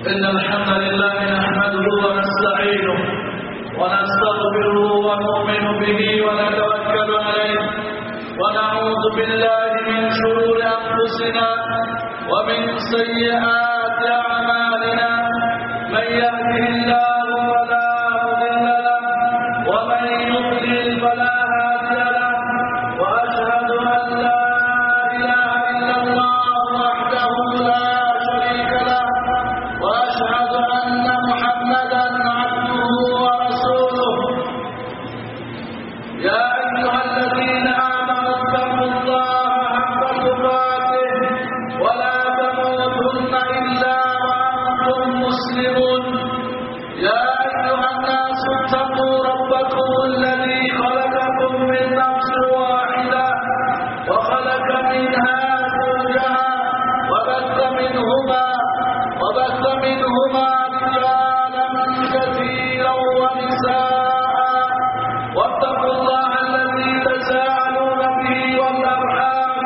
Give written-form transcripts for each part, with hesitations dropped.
إن الحمد لله نحمده ونستعينه ونستغفره ونؤمن به ونتوكل عليه ونعوذ بالله من شرور أنفسنا ومن سيئات أعمالنا من يهده الله فلا مضل له ومن يضلل فلا هادي له وأشهد أن لا إله إلا الله وحده لا شريك له وأشهد أن محمدا عبده ورسوله يا أيها الذين آمنوا اتقوا الله حق تقاته ولا تموتن إلا وأنتم مسلمون يا أيها الناس اتقوا ربكم الذي خلقكم من نفس واحدة وخلق منها زوجها وبث منهما رجالا كثيرا ونساء واتقوا الله الذي تساءلون به والأرحام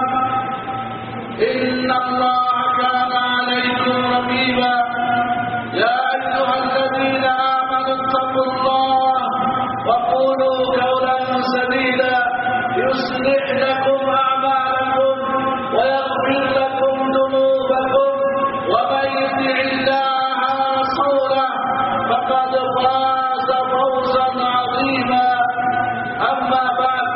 إن الله كان عليكم رقيبا يا أيها الذين آمنوا اتقوا الله وقولوا قولا سديدا يصلح لكم أعمالكم ويغفر لكم ذنوبكم ومن يطع الله ورسوله فقد فاز فوزا عظيما أما بعد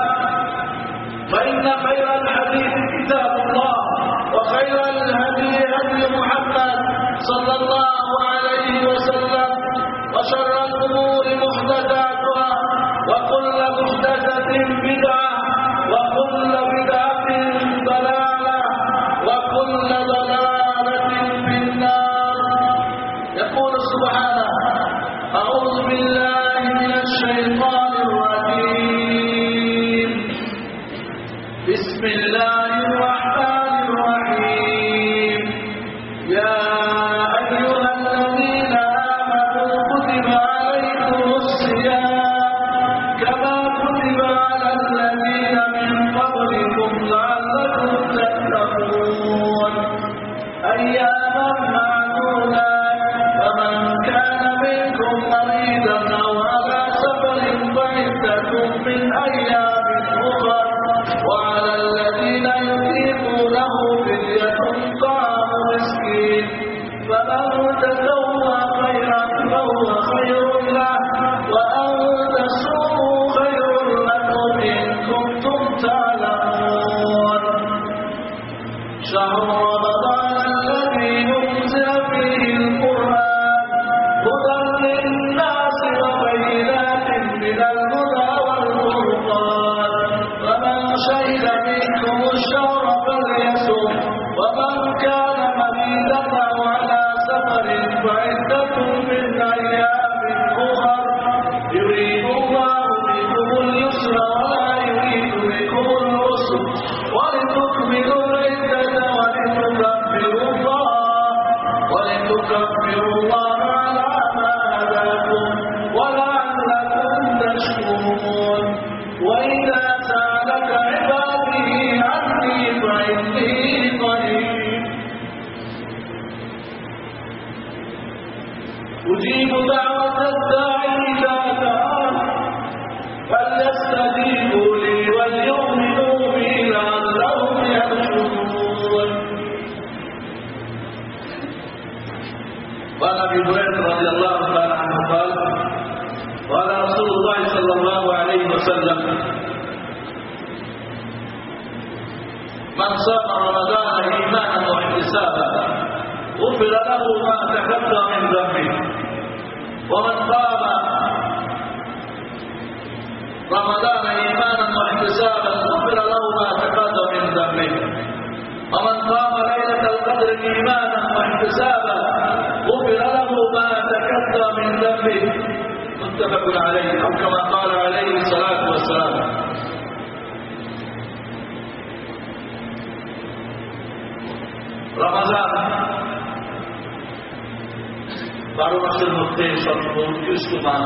فإن خير الحديث كتاب الله وخير الهدي هدي محمد صلى الله عليه وسلم وشر الأمور محدثاتها وكل محدثة بدعة وكل بدعة ضلالة وكل ضلالة في النار. يقول سبحانه أعوذ بالله من الشيطان الرجيم بسم الله الرحمن الرحيم يا أيها الذين آمنوا كتب عليكم الصيام كما كتب على الذين من قبلكم لعلكم تتقون أياما معدودات فمن كان منكم مريضا أو على سفر فعدة من أيام أخر وعلى الذين يطيقونه فدية طعام مسكين فمن تسوى خيرا فهو خير له وأن تصوموا خير لكم إن كنتم تعلمون شهر رمضان الذي أنزل فيه القرآن هدى للناس وبينات من الهدى والفرقان فمن شهد منكم الشهر فليصم ومن كان مريضا أو على سفر فعدة من أيام أخر يريد الله بكم اليسر ولا يريد بكم العسر ولتكملوا العدة ولتكبروا الله على ما هداكم ولعلكم تشكرون وإذا سألك عبادي عني فإني قريب أجيب دعوة الداعي إذا دعان فليستجيبوا لي وليؤمنوا بي لعلهم يرشدون. وعن أبي هريرة رضي الله تعالى عنه قال قال رسول الله صلى الله عليه وسلم من صام رمضان إيمانا واحتسابا غفر له ما تقدم من ذنبه ومن قام رمضان إيمانا واحتسابا غفر له ما تقدم من ذنبه ومن قام ليلة القدر إيمانا واحتسابا غفر له ما تقدم من ذنبه متفق عليه أو كما قال عليه الصلاة والسلام. রমজান 12 মাসের মধ্যে সর্বোৎকৃষ্ট মাস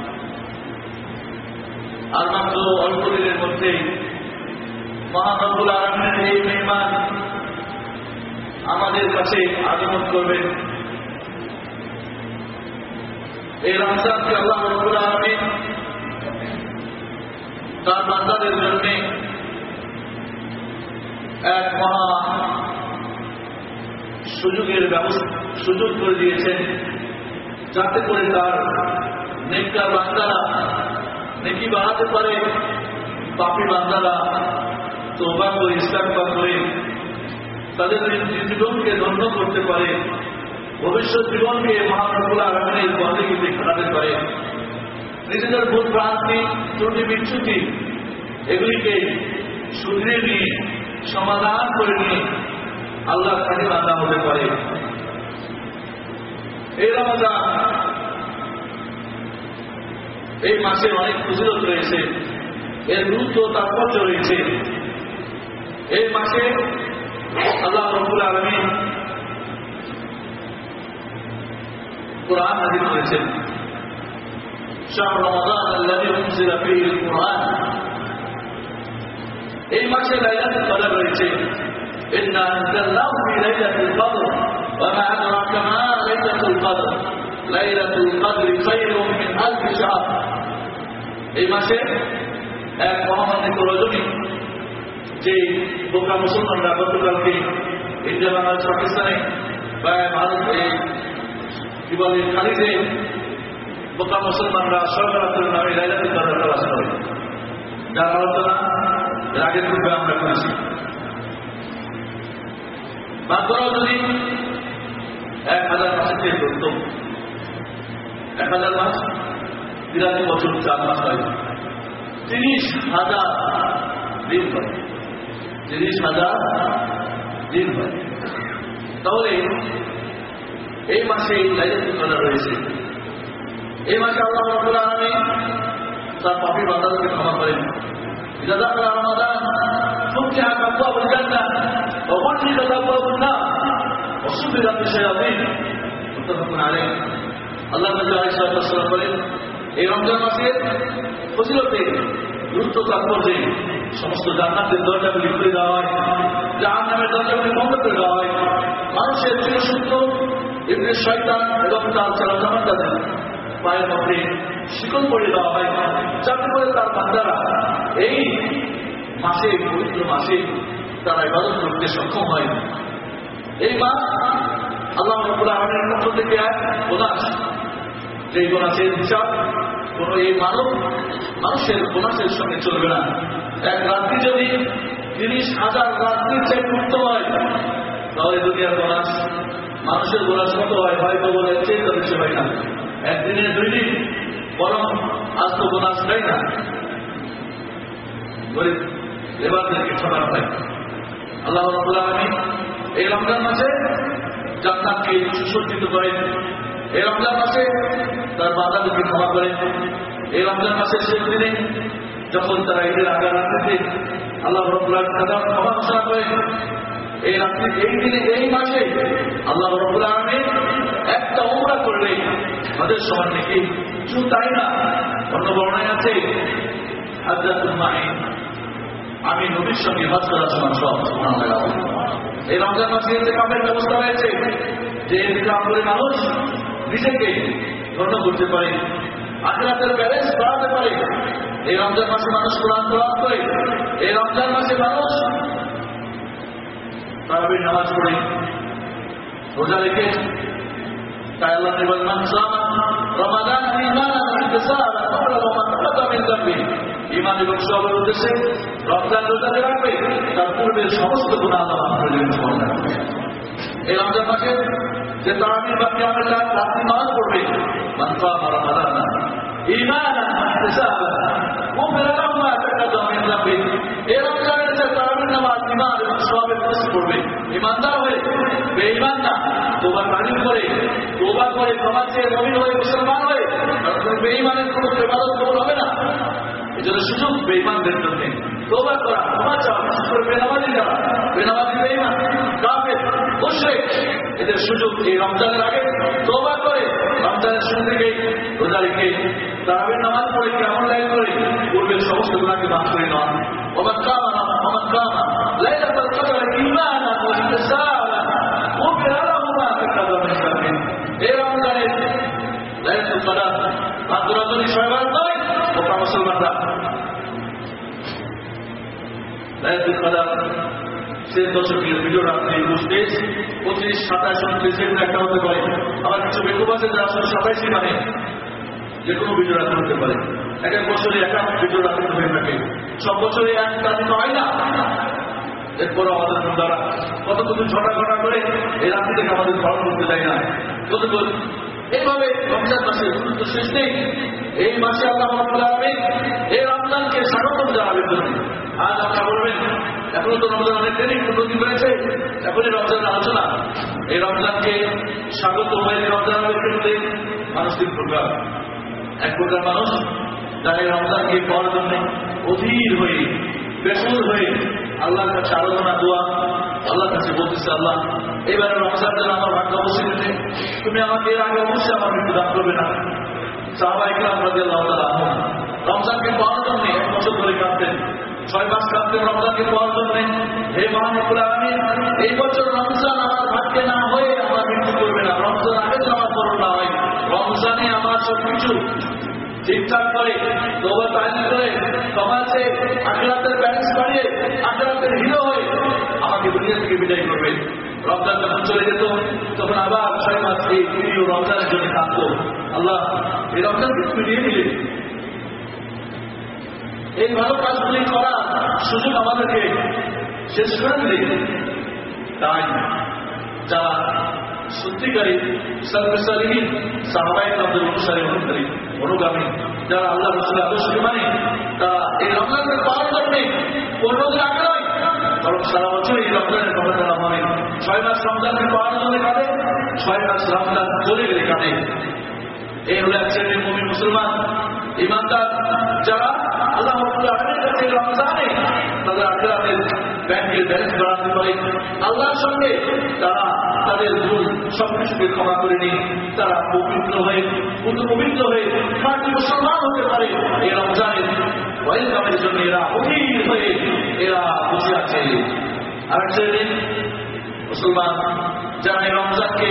আর মাত্র অল্প দিনের মধ্যেই মহান রব্বুল আলামিনের এই মেহমান আমাদের কাছে আগমন করবেন এই রমজানকে আল্লাহ রাব্বুল আলামিন তার বান্দাদের জন্য এক মহা সুযোগ করে দিয়েছেন, যাতে করে তার নেককার বান্দারা নেকি বাড়াতে পারে, পাপী বান্দারা তওবা করে ইস্তেগফার করে তাদের জীবনকে ধন্য করতে পারে, ভবিষ্যৎ জীবনকে মহান রব্বুল আলামিনের বন্দেগীতে কাটাতে পারে। নিজেদের ভুল ভ্রান্তি ত্রুটি বিচ্যুতি এগুলিকে শুধরে নিয়ে সমাধান করে নিয়ে আল্লাহর কাছে বান্দা হতে পারে। এই রমজান এই মাসে অনেক ফজিলত রয়েছে, এর গুরুত্ব তাৎপর্য রয়েছে। এই মাসে আল্লাহ রাব্বুল আলামিন কুরআন নাযিল করেছেন। শাহর রমাদান আল্লাযী উনজিলা ফীহিল কুরআন, এই মাসে লাইলাতুল কদর রয়েছে। ইন্না আনজালনাহু ফী লাইলাতুল কদর ওয়া মা আদরাকা মা লাইলাতুল কদর লাইলাতুল কদরি খায়রুম মিন আলফি শাহর। এই মাসে এক মহামান্বিত রজনী, যে বোকা মুসলমানরা গতকালকে ইন্ডিয়া, বাংলাদেশ, পাকিস্তানে বা ভারতে কি বলে খালিদে বোকা মুসলমানরা সরকারের নামে লাইলাতুল কদর তালাশ করে, যার আলোচনা এর আগের পূর্বে আমরা করেছি। বান্দরাও যদি 1000 মাসের চেয়ে করত, 1000 মাস 83 বছর 4 মাস হয়, 30,000 দিন হয়, 30,000 দিন হয়। তাহলে এই মাসে লাইলাতুল কদর রয়েছে। এই মাসে আল্লাহ রাব্বুল আলামিন তার পাপী বান্দাদেরকে ক্ষমা করেন। ইযা দাখালা রমাদান ফুতিহাত আবওয়াবুল জান্নাহ ওয়া গুলিকাত আবওয়াবুন নার ওয়া সুফিরাত আশ-শায়াতিন। মুত্তাফাকুন আলাইহি। আল্লাহ নবী আলাইহিস সালাতু ওয়াস সালাম বলেন, এই রমজান মাসের ফজিলতে গুরুত্ব তাৎপর্যে সমস্ত জান্নাতের দরজাগুলি খুলে দেওয়া হয়, জাহান্নামের দরজাগুলি বন্ধ করে দেওয়া হয়, মানুষের চিরসূত্র ইবলিস শয়তান এবং তার চালাচামানদের পায়ের মধ্যে শিকল পরিয়ে দেওয়া হয়, যাতে করে তার বান্দারা এই মাসে, পবিত্র মাসে তারা ইবাদত করতে সক্ষম হয়। এই মাস আল্লাহ রাব্বুল আলামিনের পক্ষ থেকে বোনাস, যে বোনাসের হিসাব কোন এই মানুষের বোনাসের সঙ্গে চলবে না। এক রাত্রি যদি 30,000 রাত্রির চেয়ে উঠতে হয়, তাহলে দুনিয়ার বোনাস, মানুষের বোনাস কত হয়? হয়তো বলে চেয়ে তো বেশি হয় না, একদিনে 2 দিন, বরং আজ তো বোনাস দেয় না, গরিব লেবারদেরকে ছাড়ানো হয়। আল্লাহ রাব্বুল আলামিন এই রমজান মাসে জান্নাতকে সুসজ্জিত করেন, এই রমজান মাসে তার বান্দাদেরকে ক্ষমা করেন। এই রমজান মাসের শেষ দিনে যখন তারা ঈদের আগে রাত্রিতে আল্লাহ রাব্বুল আলামিন তাদের ক্ষমা ঘোষণা করেন, এই রাত্রি, এই দিনে, এই মাসে আল্লাহ রাব্বুল আলামিন একটা উমরা করলে আমাদের সমান নাকি। শুধু তাই না, অন্য বর্ণায় আছে হাজ্জাতুল মাইন, আমি নবীর সঙ্গে হজ করার সমান সব। এই রমজান মাসে ইতিকাফের ব্যবস্থা হয়েছে, যে ইতিকাফ করে মানুষ নিজেকে ধন্য করতে পারে, আখিরাতের ব্যালেন্স বাড়াতে পারে। এই রমজান মাসে মানুষ কোরআন তেলাওয়াত করে, এই রমজান মাসে মানুষ তারাবির নামাজ পড়ে, রোজা রেখে। তাই আল্লাহ বলেন, মান সামা রমাদান ঈমানান ওয়া ইহতিসাবান গুফিরা লাহু মা তাকাদ্দামা মিন যামবিহি। ঈমান এবং সওয়াবের উদ্দেশ্যে রমজান রোজা রাখবে, তার পূর্বের সমস্ত গুনাহ আল্লাহ মাফ করে দেবেন। এই রমজান মাসে যে তারাবির বা কিয়ামের রাত্রি নামাজ পড়বে, মান সামা রমাদান ঈমানান ওয়া ইহতিসাবান গুফিরা লাহু মা তাকাদ্দামা মিন যামবিহি। এই রমজানের যে তারাবির নামাজ ঈমান এবং সওয়াবের উদ্দেশ্যে পড়বে, ঈমানদার হয়ে, বেঈমান না, তওবা তালিম করে, তওবা করে, ক্ষমা চেয়ে মুমিন হয়ে, মুসলমান হয়ে, আর বেঈমানের কোনো ইবাদত কবুল হবে না। এজন্য সুযোগ বেঈমানদের জন্য তওবা করা, ক্ষমা চাওয়া, বিশেষ করে বেনামাজি যারা, বেনামাজি বেঈমান, কাফের, মুশরিক, এদের সুযোগ এই রমজানের আগে তওবা করে, রমজানের শুরু থেকে রোজা রেখে, তারাবির নামাজ পড়ে, কিয়ামুল লাইল করে পূর্বের সমস্ত গুনাহকে মাফ করে নেওয়া। ওমান কামা লাইলাতুল কদর ঈমানান ওয়া ইহতিসাবান গুফিরা লাহু মা তাকাদ্দামা মিন যামবিহি। এই রমজানের লাইলাতুল কদর লাইলাতুল কদর শেষ দশকের বিজয় রাত্রি 29, 25, 27, 29 এর একটা হতে পারে। আবার কিছু বেকুব আছে যারা 27 মানে যে কোনো বিজয় রাত্রি হতে পারে। এক এক বছরে এক এক বিজয় রাত্রি হয়ে থাকে, সব বছরে এক রাত্রি তো হয় না। এরপর আমাদের দ্বারা কত কত ছটা ঘটা করে এই রাত্রি থেকে আমাদের পালন করতে চাই না কত কত এইভাবে রমজান মাসে গুরুত্ব শেষ নেই। এই মাসে আল্লাহ রাব্বুল আলামিন এই রমজানকে স্বাগতম জানাবেন জন্য। আজ আপনারা বলবেন এখনো তো রমজান অনেক দেরি, 15 দিন রয়েছে, এখনই রমজানের আলোচনা। এই রমজানকে স্বাগত হয়ে রমজানের ক্ষেত্রে মানুষ 3 প্রকার। এক প্রকার মানুষ যারা এই রমজানকে পাওয়ার জন্য অধীর হয়ে বেসুর হয়ে আল্লাহর কাছে আলোচনা দোয়া, আল্লাহর কাছে বলতেছে আল্লাহ এবারে রমজান যেন আমার ভাগ্য অবশ্যই দিতে, তুমি আমাকে এর আগে অবশ্যই আমার মৃত্যু দান করবে না। সাহাবায়ে কেরাম রাদিয়াল্লাহু তাআলা আনহুম রমজানকে পাওয়ার জন্য 1 বছর ধরে কাঁদতেন, 6 মাস কাঁদতেন রমজানকে পাওয়ার জন্য। হে মহান রব্বুল আলামিন, এই বছর রমজান আমার ভাগ্যে না হয়ে আমার মৃত্যু করবে না, রমজান আগে যেন আমার মরণ না হয়, রমজানে আমার সবকিছু ঠিকঠাক করে তওবা তাইল করে সমাজে আখিরাতের ব্যালেন্স বাড়িয়ে আখিরাতের হিরো হয়ে আমাকে দুনিয়া থেকে বিদায় করবে। রমজান যখন চলে যেত তখন আবার 6 মাস এই প্রিয় রমজানের জন্য থাকত। আল্লাহ এই রমজানকে ফিরিয়ে দিলে এই ভালো কাজগুলি করার সুযোগ আমাদেরকে শেষ করে দিলে। তাই যারা সত্যিকারী সালফেসালিহীন সাহাবায়ে কেরামদের অনুসারী অনুগামী, যারা আল্লাহ রাসূলের আদর্শকে মানে, তারা এই রমজানের পালন করবে 15 দিন আগে নয়, বরং সারা বছর এই রমজানের কথা তারা মানে। 6 মাস রমজানকে পালন করলে কাটে, 6 মাস রমজান চলে গেলে কাটে। এই হলো এক শ্রেণীর মুমিন মুসলমান ইমানদার, যারা আল্লাহ রাব্বুল আলামিনের কাছে রমজানে তাদের আখিরাতের ব্যাংকের ব্যালেন্স বাড়াতে পারে। আল্লাহর সঙ্গে তারা তাদের ভুল সবকিছুকে ক্ষমা করে নিয়ে তারা পবিত্র হয়ে পবিত্র হয়ে খাঁটি মুসলমান হতে পারে। এই রমজানের ওয়েলকামের জন্য এরা অধীর হয়ে এরা বসে আছে। আরেক শ্রেণীর মুসলমান যারা এই রমজানকে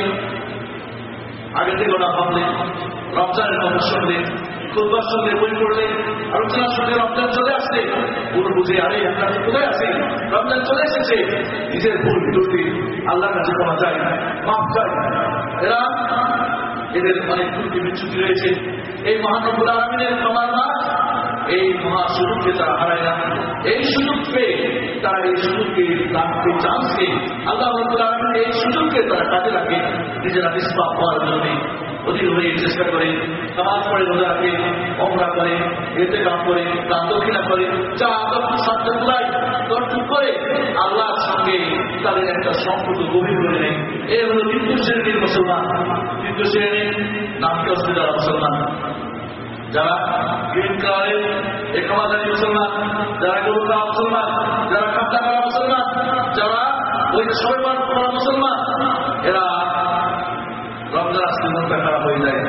আগে থেকে না ভাবলে, রমজানের কথা শুনলে, খুতবার শুনলে, বই পড়লে, আলোচনার সঙ্গে রমজান চলে আসলে পুরো বুঝে আরে আমরা কোথায় আছি, রমজান চলে এসেছে, নিজের ভুল বিরতি আল্লাহর কাছে ক্ষমা চাই, মাফ চাই। এরা এদের অনেক ত্রুটি বিচ্যুতি রয়েছে। এই মহান রব্বুল আলামিনের ক্ষমার মাস, এই মহা সুযোগকে তারা হারায় না। এই সুযোগ পেয়ে তারা এই সুযোগকে রাখতে চান্সকে আল্লাহ রাব্বুল আলামিন এই সুযোগকে তারা কাজে রাখে নিজেরা নিষ্পাপ হওয়ার জন্য। অধীর হয়ে চেষ্টা করে, নামাজ পড়ে, রোজা রাখে, ওমরা করে, ইতিকাফ করে, দান দক্ষিণা করে, যা আল্লাহ সাথে পুরাই তর্ক করে আল্লাহর সঙ্গে তাদের একটা সম্পর্ক গভীর করে নেয়। এই হলো 3 শ্রেণীর মুসলমান। 3 শ্রেণীর নামকে হচ্ছে যারা মুসলমান, যারা গ্রিন কালারের একামাদারি মুসলমান, যারা গরু খাওয়া মুসলমান, যারা খাদ্যা করা মুসলমান, যারা ওই সবাই করা মুসলমান, এরা রমজান আসলে মনটা খারাপ হয়ে যায়,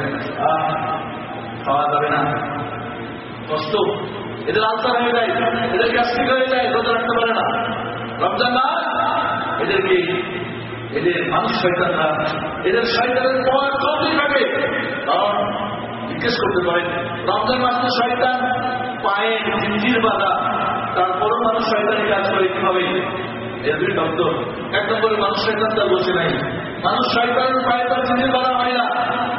খাওয়া যাবে না, কষ্ট, এদের আলসার হয়ে যায়, এদের গ্যাস্ট্রিক হয়ে যায়, রোজা রাখতে পারে না। রমজান না এদেরকে এদের মানুষ শয়তানরা এদের শয়তানের পর চলতেই থাকে। কারণ জিজ্ঞেস করতে পারেন রমজান মাসে শয়তান পায়ে জিঞ্জির বাঁধা, তারপরও মানুষ শয়তানি কাজ করে কিভাবে? এর 2 শব্দ। 1 নম্বরে মানুষ শয়তান তার বসে নাই, মানুষ শয়তানের পায়ে তার জিঞ্জির বাঁধা হয় না।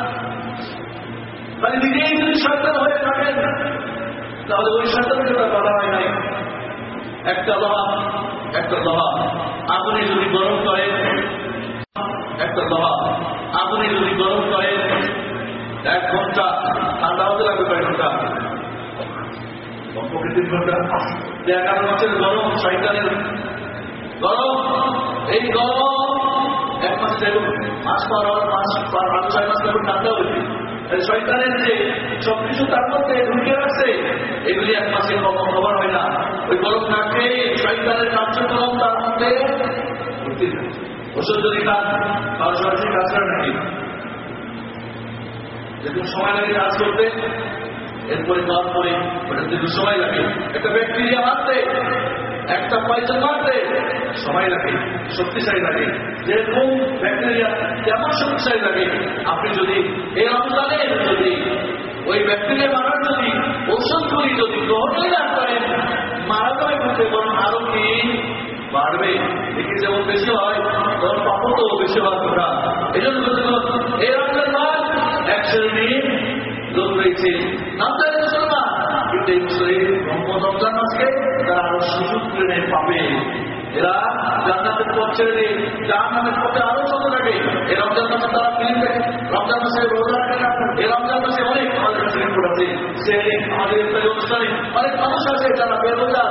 মানে নিজেই যদি শয়তান হয়ে থাকেন তাহলে ওই শয়তানকে তার বাধা হয় নাই। একটা লোহা আগুনে যদি গরম করে, একটা লোহা আগুনে যদি গরম করে 1 ঘন্টা, ঠান্ডা হতে লাগবে কয়েক ঘন্টা, কমপক্ষে 3 ঘন্টা। 11 মাসের গরম, শয়তানের গরম, এই গরম 1 মাস দেখুন, মাস পর 6 মাস দেখুন ঠান্ডা হয়েছে। শয়তানের যে সবকিছু তার মধ্যে ঢুকে রাখছে, এগুলি 1 মাসে কখন খবর হয় না। ওই গরম থাকে শয়তানের কার্যক্রম তার মধ্যে ওষুধ যদি খান তাহলে সরাসরি কাজ করে নাকি? যেরকম সময় লাগে কাজ করতে, এরপরে কাজ করে ওটা যেটুকু সময় লাগে। একটা ব্যাকটেরিয়া মারতে, একটা পয়জন মারতে সময় লাগে, শক্তিশালী লাগে। যেরকম ব্যাকটেরিয়া কেমন শক্তিশালী লাগে, আপনি যদি এই রমজানে যদি ওই ব্যাকটেরিয়া মারার যদি ঔষধগুলি যদি গ্রহণই না করেন মারা যাবে কিন্তু বরং আরো কি বাড়বে। দেখি যেমন বেশি হয় তখন পাপও তো বেশি হওয়ার কথা। এই জন্য এই রমজান মাস এক শ্রেণীর লোক রয়েছে নামদারি মুসলমান, কিন্তু এই বছরে রমজান মাসকে তারা আরো সুযোগ করে নেয় পাবে। এরা জান্নাতের পথ ছেড়ে দিয়ে জাহান্নামের পথে আরো চলতে থাকে। এই রমজান মাসে তারা ফিল্ম দেখে, রমজান মাসে রোজা রাখে না। এই রমজান মাসে অনেক আমাদের কাছে রিপোর্ট আছে, সে আমাদের ইফতারি অনুষ্ঠানে অনেক মানুষ আছে যারা বেরোজা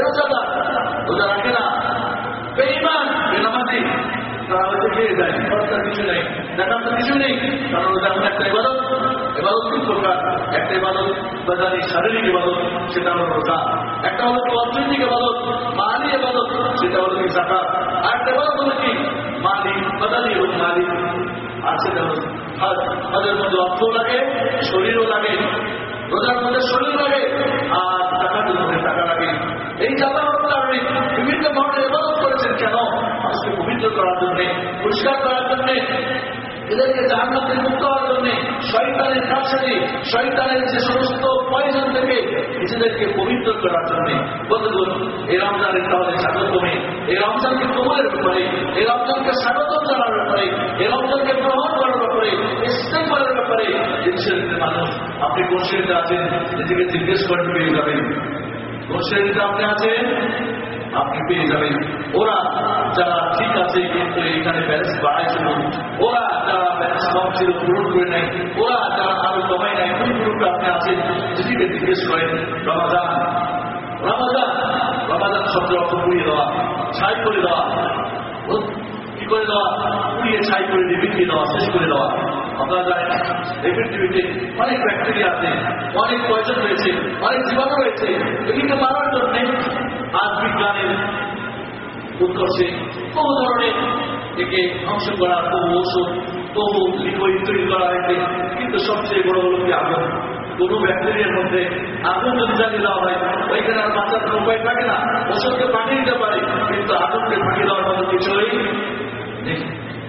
রোজা রাখে না, বেঈমান বেনামাজি, তারা হয়তো খেয়ে যায়, তার কিছু নেই, দেখার তো কিছু নেই। কারণ রোজা এমন একটা ইবাদত, ইবাদত তিন প্রকার। একটা ইবাদত বাজারি শারীরিক ইবাদত, সেটা হলো রোজা। একটা হলো অর্থনৈতিক ইবাদত, মালি ইবাদত, সেটা হলো কি যাকাত। আর একটা ইবাদত হলো কি মালি, বাজারি এবং মালি, আর সেটা হলো হজ। হজের মধ্যে অর্থ লাগে, শরীরও লাগে, রোজার মধ্যে শরীর লাগে, আর জাকাতের মধ্যে টাকা লাগে। এই জাকাত আপনি বিভিন্ন ধরনের ইবাদত করেছেন কেন? মানুষকে পবিত্র করার জন্য, পরিষ্কার করার জন্য, এদেরকে জাহান্নাম থেকে মুক্ত হওয়ার জন্য, শয়তানের কাছে শয়তানের যে সমস্ত পয়জন থেকে নিজেদেরকে পবিত্র করার জন্য। বন্ধুগণ, এই রমজানের তাহলে স্বাগতমে, এই রমজানকে কবুলের ব্যাপারে, এই রমজানকে স্বাগতম জানার ব্যাপারে, এই রমজানকে গ্রহণ করার ব্যাপারে, ইস্তেগফারের ব্যাপারে শ্রেণীর মানুষ। আপনি কোন শ্রেণীতে আছেন নিজেকে জিজ্ঞেস করেন, পেয়ে যাবেন। কোন শ্রেণীতে আপনি আছেন আপনি পেয়ে যাবেন। ওরা যারা ঠিক আছে কিন্তু এখানে ব্যালেন্স বাড়াইছিল, ওরা যারা ব্যালেন্স কম ছিল পূরণ করে নেয়, ওরা যারা আরো কমাই নেয়, কোন গ্রুপে আপনি আছেন নিজেকে জিজ্ঞেস করেন। রমাদান রমাদান রমাদান শব্দ অর্থ পুড়িয়ে দেওয়া, ছাই করে দেওয়া, কি করে দেওয়া, পুড়িয়ে ছাই করে দিয়ে বিক্রিয়ে দেওয়া, শেষ করে দেওয়া। আপনারা জানেন এই পৃথিবীতে অনেক ব্যাকটেরিয়া আছে, অনেক পয়জন রয়েছে, অনেক জীবাণু রয়েছে। এগুলিকে মারার জন্য আজ বিজ্ঞানের উৎকর্ষে বহু ধরনের একে ধ্বংস করার বহু ওষুধ, বহু লিকুইড তৈরি করা হয়েছে। কিন্তু সবচেয়ে বড় হল কি আগুন। কোন ব্যাকটেরিয়ার মধ্যে আগুন যদি জ্বালিয়ে দেওয়া হয়, ওইখানে আর বাঁচার কোনো উপায় থাকে না। ওষুধকে পাঠিয়ে দিতে পারে, কিন্তু আগুনকে পাঠিয়ে দেওয়ার মতো কিছুই নেই।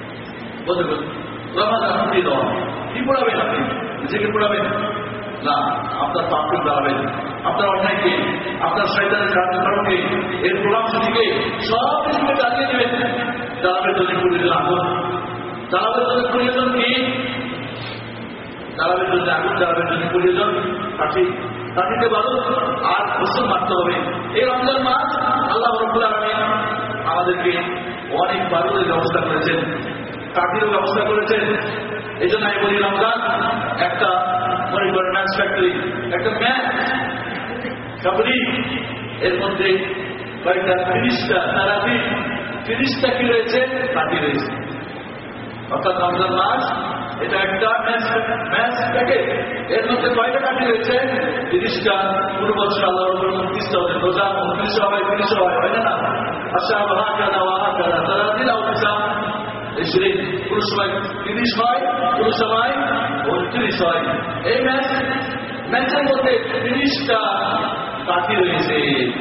রমাদান পাঠিয়ে দেওয়া কি পড়াবেন আপনি? নিজেকে পড়াবেন না, আপনার পাপকে দাঁড়াবেন, আপনার অন্যায়কে, আপনার শয়তানের কার্যক্রমকে, এর প্রভাবসূচিকে সব কিছুকে চালিয়ে দেবেন। জ্বালাবের জন্য প্রয়োজন আগুন, জ্বালাবের জন্য প্রয়োজন কি? জ্বালাবের জন্য আগুন, জ্বালাবের জন্য প্রয়োজন কাঠি, কাঠিতে বালু আর গোসল মারতে হবে। এই রমজান মাস আল্লাহ রাব্বুল আলামিন আমাদেরকে অনেক বালুর ব্যবস্থা করেছেন, কাঠিরও ব্যবস্থা করেছেন। এই জন্য আমি বলি রমজান একটা মনে করেন ম্যাচ ফ্যাক্টরি, একটা ম্যাচ ফ্যাক্টরি, এর মধ্যে কয়েকটা 30টা তারাপি, 30টা কি রয়েছে? কাঠি রয়েছে। অর্থাৎ রমজান মাস এটা একটা ম্যাচ প্যাকেট, এর মধ্যে কয়টা কাঠি রয়েছে? 30টা। পুরো বছর আল্লাহর উপর 29টা হবে, রোজা 29 হয়, 30 হয় না? আচ্ছা, তারা দিন আউসাম পুরো সময় 30 হয়, পুরো সময় 29 হয়। এই ম্যাচের মধ্যে 30টা কাঠি রয়েছে।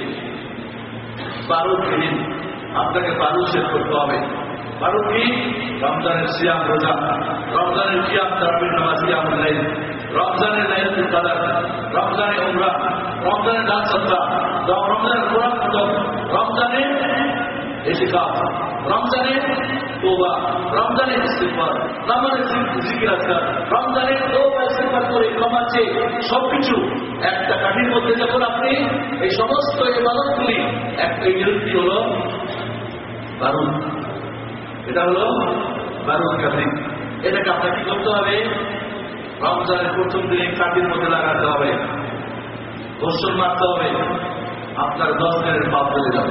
12 দিন আপনাকে 12 শেষ করতে হবে। 12 কি? রমজানের সিয়াম রোজা, রমজানের কিয়াম তারাবির নামাজ, কিয়ামুল লাইল, রমজানের লাইলাতুল কদর, রমজানের উমরা, রমজানের দান সাদকা, রমজানের কোরআন খতম, রমজানের ইতিকাফ, রমজানের তওবা, রমজানের ইস্তিগফার, রমজানের জিকির আজকার, রমজানের তওবা ইস্তিগফার করে ক্ষমা চেয়ে সবকিছু একটা কাঠির মধ্যে যখন আপনি এই সমস্ত ইবাদতগুলি একটা বিরতি হলো বারুদ, এটা হলো বারুদ কাঠি। এটাকে আপনাকে কি করতে হবে? রমজানের প্রথম দিনে কাঠির মধ্যে লাগাতে হবে, গোসল মারতে হবে, আপনার 10 দিনের পাপ চলে যাবে।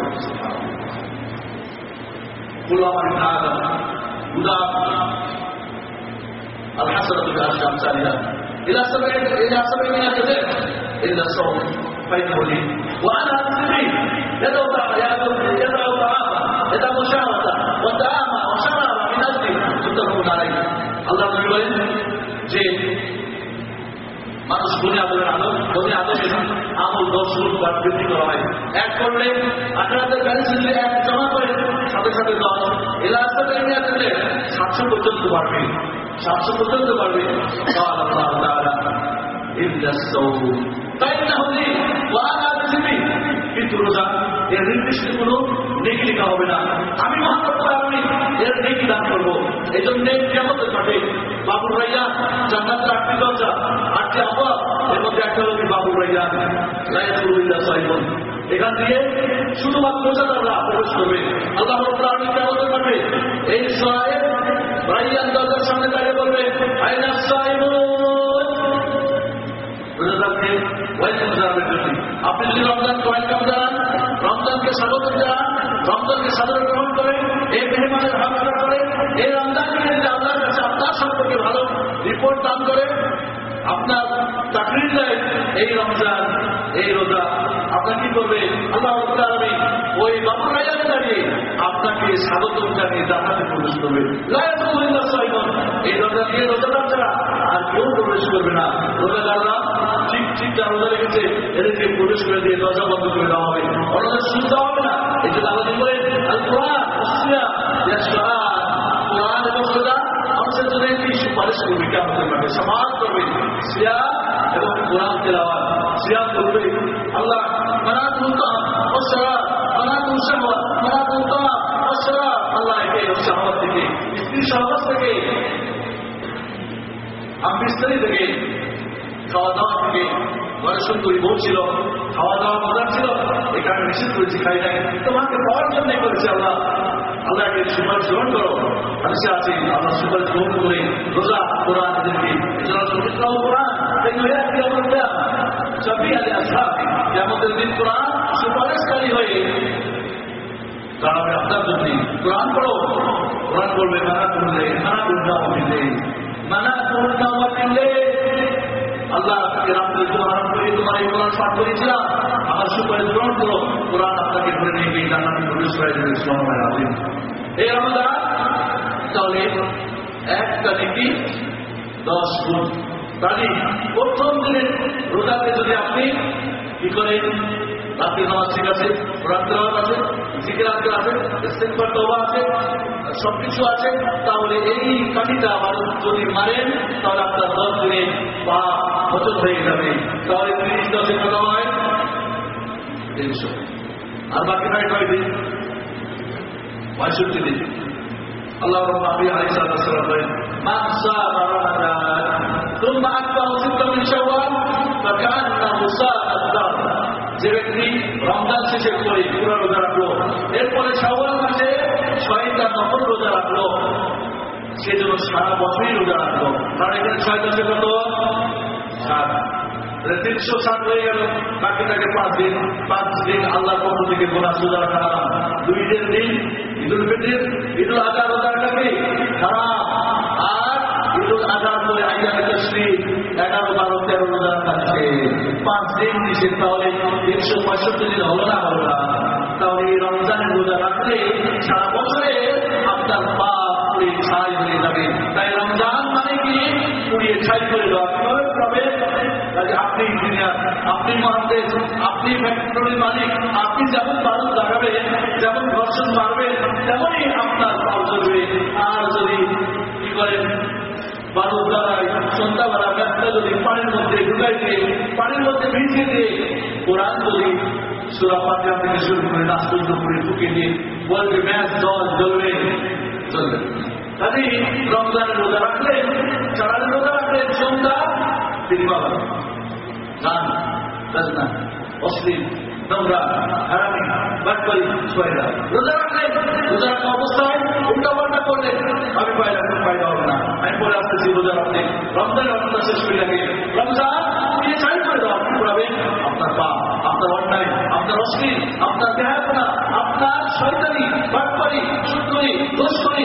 الحسنة بعشر أمثالها إلى 700 ضعف إلا الصوم فإنه لي وأنا أسلمي يدعو طعاما يدعو شهوة وطعاما وشرابا من أجلي متفق عليه। الله বলেন যে মানুষ গুণে আদরের আমল 10 গুণ বৃদ্ধি করা হয়। এক করলে আখেরাতের ব্যালেন্স দিলে এক জমা করে সাথে সাথে 10 এলাকাতে নিয়ে দিলে 700 পর্যন্ত বাড়বে, 700 পর্যন্ত বাড়বে। আল্লাহ তাআলা ইল্লা সাওম তাইনাহুলি ওয়া আনা বিসমি, সীমিত রোজা, এর নির্দিষ্ট কোনো নেকি লেখা হবে না। আমি মহান আমি এর নেকি দান করবো। এই জন্য কিয়ামতের মাঠে বাবুর রাইয়ান, জান্নাতের 8টি দরজা, 8টি আবওয়াব, এর মধ্যে একটা হলো বাবুর রাইয়ান, লা ইয়াদখুলুহা সাইয়ুন। এখান দিয়ে শুধুমাত্র রোজাদাররা প্রবেশ করবে। আল্লাহ রাব্বুল আলামিন কিয়ামতের মাঠে এই সায়েব রাইয়ান দরজার সামনে দাঁড়িয়ে বলবে, আইনা সাইয়ুন। রোজাদারকে ওয়েলকাম জানাবের জন্য আপনি যদি রমজানকে ওয়েলকাম জানান, রমজানকে স্বাগত জানান, রমজানকে সাদরে গ্রহণ করেন, এই মেহমানের হামলা করেন, এই রমজানকে যদি আল্লাহর কাছে আপনার সম্পর্কে ভালো রিপোর্ট দান করে, আপনার চাকরির দেয় এই রমজান, এই রোজা, আপনার কি করবে? আল্লাহ রাব্বুল আলামিন ওই বাবুর রাইয়ানে দাঁড়িয়ে আপনাকে স্বাগত জানিয়ে জান্নাতে প্রবেশ করবে। লা ইয়াদখুলুহা সাইয়ুন। এই রোজা দিয়ে রোজাদার ছাড়া আর কেউ প্রবেশ করবে না। রোজাদাররা ঠিক ঠিক যা রোজা রেখেছে এদেরকে প্রবেশ করে দিয়ে দরজা বন্ধ করে দেওয়া হবে, অন্যদের সুবিধা হবে না। এই জন্য আল্লাহ বলেন, আল কোরআন কোরআন এবং রোজা মানুষের জন্য একটি সুপারিশ করবে, কিয়ামতের মাঠে সামাল করবে। সিয়াম এবং কোরআন তেলাওয়াত। সিয়াম করবে আল্লাহ মানাতুল তাআম ওয়া শারাব, মানাতুল শাহওয়াত, মানাতুল তাআম ওয়া শারাব। আল্লাহ একে শাহওয়াত থেকে, স্ত্রী শাহওয়াত থেকে, আমবিস্তারি থেকে, খাওয়া দাওয়া থেকে, ঘরে সুন্দরী বউ ছিল, খাওয়া দাওয়া মজার ছিল, এই কারণে নিষেধ করেছি, খাই নাই, তোমাকে পাওয়ার জন্য করেছে আল্লাহ। আল্লাহকে সুপারিশ গ্রহণ করো। হাদিসে আছে আল্লাহ সুপারিশ গ্রহণ করে রোজা কোরআন এদেরকে কোরআন সবই আলী আসহাব কিয়ামতের দিন কোরআন সুপারিশকারী হয়ে দাঁড়াবে আপনার জন্য। কোরআন পড়ো, কোরআন বলবে মানা করলে মানা করলে মানা করলে আল্লাহ রাত্রে তোমার এই কোরআন পাঠ করেছিলাম, আমার সুপারিশ গ্রহণ করো, কোরআন আপনাকে ধরে নিয়ে গিয়ে জান্নাতে প্রবেশ করে দেবে। সুবহানাল্লাহ আযীম। এই রমজান তাহলে একটা নেকি 10 গুণ। তাহলে প্রথম দিনের রোজাতে যদি আপনি কি করেন, রাত্রি নামাজ ঠিক আছে, কোরআন তেলাওয়াত আছে, জিকির আজকার আছে, ইস্তিগফার তওবা আছে, সবকিছু আছে, তাহলে এই কাঠিটা আবার যদি মারেন তাহলে আপনার 10 দিনে পাপ মোচন হয়ে যাবে। তাহলে 30-10 কত হয়? 300। আর বাকি হয় কয় দিন? 65 দিন। আল্লাহ নবী আলাইহিস সালাম বলেন, মান সামা রমাদান সুম্মা আতবাহু সিত্তাম মিন শাওয়াল ফাকান্নাহু সামা আদ-দার। যে ব্যক্তি রমজান শেষে করে পুরো রোজা রাখলো, এরপরে শাওয়াল মাসে 6টা নফল রোজা রাখলো, সেজন্য সারা বছরই রোজা রাখলো। কারণ এখানে 6 10 কত? 7। 360 হয়ে গেল। বাকি থাকে 5 দিন। 5 দিন আল্লাহর পক্ষ থেকে বোনাস রোজা রাখা হারাম। 2 ঈদের দিন, ঈদুল ফিতর, ঈদুল আযহা রোজা রাখা হারাম। আর ঈদুল আযহার পরে আইয়ামে তাশরীক 11, 12, 13 রোজা রাখা আছে। 5 দিন নিষেধ। তাহলে 365 দিন হলো না? হলো না। তাহলে এই রমজানের রোজা রাখলে সারা বছরে আপনার পাপ পুড়িয়ে ছাই হয়ে যাবে। তাই রমজান মানে কি? পুড়িয়ে ছাই করে দেওয়া। কিভাবে? আপনি ইঞ্জিনিয়ার, আপনি মহাদেশ, আপনি ফ্যাক্টরির মালিক, আপনি যেমন বারুদ লাগাবেন, যেমন ঘর্ষণ মারবেন, তেমনই আপনার পাপ চলবে। আর যদি কি করেন, বারুদ দ্বারায় সন্ধ্যাবেলা ব্যাগটা যদি পানির মধ্যে ঢুকাই দিয়ে, পানির মধ্যে ভিজিয়ে দিয়ে কোরআন যদি সূরা ফাতিহা থেকে শুরু করে নাচ পর্যন্ত করে ঢুকিয়ে দিয়ে বলবে ম্যাচ জল জ্বলবে, চলবে। তাই রমজানের রোজা রাখলেন, সারাদিন রোজা রাখলেন, সন্ধ্যা সিনেমা, গান, বাজনা, অশ্লীল, নোংরা, হারামি, বাটপারি, ছয়রা রোজা রাখলেন। রোজা রাখা অবস্থায় উল্টা পাল্টা করলেন, আমি পাইলাম, ফায়দা হবে না, আমি পরে আসতেছি রোজা রাখতে। রমজানের রমজান শেষ হয়ে লাগে, রমজান দিয়ে ছাই করে দাও। আপনি পড়াবেন আপনার পাপ, আপনার অন্যায়, আপনার অশ্লীল, আপনার দেহাপনা, আপনার শয়তানি, বাটপারি, সুন্দরী, দোষকরি,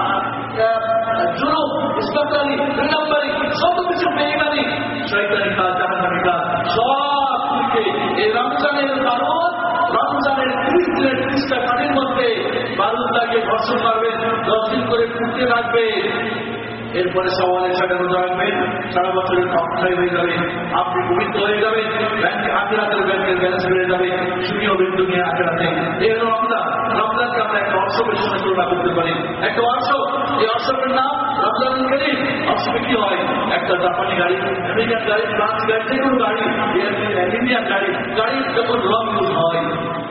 জুলুম, ইসলামী, দুই নম্বরী, সব কিছু বেঈমানি, শয়তানি কাজ, জাহান্নামী কাজ, সব থেকে এই রমজানের বারুদ, রমজানের 30 দিনের 30টা কাঠের মধ্যে বারুদ লাগিয়ে ঘর্ষণ মারবেন, 10 দিন করে ফুটতে রাখবে। এরপরে সওয়ালের 6টা রোজা রাখবেন, সারা বছরের অক্ষয় হয়ে যাবে, আপনি পবিত্র হয়ে যাবেন, ব্যাংকে আখিরাতের ব্যাংকের ব্যালেন্স বেড়ে যাবে, সুখী হবেন দুনিয়া আখিরাতে। এই হলো রমজান। রমজানকে আমরা একটা অর্শকের সঙ্গে তুলনা করতে পারি। একটা অর্শক, এই অর্শকের নাম রমজান করিম। অর্শকে কি হয়? একটা জাপানি গাড়ি, আমেরিকান গাড়ি, ফ্রান্স গাড়ি, যে কোনো গাড়ি, ইন্ডিয়ান গাড়ি, গাড়ির যখন রং ইউজ হয়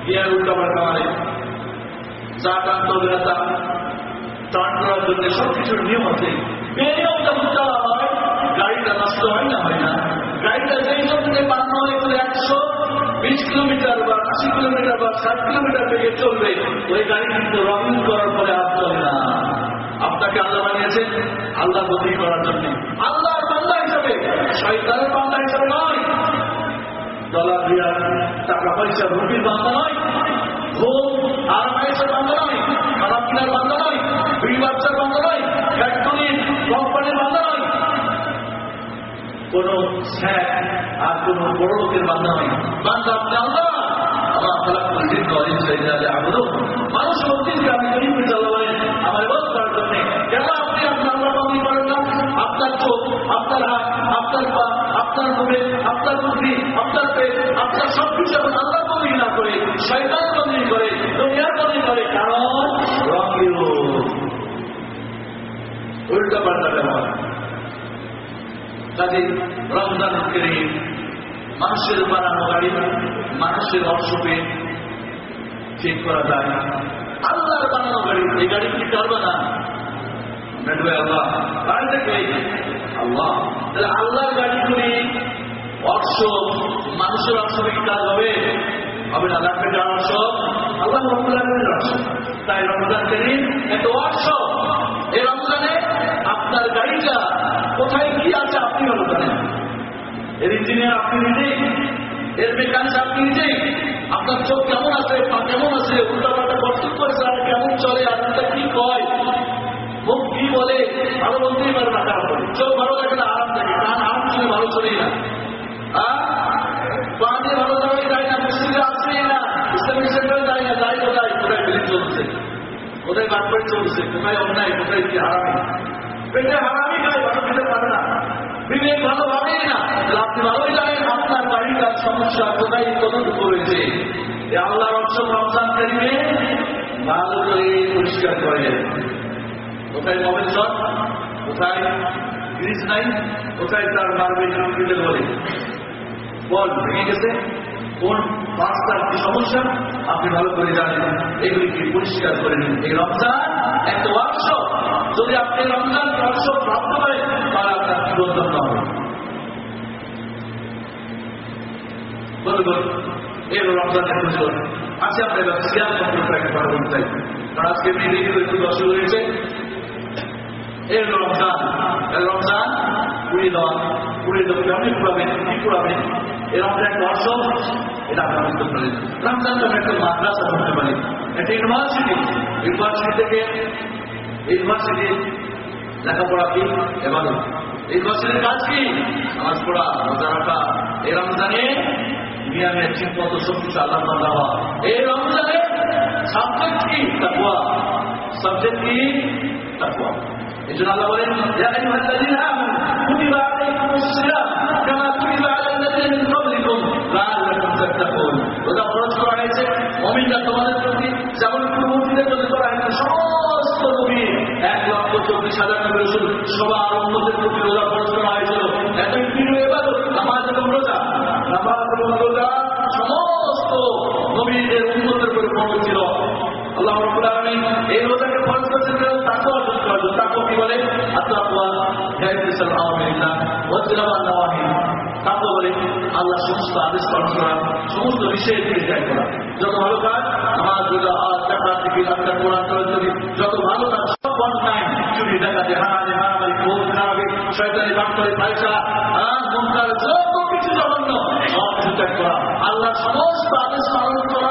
গিয়ার উল্টা পাল্টা মারে, চা টান তবে তা টান করার জন্য সবকিছুর নিয়ম আছে। এই নিয়ম যখন চালা হয় গাড়িটা নষ্ট হয় না, হয় না। গাড়িটা যেই জন্য বানানো হয় 120 কিলোমিটার বা 80 কিলোমিটার বা 60 কিলোমিটার বেগে চলবে, ওই গাড়ি কিন্তু রঙিন করার পরে আর চলে না। আপনাকে আল্লাহ বানিয়েছেন আল্লাহ বদলি করার জন্য, আল্লাহর বান্দা হিসাবে, শয়তানের বান্দা হিসাবে নয়। ডলার রিয়াল টাকা পয়সা রুপির বান্দা নয়, ঘুম আর পয়সার বান্দা নয়, খারাপ কিনার বান্দা নয়, দুই বাচ্চার বান্দা নয়, ফ্যাক্টরি কোম্পানির বান্দা নয়, কোন স্যাক আর কোন বড় লোকের বান্দা নয়। বান্দা আপনি আল্লাহ। আমার খালাকুল জিন ওয়াল ইনসা ইল্লা লিয়াবুদুন। মানুষ মুক্তিকে আমি তৈরি করে চালাবেন আমার ইবাদত করার জন্য। কেন আপনি আপনার আল্লাহ বান্দি করেন না? আপনার চোখ, আপনার হাত, আপনার পা, আপনার মুখে, আপনার বুদ্ধি, আপনার পেট, আপনার সবকিছু এখন আল্লাহ বন্দী না করে শয়তান বন্দী করে, দুনিয়ার বন্দী করে। কারণ রঙিন উল্টা পাল্টা ব্যবহার। কাজে রমজান কারীম মানুষের বানানো গাড়ি, মানুষের অর্শকে ঠিক করা যায় না। আল্লাহর বানানো গাড়ি, এই গাড়ি কি করবে না? আল্লাহ গাড়ি থেকে আল্লাহ, তাহলে আল্লাহর গাড়িগুলি অর্শ, মানুষের অর্শকে কি কাজ হবে? হবে না। লাগবে যার অর্শ আল্লাহ রাব্বুল আলামিনের অর্শ। তাই রমজান কারীম এত অর্শ। এই রমজানে আপনার গাড়িটা কোথায় কি আছে আপনি ভালো জানেন। এর ইঞ্জিনিয়ার আপনি নিজেই, এর মেকানিক আপনি নিজেই। আপনার চোখ কেমন আছে, পা কেমন আছে, উল্টাপাল্টা কর্তৃক করেছে, আর কেমন চলে, আর কি কয়, মুখ কি বলে, ভালো বলতেই পারে না। খারাপ বলে, চোখ ভালো থাকে না, আরাম থাকে, কান আরাম শুনে ভালো চলেই না, পা দিয়ে ভালো যাওয়াই যায় না, মসজিদে আসেই না, ইসলামিক সেন্টারে যায় না, যাই কোথায় কোথায় বিলিং চলছে, কোথায় বাটপাড়ি চলছে, কোথায় অন্যায়, কোথায় কি হারামি, পেটে হারামি খায়, ভালো খেতে পারে না, বিবেক ভালো ভাবেই না। আপনি ভালোই জানেন আপনার বাড়িটার সমস্যা কোথায় কতটুকু রয়েছে। আল্লাহর অর্থ রমজান কারীমে ভালো করে পরিষ্কার করে। কোথায় মোবাইল শট, কোথায় গ্রিজ নাই, কোথায় তার মার্বেল কংক্রিটের বলে বল ভেঙে গেছে, কোন রাস্তার কি সমস্যা আপনি ভালো করে জানেন। এগুলিকে পরিষ্কার করে নিন। এই রমজান একটা অর্থ, যদি আপনি রমজান অর্থ প্রাপ্ত করেন তাহলে আপনার জীবন ধন্য হবে। বলুন এর রমজানের পুজো আজকে আমরা এবার সিয়াম সম্পর্কে একটা কথা বলতে চাই, কারণ আজকে মেয়েদের একটু দর্শক রয়েছে। এর রমজান, রমজান পুড়িয়ে দেওয়া, পুড়িয়ে দেওয়া কেমনি পুরাবেন, কি পুরাবেন, এই রমজান একটা অর্থ, এটা আপনার বুঝতে পারেন। রমজান আমরা একটা মাদ্রাসা করতে পারি, একটা ইউনিভার্সিটি, ইউনিভার্সিটি থেকে ইউনিভার্সিটি লেখাপড়া কি এবাদত, ইউনিভার্সিটির কাজ কি নামাজ পড়া, রোজা রাখা। এই রমজানে নিয়মে ঠিক মতো সবকিছু আল্লাহ দেওয়া। এই রমজানে সাবজেক্ট কি তাকওয়া, সাবজেক্ট কি তাকওয়া। এই জন্য আল্লাহ বলেন ইয়া আইয়ুহাল্লাযীনা আমানু কুতিবা আলাইকুমুস সিয়াম কামা কুতিবা আলাল লাযীনা মিন ক্বাবলিকুম লাআল্লাকুম তাত্তাকুন। রোজা ফরজ করা হয়েছে মুমিনরা তোমাদের প্রতি, যেমন পূর্ববর্তীদের প্রতি করা হয়েছে। সমস্ত নবী 1,40,000 নবী রাসূল সবার উম্মতের প্রতি রোজা ফরজ করা হয়েছিল। এত প্রিয় ইবাদত নামাজ এবং রোজা, নামাজ এবং রোজা সমস্ত নবীদের উম্মতের উপর ফরজ ছিল। আল্লাহ রাব্বুল আলামিন এই রোজাকে ফরজ করেছেন তাকওয়া অর্জন করার জন্য। তাকওয়া কি বলে? আত-তাকওয়া ইহতিসাল আওয়ামিল্লাহ ওয়া তিলাওয়াত নাওয়াহি। তাকওয়া বলে আল্লাহ সমস্ত আদেশ পালন করা, সমস্ত নিষেধ থেকে ত্যাগ করা। যত ভালো কাজ, নামাজ, রোজা, হজ, যাকাত, জিকির, আজকার, কোরআন তেলাওয়াত, যত ভালো কাজ সব অন্যায়, চুরি, ডাকাতি, হারামি, মারামারি, খুন, খারাপি, শয়তানি, বাটপারি, ফাহিশা, মুনকার, যত কিছু জঘন্য সব কিছু ত্যাগ করা। আল্লাহর সমস্ত আদেশ পালন করা,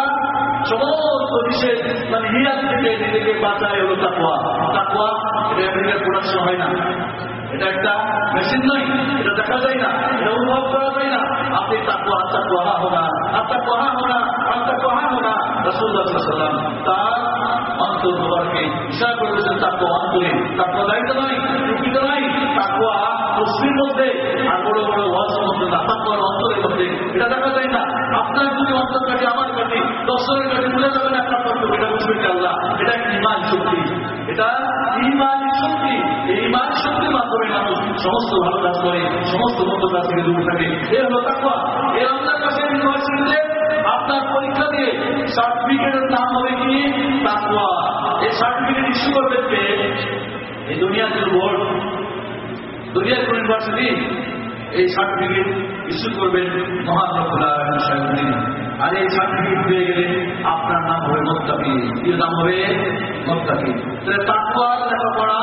সমস্ত নিষেধ মানে হিয়াত থেকে নিজেকে বাঁচায় হলো তাকওয়া। তাকওয়া এটা আমেরিকার প্রোডাকশন হয় না, এটা একটা মেশিন নয়, এটা দেখা যায় না, এটা অনুভব করা যায় না। আপনি তাকওয়া, তাকওয়া হোনা, তাকওয়া হোনা, তাকওয়া হোনা। রাসূলুল্লাহ সাল্লাল্লাহু আলাইহি ওয়াসাল্লাম তার অন্তর মোবারকে ইশারা করেছেন তাকওয়া অন্তরে। তাকওয়া দায়িত্ব নয়, টুপিতে নয়, তাকওয়া তসবির মধ্যে আর বড় বড় ওয়াজের মধ্যে না, তাকওয়ার অন্তরের মধ্যে। এটা দেখা যায় না। আপনার যদি অন্তর কাছে, আমার কাছে, দর্শনের কাছে ভুলে যাবেন একটা তত্ত্ব, এটা বুঝবেন যে আল্লাহ, এটা ঈমান শক্তি, এটা ঈমান শক্তি। এই ঈমান শক্তির মাধ্যমে মানুষ সমস্ত ভালো কাজ করে, সমস্ত মন্দ কাজ থেকে দূরে থাকে। এ হলো তাকওয়া। এই আপনার কাছে ইউনিভার্সিটিতে আপনার পরীক্ষা দিয়ে সার্টিফিকেটের নাম হবে কি তাকওয়া। এই সার্টিফিকেট ইস্যু করবে কে? এই দুনিয়ার যে বোর্ড, দুনিয়ার কোন ইউনিভার্সিটি, এই সার্টিফিকেট ইস্যু করবেন মহান রব্বুল আলামিন স্বয়ং। আর এই সার্টিফিকেট পেয়ে গেলে আপনার নাম হবে মুত্তাকি। কি নাম হবে? মুত্তাকি। তাহলে তাকওয়ার লেখাপড়া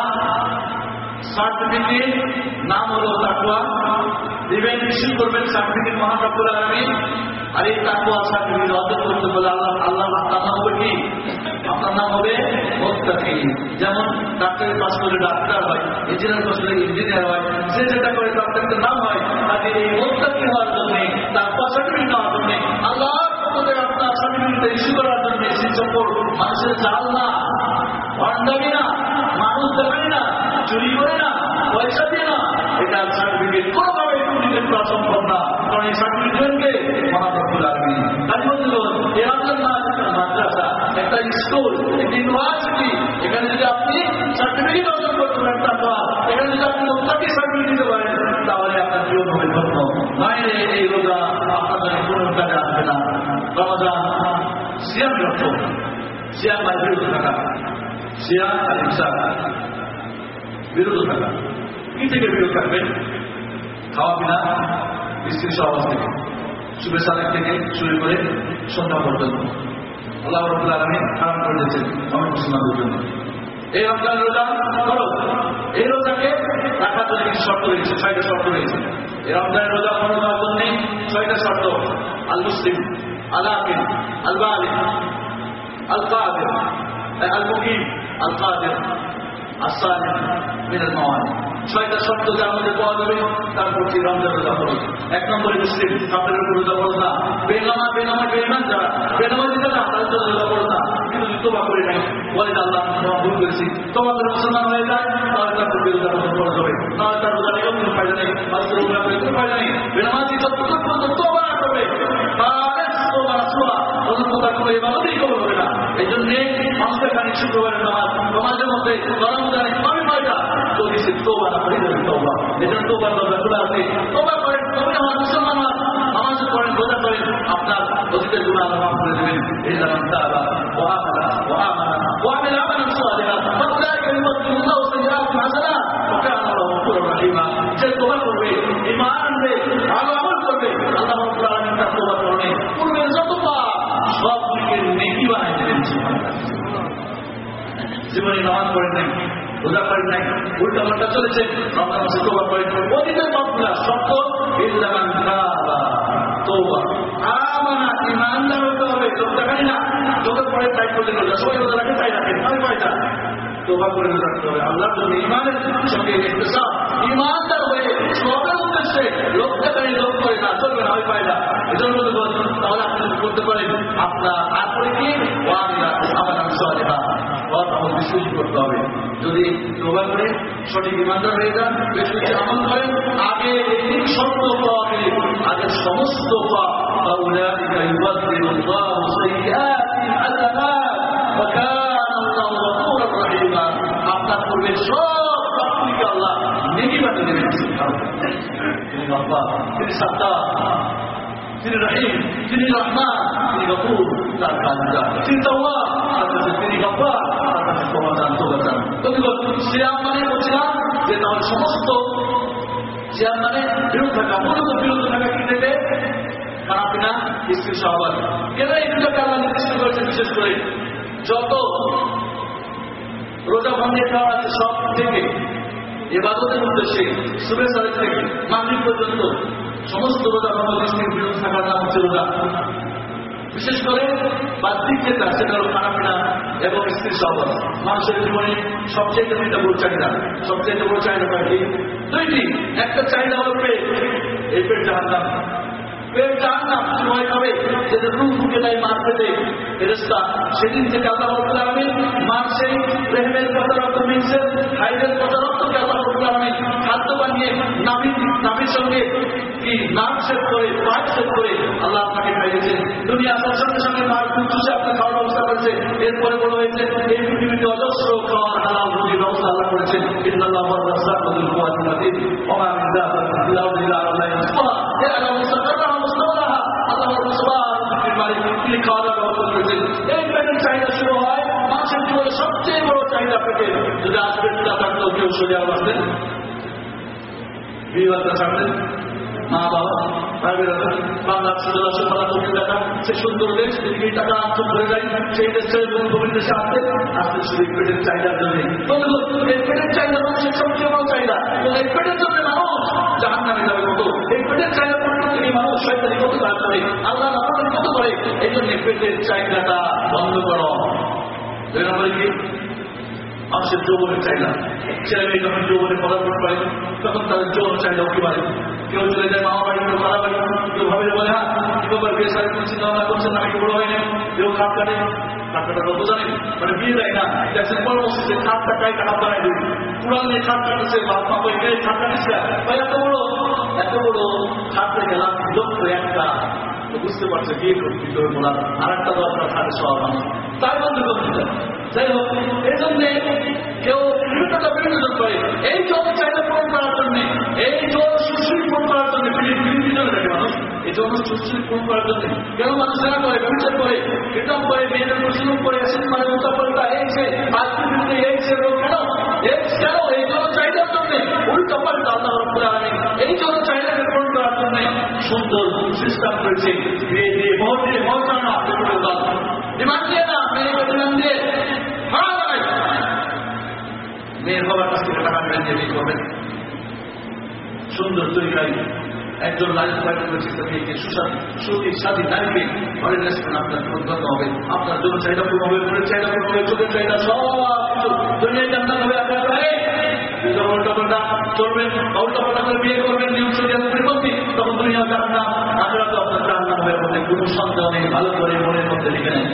সার্টিফিকেট নাম হলো তাকওয়া, দিবেন ইস্যু করবেন সার্টিফিকেট মহান রব্বুল আলামিন। আর এই তাকওয়া সার্টিফিকেট অর্জন করতে বলে আল্লাহ নাম হবে কি? আপনার নাম হবে মুত্তাকি। যেমন ডাক্তারি পাস করে ডাক্তার হয়, ইঞ্জিনিয়ার পাস করে ইঞ্জিনিয়ার হয়, যে যেটা করে ডাক্তারের নাম হয়। তাকে এই মুত্তাকি হওয়ার জন্য, তাকওয়া সার্টিফিকেট নেওয়ার জন্য, আল্লাহর পক্ষ থেকে আপনার সার্টিফিকেট ইস্যু করার জন্য শিক্ষক মানুষের জাল না, ভণ্ডামি না, মানুষ দেখাই না, চুরি করে না, পয়সা দিয়ে না, এটা সার্টিফিকেট কোনোভাবে ডুপ্লিকেট করা সম্ভব না। কারণ এই সার্টিফিকেটকে মহান রব্বুল আলামিন তাই বলছিল এ আপনার না মাদ্রাসা, একটা স্কুল, একটা ইউনিভার্সিটি, এখানে যদি আপনি সার্টিফিকেট অর্জন করতে পারেন, এখানে যদি আপনি মুত্তাকি সার্টিফিকেট দিতে পারেন, তাহলে আপনার জীবন হবে ধন্য। বাইরে এই রোজা আপনার জন্য কোনো কাজে আসবে না। রমজান সিয়ামের অর্থ, সিয়াম আর বিরত থাকা, সিয়াম আর ইমসাক, বিরত থাকা। কি থেকে বিরত থাকবেন? খাওয়া পিনা, স্ত্রী সহবাস থেকে, শুভে সালেক থেকে শুরু করে সন্ধ্যা পর্যন্ত আল্লাহ রাব্বুল আলামিন হারাম করে দিয়েছেন আমাদের মুসলমানদের জন্য। এই রমজান রোজা ফরজ, এই রোজাকে রাখার জন্য কিছু শর্ত রয়েছে, 6টা শর্ত রয়েছে। এই রমজানের রোজা ফরজ হওয়ার জন্য 6টা শর্ত। আল মুসলিম, আল আকিল, আল বালিগ, আল কাদির, আল মুকিম, আল কাদির, আস-সালিম মিনাল মাওয়ানি। 6টা শর্ত যার মধ্যে পাওয়া যাবে তারপর কি রমজান রোজা ফরজ। 1 নম্বরে মুসলিম, কাফেরের উপর রোজা ফরজ না। বেঈমান যারা বেনামাজি যারা তাদের জন্য রোজা ফরজ না। কিন্তু যদি তওবা করে নাই, বলে আল্লাহ আমরা ভুল করেছি, তওবা করে মুসলমান হয়ে যায়, তাহলে তার উপর রোজা ফরজ হবে। তাহলে তার রোজা নিয়েও কোনো ফায়দা নেই, আজকের রোজা করে কোনো ফায়দা নেই। বেনামাজি যতক্ষণ পর্যন্ত তওবা না করবে, তাহলে তওবা রাসূলা ততক্ষণ তার কোনো ইবাদতই কবুল হবে না। এই জন্য মানুষের খানিক শুক্রবারের নামাজের মধ্যে রমজান ইসলামী ফায়দা তো দিচ্ছে তওবা না করে দেবে তওবা। এই জন্য তওবার দরজা খোলা আছে। তওবা করেন, তবে আমার মুসলমান নামাজ পড়েন, রোজা করেন, আপনার অতীতের গুনাহ আল্লাহ মাফ করে দেবেন। ইল্লা মান তাবা ওয়া আমানা ওয়া আমিলা আমালান সালিহান ফাউলাইকা ইউবাদদিলুল্লাহু সাইয়্যাতিহিম হাসানাত ওয়া কানা আল্লাহু গফুরুর রাহিমা। যে তওবা করবে, ঈমান আনবে, ভালো আমল করবে, আল্লাহ রাব্বুল আলামিন তার তওবার কারণে পূর্বের যত পাপ সবকে নেকি বানাই দেবেন। জীবনে নামাজ পড়েন নাই, রোজা করেন নাই, উল্টা পাল্টা চলেছে, রমজান মাসে তওবা করেন, অতীতের পাপগুলো সব ইল্লা মান তাবা তওবা আমানা ঈমানদার হতে হবে। লোক দেখাই না, লোকের পরে তাই করতে রোজা, সবাই রোজা রাখে তাই রাখেন, আমি পয়সা তওবা করে রাখতে হবে। আল্লাহর জন্য ঈমানের সঙ্গে ইহতিসাব, ঈমানদার হয়ে সবের উদ্দেশ্যে লোক দেখাই লোক করে না, চলবে না, আমি পায়না। এজন্য তাহলে আপনি করতে পারেন আপনার তারপরে কি আমাদের সালিহা আমল বেশি করতে হবে। যদি তওবা করে সঠিক ঈমানদার হয়ে যান, বেশি বেশি আমল করেন, আগে এই শর্ত পাওয়া গেলে আগের সমস্ত পাপ ফাউলাইকা ইউবাদদিলুল্লাহু সাইয়্যাতিহিম হাসানাত ওয়া কানা আল্লাহু গফুরুর রাহিমা। আপনার পূর্বে সব পাপকে আল্লাহ নেকি বানিয়ে দেবেন। তিনি আল্লাহ, তিনি সাত্তার, তিনি রহিম, তিনি রহমান, তিনি গফুর, তার কাজটা তিনি তাওয়াব, তিনি গফফার, তার কাছে ক্ষমা চান, তওবা চান। সিয়াম মানে বলছিলাম যে তাহলে সমস্ত সিয়াম মানে বিরত থাকা, মূলত বিরত থাকা কি থেকে? খানা পিনা, স্ত্রী সহবাস। কেন এই দুটোকে আল্লাহ নির্দিষ্ট করেছে? বিশেষ করে যত রোজা ভঙ্গের খাওয়া আছে সব থেকে ইবাদতের উদ্দেশ্যে সুবহ সালেক থেকে মাগরিব পর্যন্ত সমস্ত রোজা ভঙ্গ স্ত্রীর বিরত থাকার নাম হচ্ছে রোজা। বিশেষ করে বাহ্যিক যেটা সেটা হল খানা পিনা এবং স্ত্রীর সহবাস। মানুষের জীবনে সবচেয়ে দুইটা বড় চাহিদা, সবচেয়ে বড় চাহিদা কয়েকটি? দুইটি। একটা চাহিদা হল পেট, এই পেট জাহান্নাম। পেট জাহান্নাম সময় হবে যেটা রূপ ঢুকে দেয় মার পেটে ফেরেশতা, সেদিন থেকে আল্লাহ রাব্বুল আলামিন মার সেই রেহমের কথা রক্ত মিলছে, হাইদের কথা রক্তকে আল্লাহ রাব্বুল আলামিন খাদ্য বানিয়ে নাভির সঙ্গে কি নাক সেট করে, পাক সেট করে আল্লাহ আপনাকে খাইয়েছেন। দুনিয়া আসার সঙ্গে সঙ্গে মার দুধ চুষে আপনার খাওয়ার ব্যবস্থা করেছে। এরপরে বড় হয়েছে এই পৃথিবীতে অজস্র খাওয়ার হালাল রুজির ব্যবস্থা আল্লাহ করেছেন। ইন্নাল্লাহু ওয়া রাসাকুল কুওয়াতুল মাতিন ওয়া মা মিন দাব্বাতিন ফিল আরদি ইল্লা আল্লাহু ইয়ারযুকুহা ইয়ালামু মুস্তাকাররাহা ওয়া মুস্তাওদাহা। আল্লাহর সুবহানাহু ওয়া তাআলা চাহিদা পেতে যদি আসবেন না থাকতো কেউ সোজা আসতেন, বিবাদটা ছাড়তেন, মা বাবা বাংলার সুন্দর চোখে দেখা সে সুন্দর দেশ, এদিকে টাকা আত্ম ধরে যায়, সেই দেশ ছেড়ে গভীর দেশে আসতে আসতে শুধু পেটের চাহিদার জন্য। এই পেটের চাহিদা মানুষের সবচেয়ে বড় চাহিদা, এবং এই পেটের জন্য মানুষ জাহান্নামে যাবে কত, এই পেটের চাহিদা পূর্ণ থেকে মানুষ শয়তানি কত কাজ করে, আল্লাহ নাফরমানি কত করে। এই জন্য পেটের চাহিদাটা বন্ধ করো। 2 নম্বরে কি? মানুষের যৌবনের চাহিদা। ছেলে মেয়ে যখন যৌবনে পদার্পণ করে তখন তাদের যৌবন চাহিদা উঠে পারে। কেউ চলে যায় মামা বাড়ি, কেউ খালা বাড়ি, কেউ ভাবে বলে হ্যাঁ কিভাবে বিয়ে সারি করছেন চিন্তা করছেন, আমি বড় হয়নি, কেউ খাপ কাটে, খাপ কাটার গল্প জানেন, মানে বিয়ে দেয় না, দেখছেন পরবর্তীতে খাপ কাটায় খাপ বানায় দিবি, পুরান নিয়ে খাপ কাটছে, বাপ মা বই গেলে খাপ কাটিস এত বড় খাপে গেলাম লক্ষ্য একটা, বুঝতে পারছে বিয়ে করতে বলার আর একটা দরকার থাকে সব মানুষ তাই বন্ধু করতে। যাই হোক, এই জন্যে কেউ বিভিন্নতা বিনোদন করে এই জল চাহিদা পূরণ করার জন্য, এই জল সুশ্রী পূরণ করার জন্য, বিরোধী জন্য থাকে মানুষ এই জন্য সুশ্রী পূরণ করার জন্য কেন মানুষেরা করে, ব্যবচার করে, কীর্তন করে, মেয়েদের প্রচলন করে, মানে উল্টাপাল্টা এইছে আজকের বিরুদ্ধে এইছে রোগ কেন, কেন এই জল চাহিদার জন্য উল্টাপাল্টা আল্লাহ রাব্বুল আলামিন এই জল চাহিদাকে পূরণ করার জন্য সুন্দর সিস্টেম করেছে। বিয়ে দিয়ে ভোট দিয়ে ভোট জানা ডিমান্ড দিয়ে না, মেয়েকে ডিমান্ড দিয়ে ভাড়া লাগাই, মেয়ের বাবার কাছ থেকে টাকা মেয়ে দিয়ে বিয়ে করবেন সুন্দর তরিকায় একজন লাইফ পার্টি করেছে মেয়েকে সুখী স্বাধীন নারীকে ঘরের রেস্টুরেন্ট আপনার পূরণ করতে হবে, আপনার জন্য চাহিদা পূরণ হবে, মনের চাহিদা পূরণ হবে, চোখের চাহিদা সব কিছু দুনিয়ায় জানতে হবে। আপনার উল্টাপাল্টা চলবেন বা উল্টাপাল্টা করে বিয়ে করবেন নিয়ম শরীয়ত পরিপন্থী, তখন দুনিয়া জাহান্নাম, আখিরাতে আপনার জাহান্নাম হবে, আপনাদের কোনো সন্দেহ নেই। ভালো করে মনের মধ্যে লিখে নেন।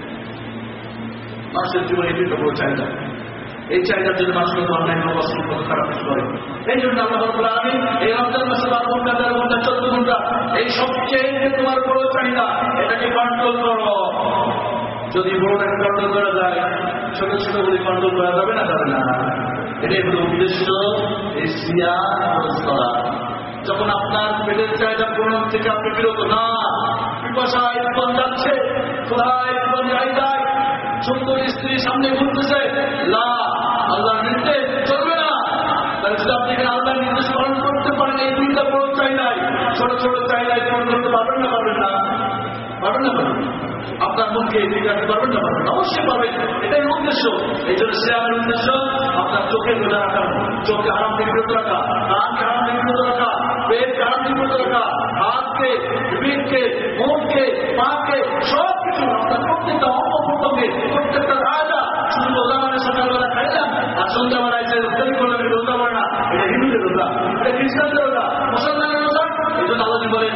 মানুষের জীবনে এটি বড় চাহিদা, এই চাহিদার জন্য মানুষ কিন্তু অন্যান্য বস্তু কত খারাপ কিছু করে। এই জন্য আল্লাহ রাব্বুল আলামিন এই রমজান মাসে 12 ঘন্টা 13 ঘন্টা 14 ঘন্টা এই সবচেয়ে তোমার বড় চাহিদা, এটাকে কন্ট্রোল করো। যদি বড়টাকে কন্ট্রোল করা যায়, ছোট ছোট গুলি কন্ট্রোল করা যাবে না, যাবে না। এটাই হলো উদ্দেশ্য এই সিয়াম করা। যখন আপনার পেটের চাহিদা পূরণ থেকে আপনি বিরত না, পিপাসায় জীবন যাচ্ছে, ক্ষুধায় জীবন যায়, সুন্দর স্ত্রী সামনে ঘুরতেছে, আল্লাহর নির্দেশ চলবে না। তাহলে যদি আপনি এখানে আল্লাহর নির্দেশ পালন করতে পারেন, এই দুইটা বড় চাহিদায়, ছোট ছোট চাহিদায় পূরণ করতে পারবেন না, পারবেন না, পারবেন না, পারবেন আপনার মনকে ঠিক রাখতে পারবেন না, পারবেন অবশ্যই পাবেন। এটাই উদ্দেশ্য। এই জন্য সিয়ামের উদ্দেশ্য আপনার চোখের রোজা রাখা, চোখকে হারাম থেকে বিরত রাখা, কানকে হারাম থেকে বিরত রাখা, পেটকে হারাম থেকে বিরত রাখা, হাতকে, পিঠকে, মুখকে, পাকে, সব কিছু আপনার প্রত্যেকটা অঙ্গ প্রত্যঙ্গে, প্রত্যেকটা রাজা শুধু রোজা মানে সকালবেলা খাইলাম আর সন্ধ্যাবেলায় যে তৈরি করলাম, এটা রোজা মানে না, এটা হিন্দুদের রোজা, এটা খ্রিস্টানদের রোজা, মুসলমানের রোজা। এই জন্য আল্লাহ বলেন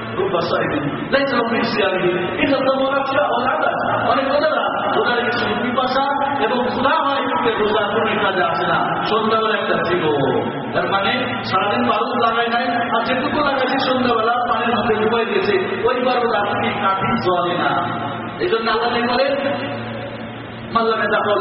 অনেক রোজারা রোজা রেখে শুধু পিপাসা এবং ক্ষুধা হয়, রোজা কোন কাজে আসে না, সন্ধ্যাবেলা একটা ছিল, তার মানে সারাদিন বারুদ লাগাই নাই, আর যেটুকু লাগাইছে সন্ধ্যাবেলা পানির মধ্যে ডুবাই দিয়েছে, ওই বারুদ আপনি কাঠি জলে না। এই জন্য আল্লাহ বলেন আল্লাহ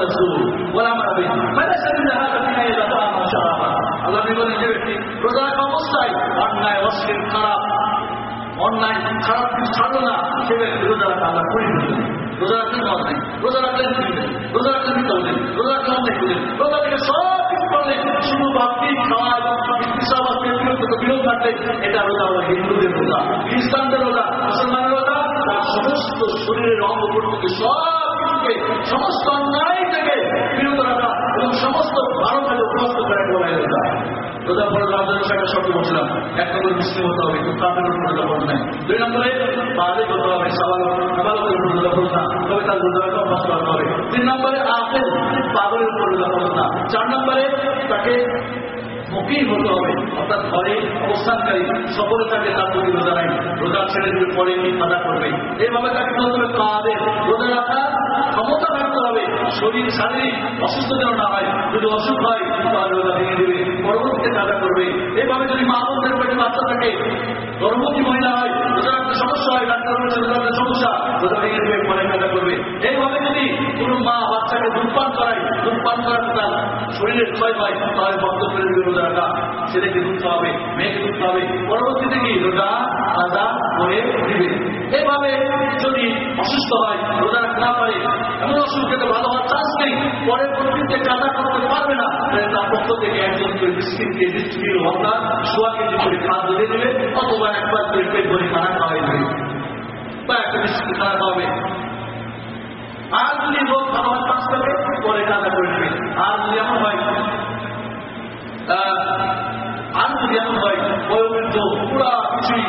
বলেন যে ব্যক্তি রোজা রাখা অবস্থায় অন্যায় অশ্লীল খারাপ অন্যায় খারাপ কিছু ছাড়লো না, সে ব্যক্তি রোজা রাখা আল্লাহ পরিণত। রোজা রাখলে মত নেই, রোজা রাখলে দিলেন, রোজা রাখলে নিতে হলেন, রোজা রাখলে অনেক দিলেন, রোজা থেকে সব কিছু করলেন, শুধু বাপি খাওয়া বিরোধ থাকলে এটা রোজা হলো হিন্দুদের রোজা, খ্রিস্টানদের রোজা, মুসলমানের রোজা, তার সমস্ত শরীরের অঙ্গ প্রত্যঙ্গ সব কিছুকে সমস্ত অন্যায় থেকে বিরত রাখা এবং সমস্ত ভালো কাজে অভ্যস্ত করে বলা রোজা। রোজা পরে রাজার সাথে শব্দ বলছিলাম, 1 নম্বরে মুসলিম হতে হবে, কিন্তু তাদের উপর রোজা পড়ে নাই। 2 নম্বরে বাড়ি হতে হবে, সাবালের উপর রোজা পড়ে না, তবে তার রোজা অভ্যাস করতে হবে। 3 নম্বরে আপেল পাগলের উপর রোজা পড়ে না। 4 নম্বরে তাকে মুকিম হতে হবে, অর্থাৎ ঘরে অবস্থানকারী সকলে তাকে তার প্রতি রোজা নাই, রোজা ছেড়ে দিয়ে পরে কাদা করবে, এইভাবে তাকে বলতে হবে কাদের রোজা রাখার ক্ষমতা থাকতে হবে, শরীর শারীরিক অসুস্থ যেন না হয়, যদি অসুখ হয় তাহলে রোজা ভেঙে দেবে, পরবর্তীতে কাদা করবে। এইভাবে যদি মা বোনদের পেটে বাচ্চা থাকে, গর্ভবতী মহিলা হয়, রোজা রাখতে সমস্যা হয়, ডাক্তার বলছে রোজা রাখতে সমস্যা, রোজা ভেঙে দেবে, পরে কাদা করবে। এইভাবে যদি কোনো মা বাচ্চাকে দুধপান করায়, ধূমপান করার তার শরীরের ক্ষয় হয়, তাহলে বক্তব্যের রোজা রাখা, ছেলেকে দুধ খাওয়াবে, মেয়েকে দুধ খাওয়াবে, পরবর্তীতে কি রোজা আদা হয়ে দিবে। এভাবে যদি অসুস্থ হয়, রোজা রাখতে না পারে, এমন অসুখ খেতে ভালো হওয়ার চান্স নেই, পরের পরিস্থিতিতে কাজা করতে পারবে না, তার পক্ষ থেকে একজন করে মিসকিনকে ডিস্ট্রিক্ট হত্যা সোয়া কেজি করে খাদ্য দিয়ে দেবে, অথবা একবার করে পেট ভরে খানা খাওয়াই দেবে, বা একটা মিষ্টি খানা খাওয়াবে। আর যদি লোক ভালো হওয়ার চান্স থাকে, পরে কাজা করে নেবে। আর যদি এমন হয় বয়োবৃদ্ধ পুরা কিছুই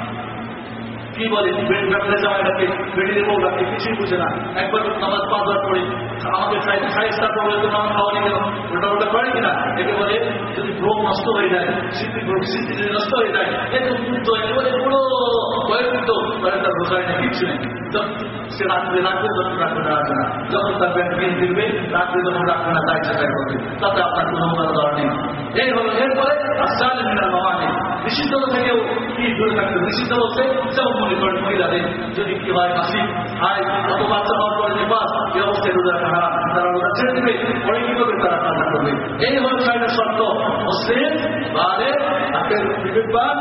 কি বলে বেড়ে জামাইটাকে বেড়ে বউটাকে কিছুই বুঝে না, একবার নামাজ 5 বার পড়ে আমাকে সাইজটা পড়লে তো নামাজ খাওয়া নিয়ে গেল, ওটা ওটা করে কিনা, একে বলে যদি ভ্রম নষ্ট হয়ে যায়, স্মৃতি যদি নষ্ট হয়ে যায়, একেবারে পুরো বয়োবৃদ্ধ তার রোজায় না কিচ্ছু নেই। সে রাত্রে রাখবে, যখন রাখবে না রাখবে না, যখন তার ব্যাংক বিল দিবে রাত্রে যখন রাখবে না তাই চেষ্টা করবে, তাতে আপনার কোনো দরকার নেই। এই হলো এরপরে আসালে মিনাল মাওয়ানি, নিষিদ্ধ থেকেও কি দূরে থাকবে। নিষিদ্ধ হচ্ছে যেমন মনে করেন মহিলাদের যদি কি হয় মাসিক হয়, অত বাচ্চা হওয়ার পরে যে বাস এই অবস্থায় রোজা রাখা হারাম, তারা রোজা ছেড়ে দেবে, পরে কি করবে, তারা কাজা করবে। এই হলো ছয়টা শর্ত। মুসলিম বালেগ হাতের বিবেকবান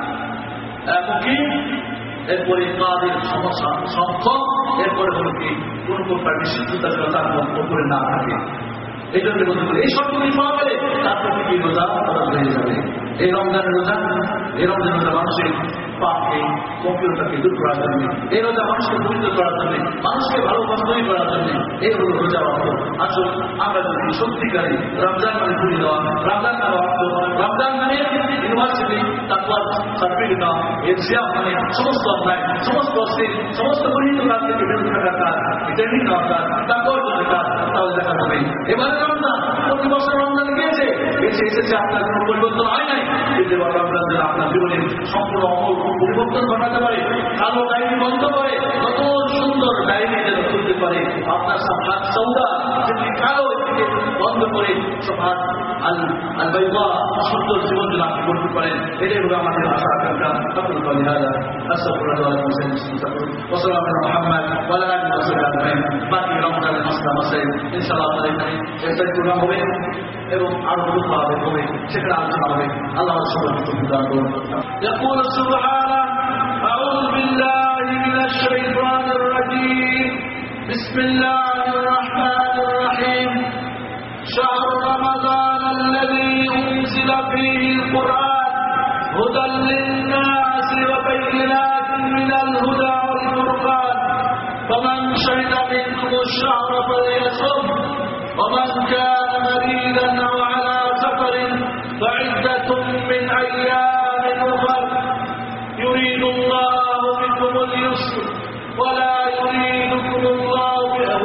মুকিম, এরপরে কাদের সমস্যা সক্ষম, এরপরে হলো কি কোন প্রকার নিষিদ্ধতা তার উপরে না থাকে। এই জন্য বলতে পারি এই শর্তগুলি পাওয়া গেলে তারপর কি রোজা হয়ে যাবে। এই রমজানের রোজা, এই রমজান রোজা মানুষের পাপকে কম্পিউটারকে দূর করার জন্য, এই রোজা মানুষকে পবিত্র করার জন্য, মানুষকে ভালোবাসা করার জন্য, এই হলো রোজা অর্থ। আসল আমরা যদি সত্যিকারে রমজান মানে ঘুরে দেওয়া, রমজান মানে অর্থ, রমজান মানে ইউনিভার্সিটি তারপর সার্টিফিকেট দেওয়া, এক্সাম মানে সমস্ত অন্যায়, সমস্ত অস্থির, সমস্ত গরিব কাজ থেকে বেরোতে থাকার কাজ, ট্রেনিং দেওয়ার কাজ, তারপর যদি কাজ, তাহলে দেখা যাবে। এবারে রমজান প্রতি বছর রমজান গিয়েছে, এসেছে আপনার কোনো পরিবর্তন হয় নাই, কিন্তু এবার রমজান যেন আপনার জীবনের সম্পূর্ণ অমল পরিবর্তন ঘটাতে পারে, কালো ডায়েরি বন্ধ করে নতুন সুন্দর ডায়েরি যেন খুলতে পারে, আপনার সাফাত সৌদা যেটি কালো এটিকে বন্ধ করে সফাত আল বাইদা সুন্দর জীবন যেন আপনি করতে পারেন। এটাই হলো আমাদের আশা আকাঙ্ক্ষা। সকল বলি হাজা আস্তাগফিরুল্লাহ ওয়া সাল্লাল্লাহু মুহাম্মদ ওয়া আলা আলিহি ওয়া সাহবিহি। বাকি রমজানের মাসলা মাসাইল ইনশাআল্লাহ আপনাদের এখানে একটা প্রোগ্রাম হবে এবং আরো বহু হবে, সেখানে আলোচনা হবে। আল্লাহ সুবহানাহু ওয়া তাআলা يقول سبحانه أعوذ بالله من الشيطان الرجيم بسم الله الرحمن الرحيم شهر رمضان الذي أنزل فيه القرآن هدى للناس وبينات من الهدى والفرقان فمن شهد منكم الشهر فليصم ومن كان مريضا أو على سفر فعدة من أيام أخر يريد الله بكم اليسر ولا يريدكم الله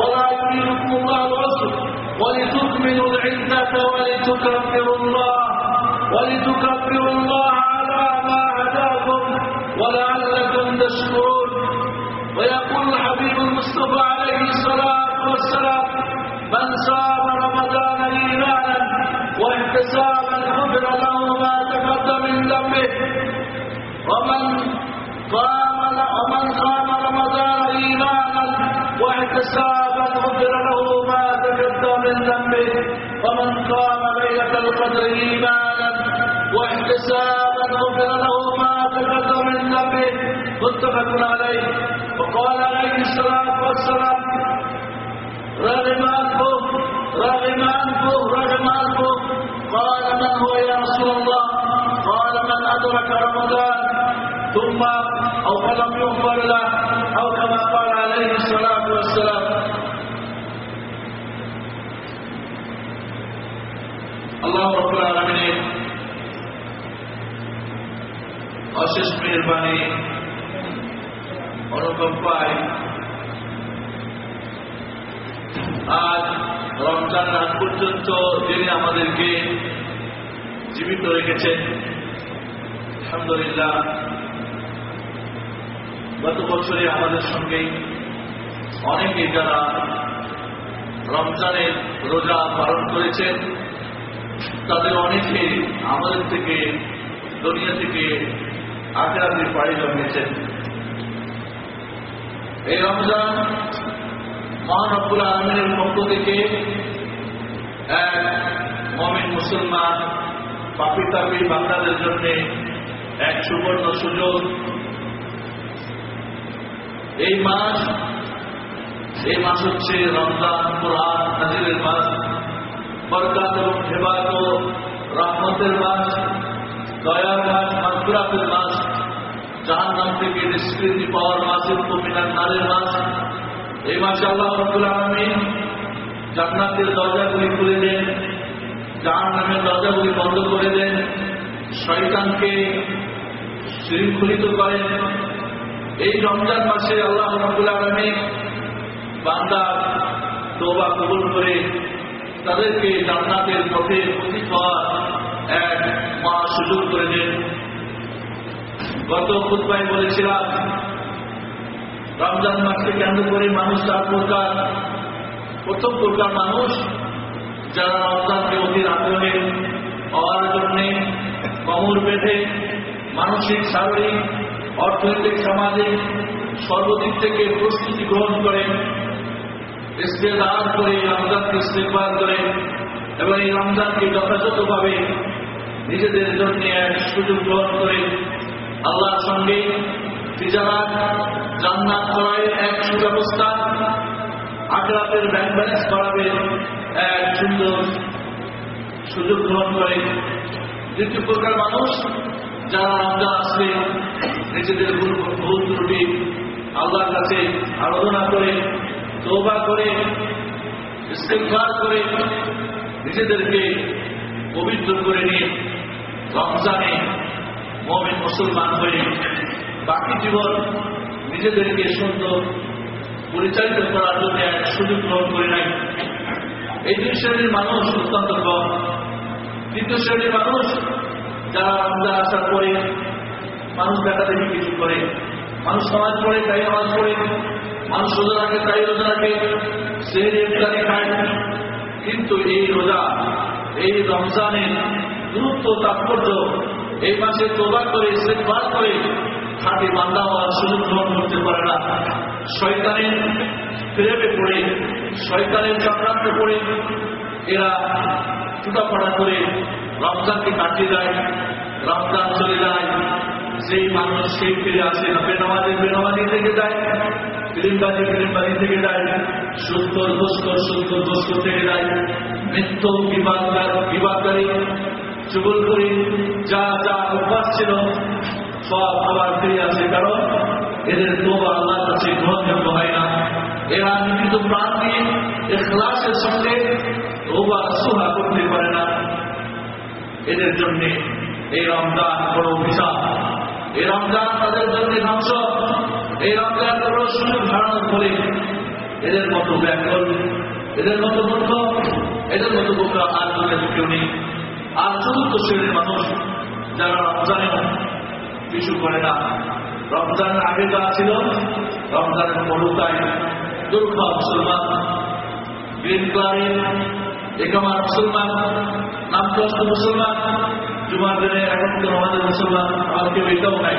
العسر ولتكملوا العدة ولتكبروا الله على ما هداكم ولعلكم تشكرون. ويقول الحبيب المصطفى عليه الصلاة والسلام من صام رمضان إيمانا واحتسابا غفر له ما تقدم من ذنبه ومن قام رمضان إيمانا واحتسابا غفر له ما تقدم من ذنبه ومن قام ليلة القدر إيمانا واحتسابا غفر له ما تقدم من ذنبه متفق عليه. وقال عليه الصلاة والسلام رغم أنفه قال من هو يا رسول الله؟ قال من أدرك رمضان ثم أو فلم يغفر له أو كما قال عليه الصلاة والسلام. الله رب العالمين অশেষ মেহেরবানি অনুকম্পায় আজ রমজান রাত পর্যন্ত যিনি আমাদেরকে জীবিত রেখেছেন, আলহামদুলিল্লাহ। গত বছরে আমাদের সঙ্গে অনেকে যারা রমজানের রোজা পালন করেছেন তাদের অনেকে আমাদের থেকে দুনিয়া থেকে আখিরাতে পাড়ি জমিয়েছেন। এই রমজান মহান রব্বুল আলামিনের পক্ষ থেকে এক মুমিন মুসলমান পাপী তাপী বান্দাদের জন্য এক সুবর্ণ সুযোগ। এই মাস হচ্ছে রমজান, কোরআন নাজিলের মাস, বরকত ও হেফাজত ও রহমতের মাস, দয়ার মাস, মাগফিরাতের মাস, জাহান্নাম থেকে নিষ্কৃতি পাওয়ার মাস, মুমিনাত নারের মাস। এই মাসে আল্লাহ রাব্বুল আলামিন জান্নাতের দরজাগুলি খুলে দেন, জাহান্নামের দরজাগুলি বন্ধ করে দেন, শয়তানকে শৃঙ্খলিত করেন। এই রমজান মাসে আল্লাহ রাব্বুল আলামিন বান্দার তওবা কবুল করে তাদেরকে জান্নাতের পথে পথিক হওয়ার এক মহা সুযোগ করে দেন। গত খুতবায় বলেছিলাম রমজান মাসকে কেন্দ্র করে মানুষ চার প্রকার। প্রথম প্রকার মানুষ যারা রমজানকে অধীর আগ্রহে হওয়ার জন্য কমর বেঁধে মানসিক, শারীরিক, অর্থনৈতিক, সামাজিক সর্বদিক থেকে প্রস্তুতি গ্রহণ করে, ইস্তেগফার করে, রমজানকে ইস্তেগফার করে এবং এই রমজানকে যথাযথভাবে নিজেদের জন্য এক সুযোগ গ্রহণ করে আল্লাহর সঙ্গে তিজারাত, জান্নাত ক্রয়ের এক সুব্যবস্থা, আখিরাতের ব্যাংক ব্যালেন্স করাবে এক সুন্দর সুযোগ গ্রহণ করে। দ্বিতীয় প্রকার মানুষ যারা রমজান আসলে নিজেদের ভুল ত্রুটি আল্লাহর কাছে আরাধনা করে, তওবা করে, ইস্তেগফার করে নিজেদেরকে পবিত্র করে নিয়ে রমজানে মুমিন মুসলমান হয়ে বাকি জীবন নিজেদেরকে সুন্দর পরিচালিত করার জন্য এক সুযোগ গ্রহণ করে নাই। এই দুই শ্রেণীর মানুষ অত্যন্ত কম। তৃতীয় শ্রেণীর মানুষ যারা রমজান আসার পরে মানুষ দেখা দেখি কিছু করে, মানুষ নামাজ পড়ে তাই নামাজ পড়ে, মানুষ রোজা রাখে তাই রোজা রাখে, সেহরি ইফতারি খায়, কিন্তু এই রোজা, এই রমজানের গুরুত্ব, তাৎপর্য, এই মাসে তওবা করে, ইস্তেগফার করে খাঁটি বান্দা হওয়ার সুযোগ গ্রহণ করতে পারে না। শয়তানের প্রেমে পড়ে, শয়তানের চক্রান্তে পড়ে এরা টুটাফাটা করে রমজানকে কাটিয়ে দেয়। রমজান চলে যায়, সেই মানুষ সেই ফিরে আসে না, বেনামাজি থেকে যায়, ফিল্মবাজি থেকে যায়, সুন্দর দোস্ত থেকে যায়, মিথ্য বিবাদকারী, চুগলখড়ি, যা যা অভ্যাস ছিল সব আবার ফিরে আসে। কারণ এদের তওবা আল্লাহর কাছে গ্রহণযোগ্য হয় না। এরা নিবিত প্রাণ দিয়ে ইখলাসের সঙ্গে তওবা নসুহা করতে পারে না। এদের জন্য এই রমজান বড় অভিশাপ, এই রমজান তাদের জন্য ধ্বংস। এই রমজান বড় সুযোগ হারানোর ফলে এদের মতো ব্যাকল, এদের মতো মূর্খ, এদের মতো বোকা আর কেউ নেই। আর চতুর্থ শ্রেণীর মানুষ যারা রমজানে কিছু করে না, রমজানের আগে যা ছিল রমজানের পরতায় দুর্গা মুসলমান, গ্রিন ক্লাবে একামার মুসলমান, নামগ্রস্ত মুসলমান, জুমার দিনে এখন তো আমাদের মুসলমান আর কেউ এটাও নাই।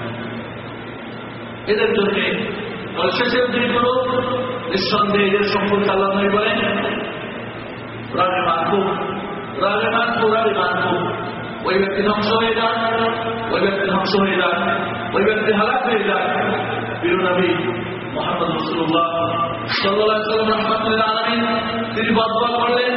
এদের জন্য শেষের দিনগুলো নিঃসন্দেহে এদের সম্পর্কে আল্লাহ নবী বলেন রাগে মানবো, ওই ব্যক্তি ধ্বংস হয়ে যান, ওই ব্যক্তি ধ্বংস হয়ে যান, ওই ব্যক্তি হালাক হয়ে যান। প্রিয় নবী মুহাম্মদ রাসূলুল্লাহ সাল্লাল্লাহু আলাইহি ওয়াসাল্লাম রাহমাতুল্লাহ আলাইহি তিনি বদদোয়া করলেন।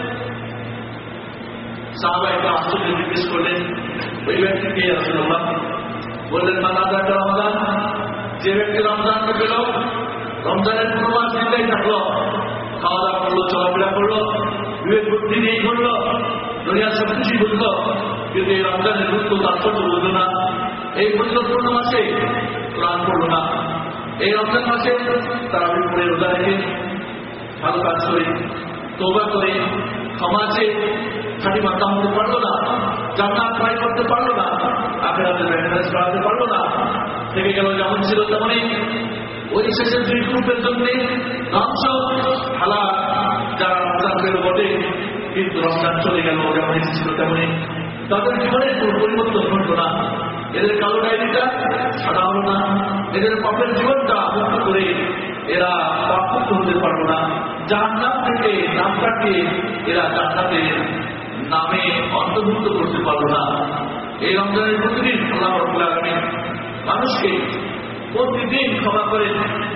সাহাবায়ে আশ্চর্য জিজ্ঞেস করলেন ওই ব্যক্তি কে ইয়া রাসূলুল্লাহ? বললেন মান আদাকা রমজান, যে ব্যক্তি রমজানকে পেল, রমজানের পুরো মাস দিতেই থাকলো, খাওয়া দাওয়া করলো, চলাফেরা করলো, বিবেক বুদ্ধি নিয়েই করলো, দুনিয়ার সব কিছুই বুঝলো, কিন্তু এই রমজানের গুরুত্ব তাৎপর্য বুঝলো না। এই ফজিলতপূর্ণ মাসে কোরআন পড়লো না, এই রমজান মাসে তারাবি পড়ে রোজা রেখে ভালো কাজ করে তওবা করে ক্ষমা চেয়ে খাঁটি মাথা হতে পারলো না, জান্নাত ক্রয় করতে পারলো না, আখিরাতের ব্যাংক করাতে পারলো না, থেকে গেল যেমন ছিল তেমনই। ওই শেষের দুই গ্রুপের জন্য ধ্বংস, হালাক। যারা রমজান পেল বটে কিন্তু রমজান চলে গেল যেমন ছিল তেমনই, তাদের জীবনের কোনো পরিবর্তন ঘটল না। এদের কালো ডায়েরিটা ছাড়া হলো না, এদের পাপের জীবনটা মুক্ত করে এরা পার্থক্য হতে পারবো না, জাহান্নাম থেকে নাম কাটিয়ে এরা জান্নাতের নামে অন্তর্ভুক্ত করতে পারবো না। এই রমজানের প্রতিদিন আল্লাহ রাব্বুল আলামিন মানুষকে প্রতিদিন ক্ষমা করেন।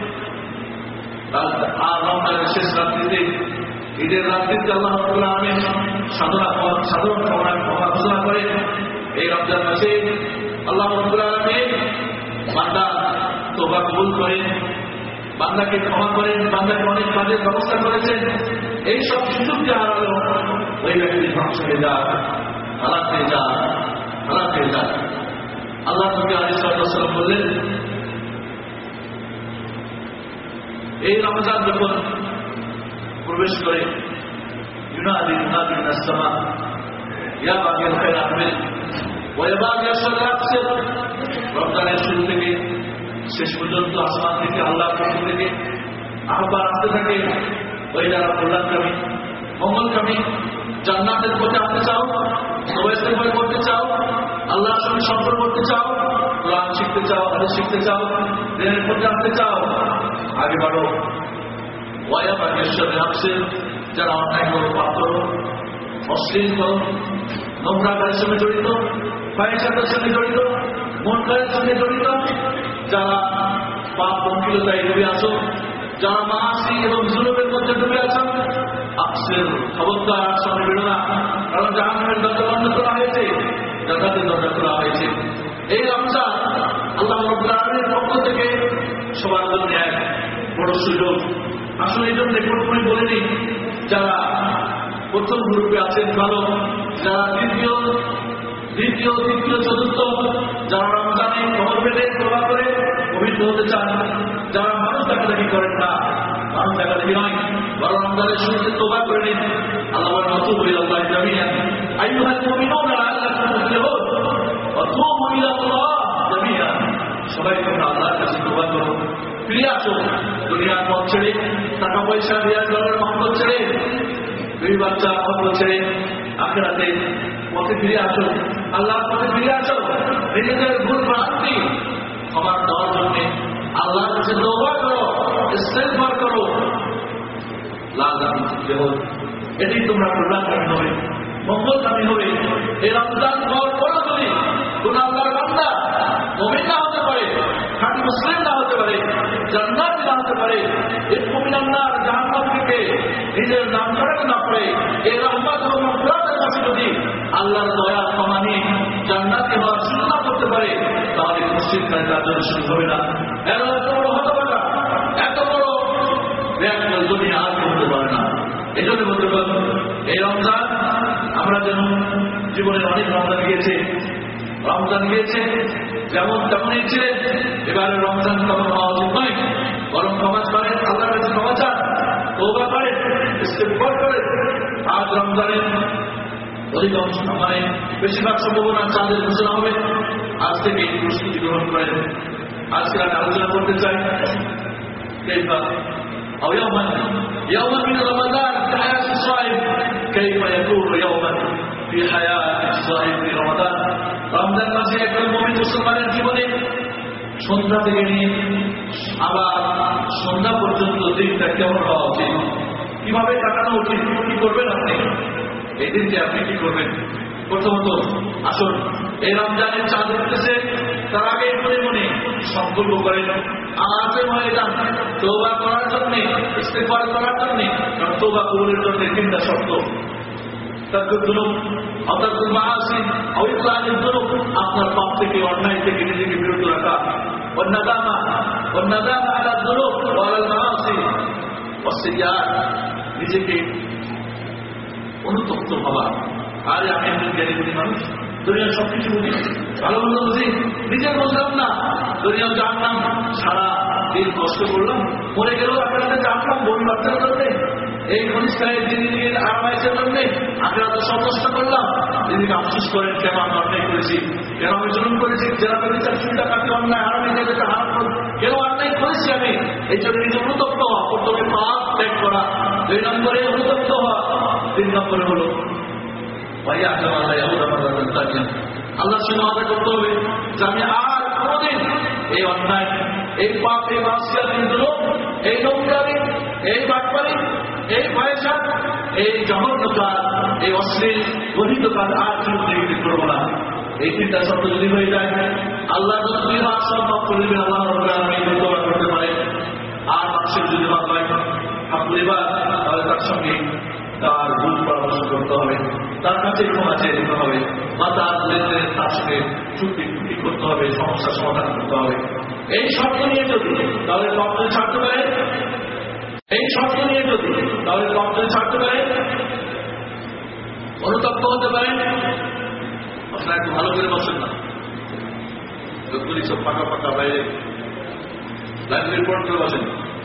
আর রমজানের শেষ রাত্রিতে, ঈদের রাত্রিতে আল্লাহ রাব্বুল আলামিন সাধারণ ক্ষমা ঘোষণা করেন। এই রমজান মাসে আল্লাহ রাব্বুল আলামিন বান্দা তওবা কবুল করেন, বান্দাকে ক্ষমা করেন, বান্দাকে অনেক কাজের ব্যবস্থা করেছেন। এই সব সুযোগ যে হারালো, ওই ব্যক্তি ধ্বংস হয়ে যা, হালাক হয়ে যা, হালাক হয়ে যা। আল্লাহ নবী আলাইহিস সালাম বললেন, এই রমজান যখন প্রবেশ করে, ইউনাদি মুনাদি মিনাস সামা ইয়া বাগিল খায়র আকমিল ওয়া ইয়া বাগিল শার আকসির। রমজানের শুরু থেকে শেষ পর্যন্ত আসমান থেকে আল্লাহর পক্ষ থেকে আহ্বান আসতে থাকে, ওই যারা কল্যাণকামী, মঙ্গলকামী, জান্নাতের পথে আসতে চাও, সবাইকে ভয় করতে চাও, আল্লাহর সঙ্গে সম্পর্ক করতে চাও, কোরআন শিখতে চাও, হাদিস শিখতে চাও, দিনের পথে আসতে চাও, আগে বাড়ো। ওয়া বাগিল শার আকসির, যারা অন্যায় করো, পাপ করো, অশ্লীল করো, নোংরা কাজের সঙ্গে জড়িত, ফাহিশাতের সঙ্গে জড়িত, মুনকারের সঙ্গে জড়িত, যারা পাপ পঙ্কিলতায় ডুবে আছো, যারা মাসি এবং জুলুমের মধ্যে ডুবে আছো, আকসির, খবরদার সামনে বেরো না, কারণ জাহান্নামের দরজা বন্ধ করা হয়েছে, জান্নাতের দরজা খোলা হয়েছে। এই রমজান আল্লাহ রাব্বুল আলামিনের পক্ষ থেকে সবার জন্য এক বড় সুযোগ। আসলে এই জন্য পুরোপুরি বলিনি, যারা প্রথম গ্রুপে আছেন ভালো, যারা দ্বিতীয়, তৃতীয়, চতুর্থ, যারা রমজানে খবর পেলে তওবা করে পবিত্র হতে চান, যারা মানুষ দেখাদেখি করেন না, মানুষ দেখাদেখি নয়, বরং রমজানের শুরুতে তওবা করে নিন। আল্লাহ বলেন, ওয়াতুবু ইলাল্লাহি জামিআন আইয়ুহাল মুমিনুনা লাআল্লাকুম তুফলিহুন, ওয়াতুবু ইলাল্লাহি জামিআন। সবাই তোমরা আল্লাহর কাছে তওবা করো, ফিরে আসো দুনিয়ার পথ ছেড়ে, টাকা পয়সা রিয়াল ডলারের মহব্বত ছেড়ে, দুই বাচ্চা মহব্বত ছেড়ে, আখিরাতে পথে ফিরে আসো, আল্লাহর পথে ফিরে আসো। নিজেদের ভুল ভ্রান্তি ক্ষমা দেওয়ার জন্য আল্লাহর কাছে তওবা করো, ইস্তেগফার করো, লাগাম দেও। এটি তোমরা কল্যাণকামী হবে, মঙ্গলকামী হবে। এই রমজান পর পরও যদি কোন আল্লাহর বান্দা মুমিন না হতে পারে, খাঁটি মুসলিম না হতে পারে, জান্নাতি না হতে পারে, ইতকু মিনান নার, জাহান্নাম থেকে নিজের নাম ছড়াতে না পারে, এই রহমত এবং মাগফিরাতের কাছে যদি আল্লাহর দয়া ক্ষমা নিয়ে জান্নাতি হওয়ার শুরু না করতে পারে, তাহলে মুসলিম তার জন্য শুরু হবে না। এত বড় হতভাগা, এত বড় ব্যাকল দুনিয়া আর হতে পারে না। এই জন্য বলতে পারবো, এই রমজান আমরা যেন জীবনের অনেক রমজান গিয়েছে, যেমন তেমনই ছিলেন, এবারে রমজান তেমন হওয়া উচিত নয়, বরং ক্ষমা করেন, আল্লাহর কাছে ক্ষমা চান, তওবা করেন, ইস্তেগফার করেন। আজ রমজানের অধিকাংশ মানে বেশিরভাগ সম্ভাবনা চাঁদের ঘোষণা হবে, আজ থেকে প্রস্তুতি গ্রহণ করেন। আজকে আমি আলোচনা করতে চাই أو يوما من رمضان في حياة الصائم، كيف يكون يوما في حياة الصائم في رمضان। রমজান মাসে একজন মুমিন মুসলমানের জীবনে সন্ধ্যা থেকে নিয়ে আবার সন্ধ্যা পর্যন্ত দিনটা কেমন হওয়া উচিত, কিভাবে কাটানো উচিত, কি করবেন আপনি এই দিনকে, আপনি কি করবেন? প্রথমত আসুন, এই রমজানের চাঁদ উঠতেছে, তার আগে মনে মনে সংকল্প করেন, আজম হয়ে যান তওবা করার জন্য, ইস্তেগফার করার জন্য। কারণ তওবা কবুলের জন্য তিনটা শর্ত: তারকুল যুনুব, তারকুল মাআসি, আও ইকলালুল যুনুব, আপনার পাপ থেকে, অন্যায় থেকে নিজেকে বিরত রাখা, ওয়ান নাদামা আলা যুনুব ওয়া আলাল মাআসি ওয়াস সাইয়্যাত, নিজেকে অনুতপ্ত হওয়া। আরে আমি একজন জ্ঞানী মানুষ, দুনিয়ার সবকিছু বুঝি, ভালো মন্দ বুঝি, নিজের বুঝলাম না, দুনিয়া জানলাম, সারা দিন কষ্ট করলাম, মরে গেলেও আপনাদের জানলাম বোন বাচ্চার জন্যে, এই ঘনিষ্ঠায় দিদির আরামাইশের জন্যে আপনারা তো সন্তুষ্ট করলাম। দিদিকে আফসোস করেন, কেন আমি অন্যায় করেছি, কেন আমি জুলুম করেছি, যারা বিচার সুবিধা কাকে অন্যায় আরামে যেটা হারাম, কেন অন্যায় করেছি আমি, এই জন্য নিজে অনুতপ্ত হওয়া, প্রথমে পাপ ত্যাগ করা, 2 নম্বরে অনুতপ্ত হওয়া, 3 নম্বরে হলো আল্লাহ সঙ্গে ওয়াদা করতে হবে যে আমি আর কোনোদিন এই অন্যায় এই পাপ, এই মাসিয়াত, এই জুলুম, এই নোংরামি, এই বাটপারি, এই ফাহিশাত, এই জঘন্য কাজ, এই অশ্লীল গঠিত কাজ আর জীবনে করবো না। এই চিন্তা শব্দ যদি হয়ে যায়, আল্লাহ যদি হাত সব মাফ করে দেবেন, আল্লাহ রাব্বুল আলামিন তওবা করতে পারে। আর মানুষের যদি হাত হয় পরিবার, তাহলে তার সঙ্গে তার ভুল পরামর্শ করতে হবে, তার কাছে ক্ষমা চেয়ে দিতে হবে, বা তার লেনদেনের তার সঙ্গে চুক্তি করতে হবে, সমস্যার সমাধান করতে হবে। এই শর্ত নিয়ে যদি তাহলে পাপ ছাড়তে পারে, এই শর্ত নিয়ে যদি তাহলে পাপ ছাড়তে পারে, অনুতপ্ত হতে পারে। আপনারা একটু ভালো করে বসেন না, যতগুলি সব ফাঁকা ফাঁকা বাইরে লাইভ রিপোর্ট করে বসেন।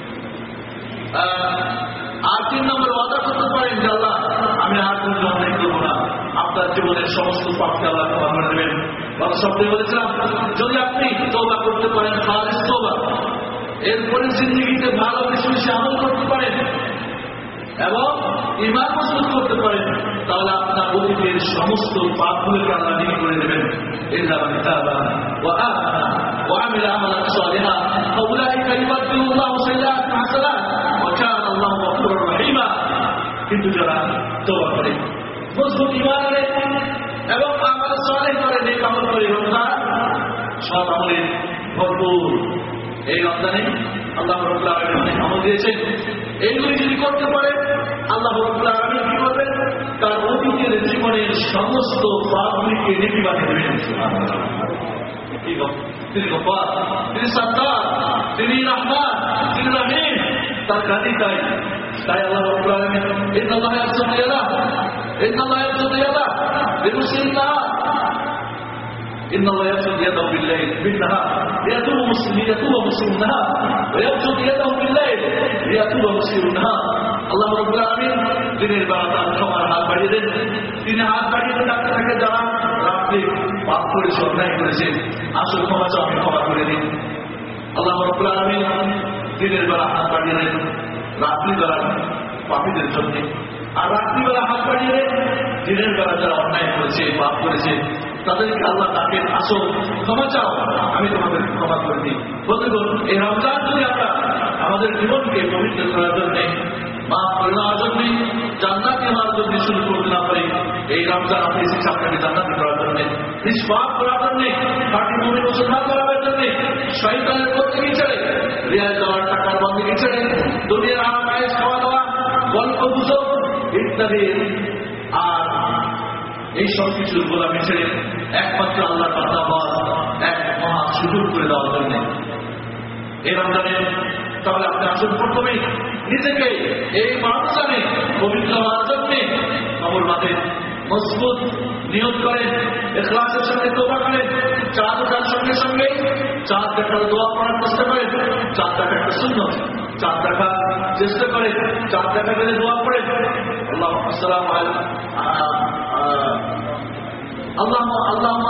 আর 3 নম্বর ওয়াদা করতে পারেন যে আল্লাহ আমি আর কোনো অন্যায় করবো না, আপনার জীবনের সমস্ত পাপকে আল্লাহ ক্ষমা করে দেবেন। গত সপ্তাহে বলেছিলাম, যদি আপনি তওবা করতে পারেন, খালিস তওবা, এরপরে জিন্দেগিতে ভালো বেশি বেশি আমল করতে পারেন এবং ঈমান মজবুত করতে পারেন, তাহলে আপনার অতীতের সমস্ত পাপগুলোকে আল্লাহ নিয়ে করে দেবেন। ইল্লা মান তাবা ওয়া আমানা ওয়া আমিলা আমালান সালিহা ফাউলাইকা ইউবাদদিলুল্লাহু সাইয়্যাতিহিম হাসানাত ওয়া কানা আল্লাহু গফুরুর রহিমা। কিন্তু যারা তওবা করে, মজবুত ঈমান আনে এবং আমল সালেহ করে, নেক আমল করে, রমজান সব আমলে ভরপুর, এই রমজানে আল্লাহ রাব্বুল আলামিন আমল দিয়েছেন, এইগুলি যদি করতে পারে আল্লাহ রাব্বুল আলামিন কি করবেন, তার অতীতের জীবনের সমস্ত পাপগুলিকে নেকি বানিয়ে দেবেন। তিনি গফার, তিনি সত্তার, তিনি রহমান, তিনি রহিম, তার কাজই তাই। তাই আল্লাহ রাব্বুল আলামিন ইন্নাল্লাহা ইয়াবসুতু ইয়াদাহু লিলমুসলিমিন إن الله يبسط يده بالليل بالنهار ليتوب مسلم النهار ويبسط يده بالليل ليتوب مسلم النهار। আল্লাহ রাব্বুল আলামিন দিনের বেলা তার ক্ষমার হাত বাড়িয়ে দেন, তিনি হাত বাড়িয়ে দেন আপনাকে যারা রাত্রে পাপ করেছে, অন্যায় করেছে, আসল ক্ষমা চাও, আমি ক্ষমা করে দিন। আল্লাহ রাব্বুল আলামিন দিনের বেলা হাত বাড়িয়ে দেন রাত্রিবেলা পাপীদের জন্য, আর রাত্রিবেলা হাত বাড়িয়ে দেন দিনের বেলা যারা অন্যায় করেছে, পাপ করেছে, তাদেরকে আল্লাহ তাকে আসো ক্ষমা চাও, আমি তোমাদের ক্ষমা করে দিই। বন্ধুগণ, এই রমজান যদি আমরা আমাদের জীবনকে পবিত্র করার জন্য, মাফ করে নেওয়ার জন্য, জান্নাতি হওয়ার জন্য শুরু করতে না পারি, এই রমজান আপনি এসেছে আপনাকে জান্নাতি করার জন্য, নিষ্পাপ করার জন্য, খাঁটি মুমিন মুসলমান করার জন্য, শয়তানের প্রত্যেকে ছেড়ে, রিয়াজ দেওয়ার টাকার বন্ধকে ছেড়ে, দুনিয়ার আরামায় খাওয়া দাওয়া, গল্প গুজব ইত্যাদি আর এই সব কিছুর গোলামি ছেড়ে একমাত্র আল্লাহ বান্দা হওয়ার এক মহা সুযোগ করে দেওয়ার জন্য এই রমজানে, তাহলে আপনি আসুন প্রথমেই নিজেকে এই রমজানে পবিত্র হওয়ার জন্য আমল মাঠে মজবুত নিয়ত করেন, ইখলাসের সঙ্গে তওবা করেন, চাঁদ ওঠার সঙ্গে সঙ্গে চাঁদ দেখার দোয়া করার চেষ্টা করেন, চাঁদ দেখা একটা সুন্নত, চাঁদ দেখার চেষ্টা করেন, চাঁদ দেখা গেলে দোয়া করেন, আল্লাহ আসসালামু আলাইকুম اللهم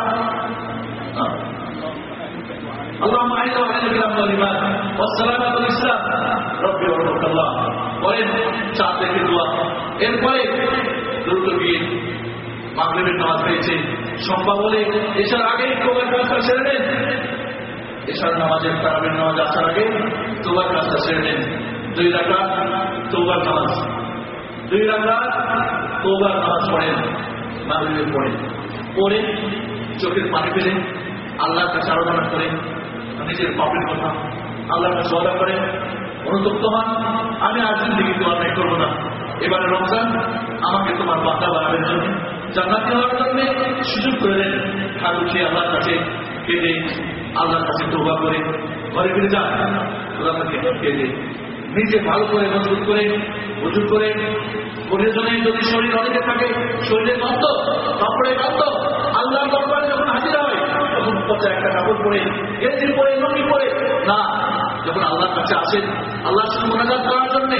أعز الإسلام والإيمان والسلامة والإسلام ربي ورحمك الله বলেন চাঁদ দেখে দোয়া। এরপরে দ্রুত গিয়ে মাগরিবের নামাজ পেয়েছে সম্ভব হলে এসার আগেই তওবার কাজটা সেরে নেন, এসার নামাজের তারাবির নামাজ আসার আগে তওবার কাজটা সেরে নেন। 2 রাকাত তওবার নামাজ, 2 রাকাত তওবার নামাজ পড়েন মাগরিবের পরে, পরে চোখের পানি ফেলে আল্লাহর কাছে আরাধনা করে, নিজের পাপের কথা আল্লাহর কাছে ওয়াদা করে, অনুতপ্ত হন, আমি আর জিন্দেগিতে অন্যায় করবো না, এবারে রমজান আমাকে তোমার বান্দা বানানোর জন্য, জান্নাতি হওয়ার জন্য সুযোগ করে দেন। হাত উঠিয়ে আল্লাহর কাছে কেঁদে আল্লাহর কাছে তওবা করে ঘরে ফিরে যান, আল্লাহ তাকে কেঁদে নিজে ভালো করে মজবুত করে ওযু করে, প্রয়োজনে যদি শরীর অনেকে থাকে শরীরে গন্ধ, কাপড়ে গন্ধ, আল্লাহর দরবারে যখন হাজির হয় তখন পচা একটা কাপড় পরে, গেঞ্জি পরে, লুঙ্গি পরে না, যখন আল্লাহর কাছে আসেন আল্লাহর সাথে মুনাজাত করার জন্য,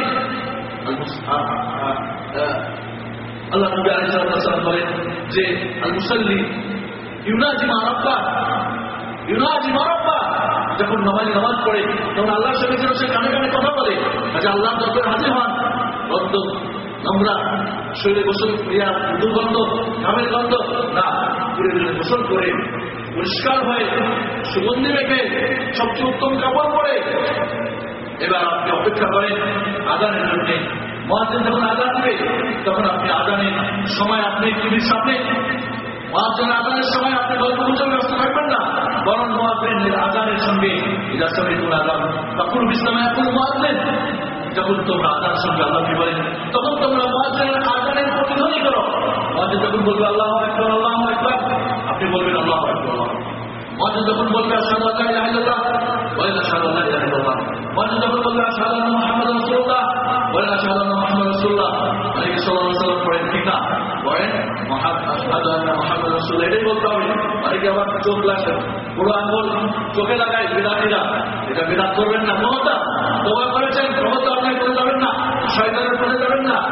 আল্লাহ নবী আলাইহিস সালাম বলেন যে আল মুসাল্লি ইউনাজি মা রাব্বাহ, ইউনাজি মা রাব্বাহ, যখন নামাজি নামাজ পড়ে তখন আল্লাহর সঙ্গে যেন সে কানে কানে কথা বলে, আচ্ছা আল্লাহর দরবারে হাজির হন, গন্ধ নোংরা শরীরে গোসল ক্রিয়া দুর্গন্ধ, ঘামের গন্ধ না, করে গোসল করে পরিষ্কার হয়ে সুগন্ধি রেখে সবচেয়ে উত্তম কাপড় পরে এবার আপনি অপেক্ষা করেন আজানের জন্য। মুয়াজ্জিন যখন আজান দিবে তখন আপনি আজানের সময় আপনি টিভির সামনে মুয়াজ্জিনের আজানের সময় আপনি গল্প গুজবে ব্যস্ত থাকবেন না, বরং মুয়াজ্জিনের আজানের সঙ্গে ইযা সামি'তুল আযান ফাকুলু বিসমিল্লাহি ইয়াকুলু মুয়াজ্জিন, যখন তোমরা আজান শুনবে আল্লাহ কি বলেন তখন তোমরা মুয়াজ্জিনের আজানের প্রতিধ্বনি করো। মুয়াজ্জিন যখন বলবে আল্লাহু আকবার আল্লাহু আকবার, আপনি বলবেন আল্লাহু আকবার। মুয়াজ্জিন যখন বলবে আশহাদু আল্লা ইলাহা ইল্লাল্লাহ বলেন আশহাদু আল্লা ইলাহা ইল্লাল্লাহ। মুয়াজ্জিন যখন বলবে আশহাদু আন্না মুহাম্মাদার রাসূলুল্লাহ বলেন আশহাদু আন্না মুহাম্মাদার রাসূলুল্লাহ। নবী সাল্লাল্লাহু আলাইহি ওয়াসাল্লাম পড়েন ঠিক না, বলেন আশহাদু আন্না মুহাম্মাদার রাসূলুল্লাহ, এটাই বলতে হবে। অনেকে আবার চোখ লাগায়, বুড়ো আঙুল চোখে লাগায় বিদাতিরা, এটা বিদাত করবেন না। ক্ষমতা তওবা করেছেন, ক্ষমতা অন্যায় করে যাবেন না, শয়তানের পথে যাবেন না।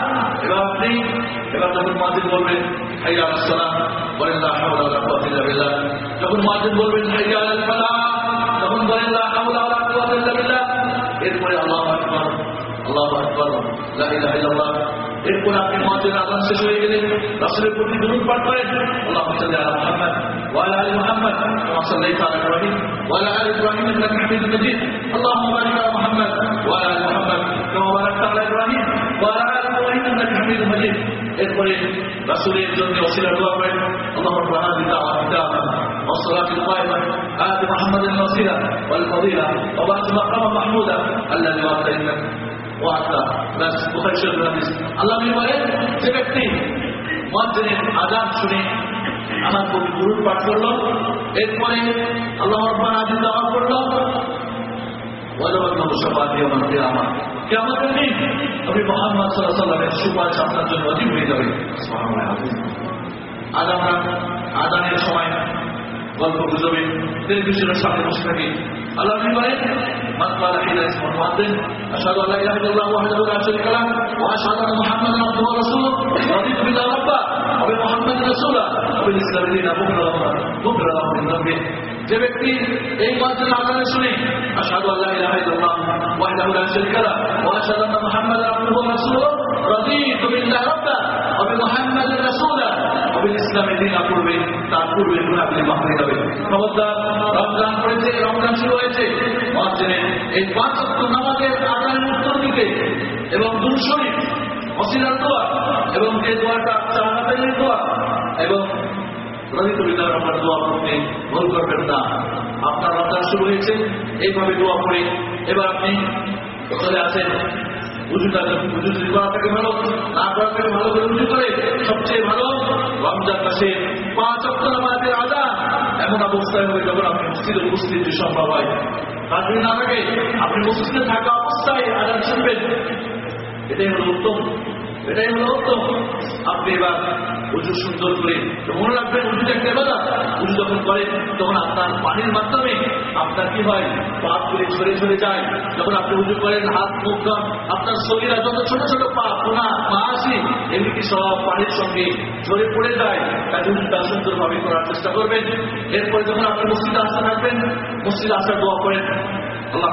এবার যখন মুয়াজ্জিন বলবেন হাইয়া আলাস সালাহ বলেন লা হাওলা ওয়ালা কুওয়াতা ইল্লা বিল্লাহ। যখন মুয়াজ্জিন বলবেন হাইয়া আলাল ফালাহ তখন বলেন লা হাওলা ওয়ালা কুওয়াতা ইল্লা বিল্লাহ। এরপরে আল্লাহু আকবার আল্লাহু আকবার লা ইলাহা ইল্লাল্লাহ। এরপর আপনি মুয়াজ্জিনের আযান শেষ হয়ে গেলে রাসূলের প্রতি দুরূদ পাঠ করেন, আল্লাহুম্মা সাল্লি আলা মুহাম্মাদ ওয়া আলা আলি মুহাম্মাদ কামা সাল্লাইতা আলা ইব্রাহিম ওয়া আলা আলি ইব্রাহিম ইন্নাকা হামিদুম মাজিদ। আল্লাহুম্মা বারিক আলা মুহাম্মাদ ওয়া আলা আলি মুহাম্মাদ কামা বারাকতা আলা ইব্রাহিম ওয়া আলা আলি ইব্রাহিম ইন্নাকা হামিদুম মাজিদ। এরপরে রাসূলের জন্য ওসিলা দোয়া করেন, আল্লাহুম্মা রাব্বানা বিতাআতিকা ওয়া সালাতিল কায়িমা আতি মুহাম্মাদিন ওয়াসিলা ওয়াল ফাদিলা ওয়া বা'থ মাকামা মাহমুদা আল্লাযী ওয়া'তাইনা ওয়া'তা। বাস বুখারী শরীফের হাদিস। আল্লাহ বলেন যে ব্যক্তি মুয়াজ্জিনের আযান শুনে আমার প্রতি দুরূদ পাঠ করলো, এরপরে আল্লাহু রাব্বানা আদি দাওয়া করলো, ওয়াজাবাত লাহু শাফাআতি ইয়াওমাল কিয়ামা, কিয়ামতের দিন নবী মুহাম্মদ সাল্লাল্লাহু আলাইহি ওয়াসাল্লামের সুপারিশ আপনার জন্য ওয়াজিব হয়ে যাবে। সুবহানাল্লাহ। আজ আমরা আযানের সময় গল্প গুজবে টেলিভিশনের সামনে বসে থাকি। আল্লাহ বলেন মান ক্বালা হিনা ইসমুল মুয়াজ্জিন আশহাদু আল্লা ইলাহা ইল্লাল্লাহ ওয়াহদাহু লা শারীকা লাহু ওয়া আশহাদু আন্না মুহাম্মাদান আবদুহু ওয়া রাসূলুহু রাদিতু বিল্লাহি রাব্বান ওয়া বি মুহাম্মাদিন রাসূলা ওয়া বিল ইসলামি দীনান মুকরা লাহু মিন যামবি। যে ব্যক্তি এই মুয়াজ্জিনের আযান শুনে আশহাদু আল্লা ইলাহা ইল্লাল্লাহ ওয়াহদাহু লা শারীকা লাহু ওয়া আশহাদু আন্না মুহাম্মাদান আবদুহু ওয়া রাসূলুহু রাদিতু বিল্লাহি রাব্বান ওয়া বি মুহাম্মাদিন রাসূলা ওয়া বিল ইসলামি দীনান পূর্বে তার পূর্বে গুনাহগুলি মাফ হয়ে যাবে। খবরদার, রমজান পড়েছে, রমজান শুরু হয়েছে, মুয়াজ্জিনের এই 5 ওয়াক্ত নামাজের আযানের উত্তর দিতে এবং দুরূদ শরীফ ওসিলার দোয়া এবং যে দোয়াটা চাহাতের দোয়া এবং রাদিতু বিল্লাহি রাব্বান দোয়া করতে ভুল করবেন না। আপনার রমজান শুরু হয়েছে, এইভাবে দোয়া পড়ে এবার আপনি চলে আসেন উজুটা, উজু যদি করা থাকে ভালো, না করা থাকে ভালো করে উজু করে। সবচেয়ে ভালো রমজান মাসে 5 ওয়াক্ত নামাজের আযান এমন অবস্থায় হবে যখন আপনি মসজিদে উপস্থিত সম্ভব হয়। তার যদি না থাকে আপনি মসজিদে থাকা অবস্থায় আযান শুনবেন, এটাই হলো উত্তম, এটাই হলো উত্তম। আপনি এবার উজু সুন্দর করে মনে রাখবেন উজুটা একটা ইবাদত। উজু যখন করেন তখন আপনার পানির মাধ্যমে আপনার কি হয়, পাপগুলি ঝরে ঝরে যায়। যখন আপনি উজু করেন হাত মুখ কান আপনার শরীরে যত ছোট ছোট পাপ গুনাহ মাআসি এগুলি কি সব পানির সঙ্গে ঝরে পড়ে যায়। তাই উজুটা সুন্দরভাবে করার চেষ্টা করবেন। এরপরে যখন আপনি মসজিদে আসতে থাকবেন, মসজিদে আসার দোয়া করেন, اللهم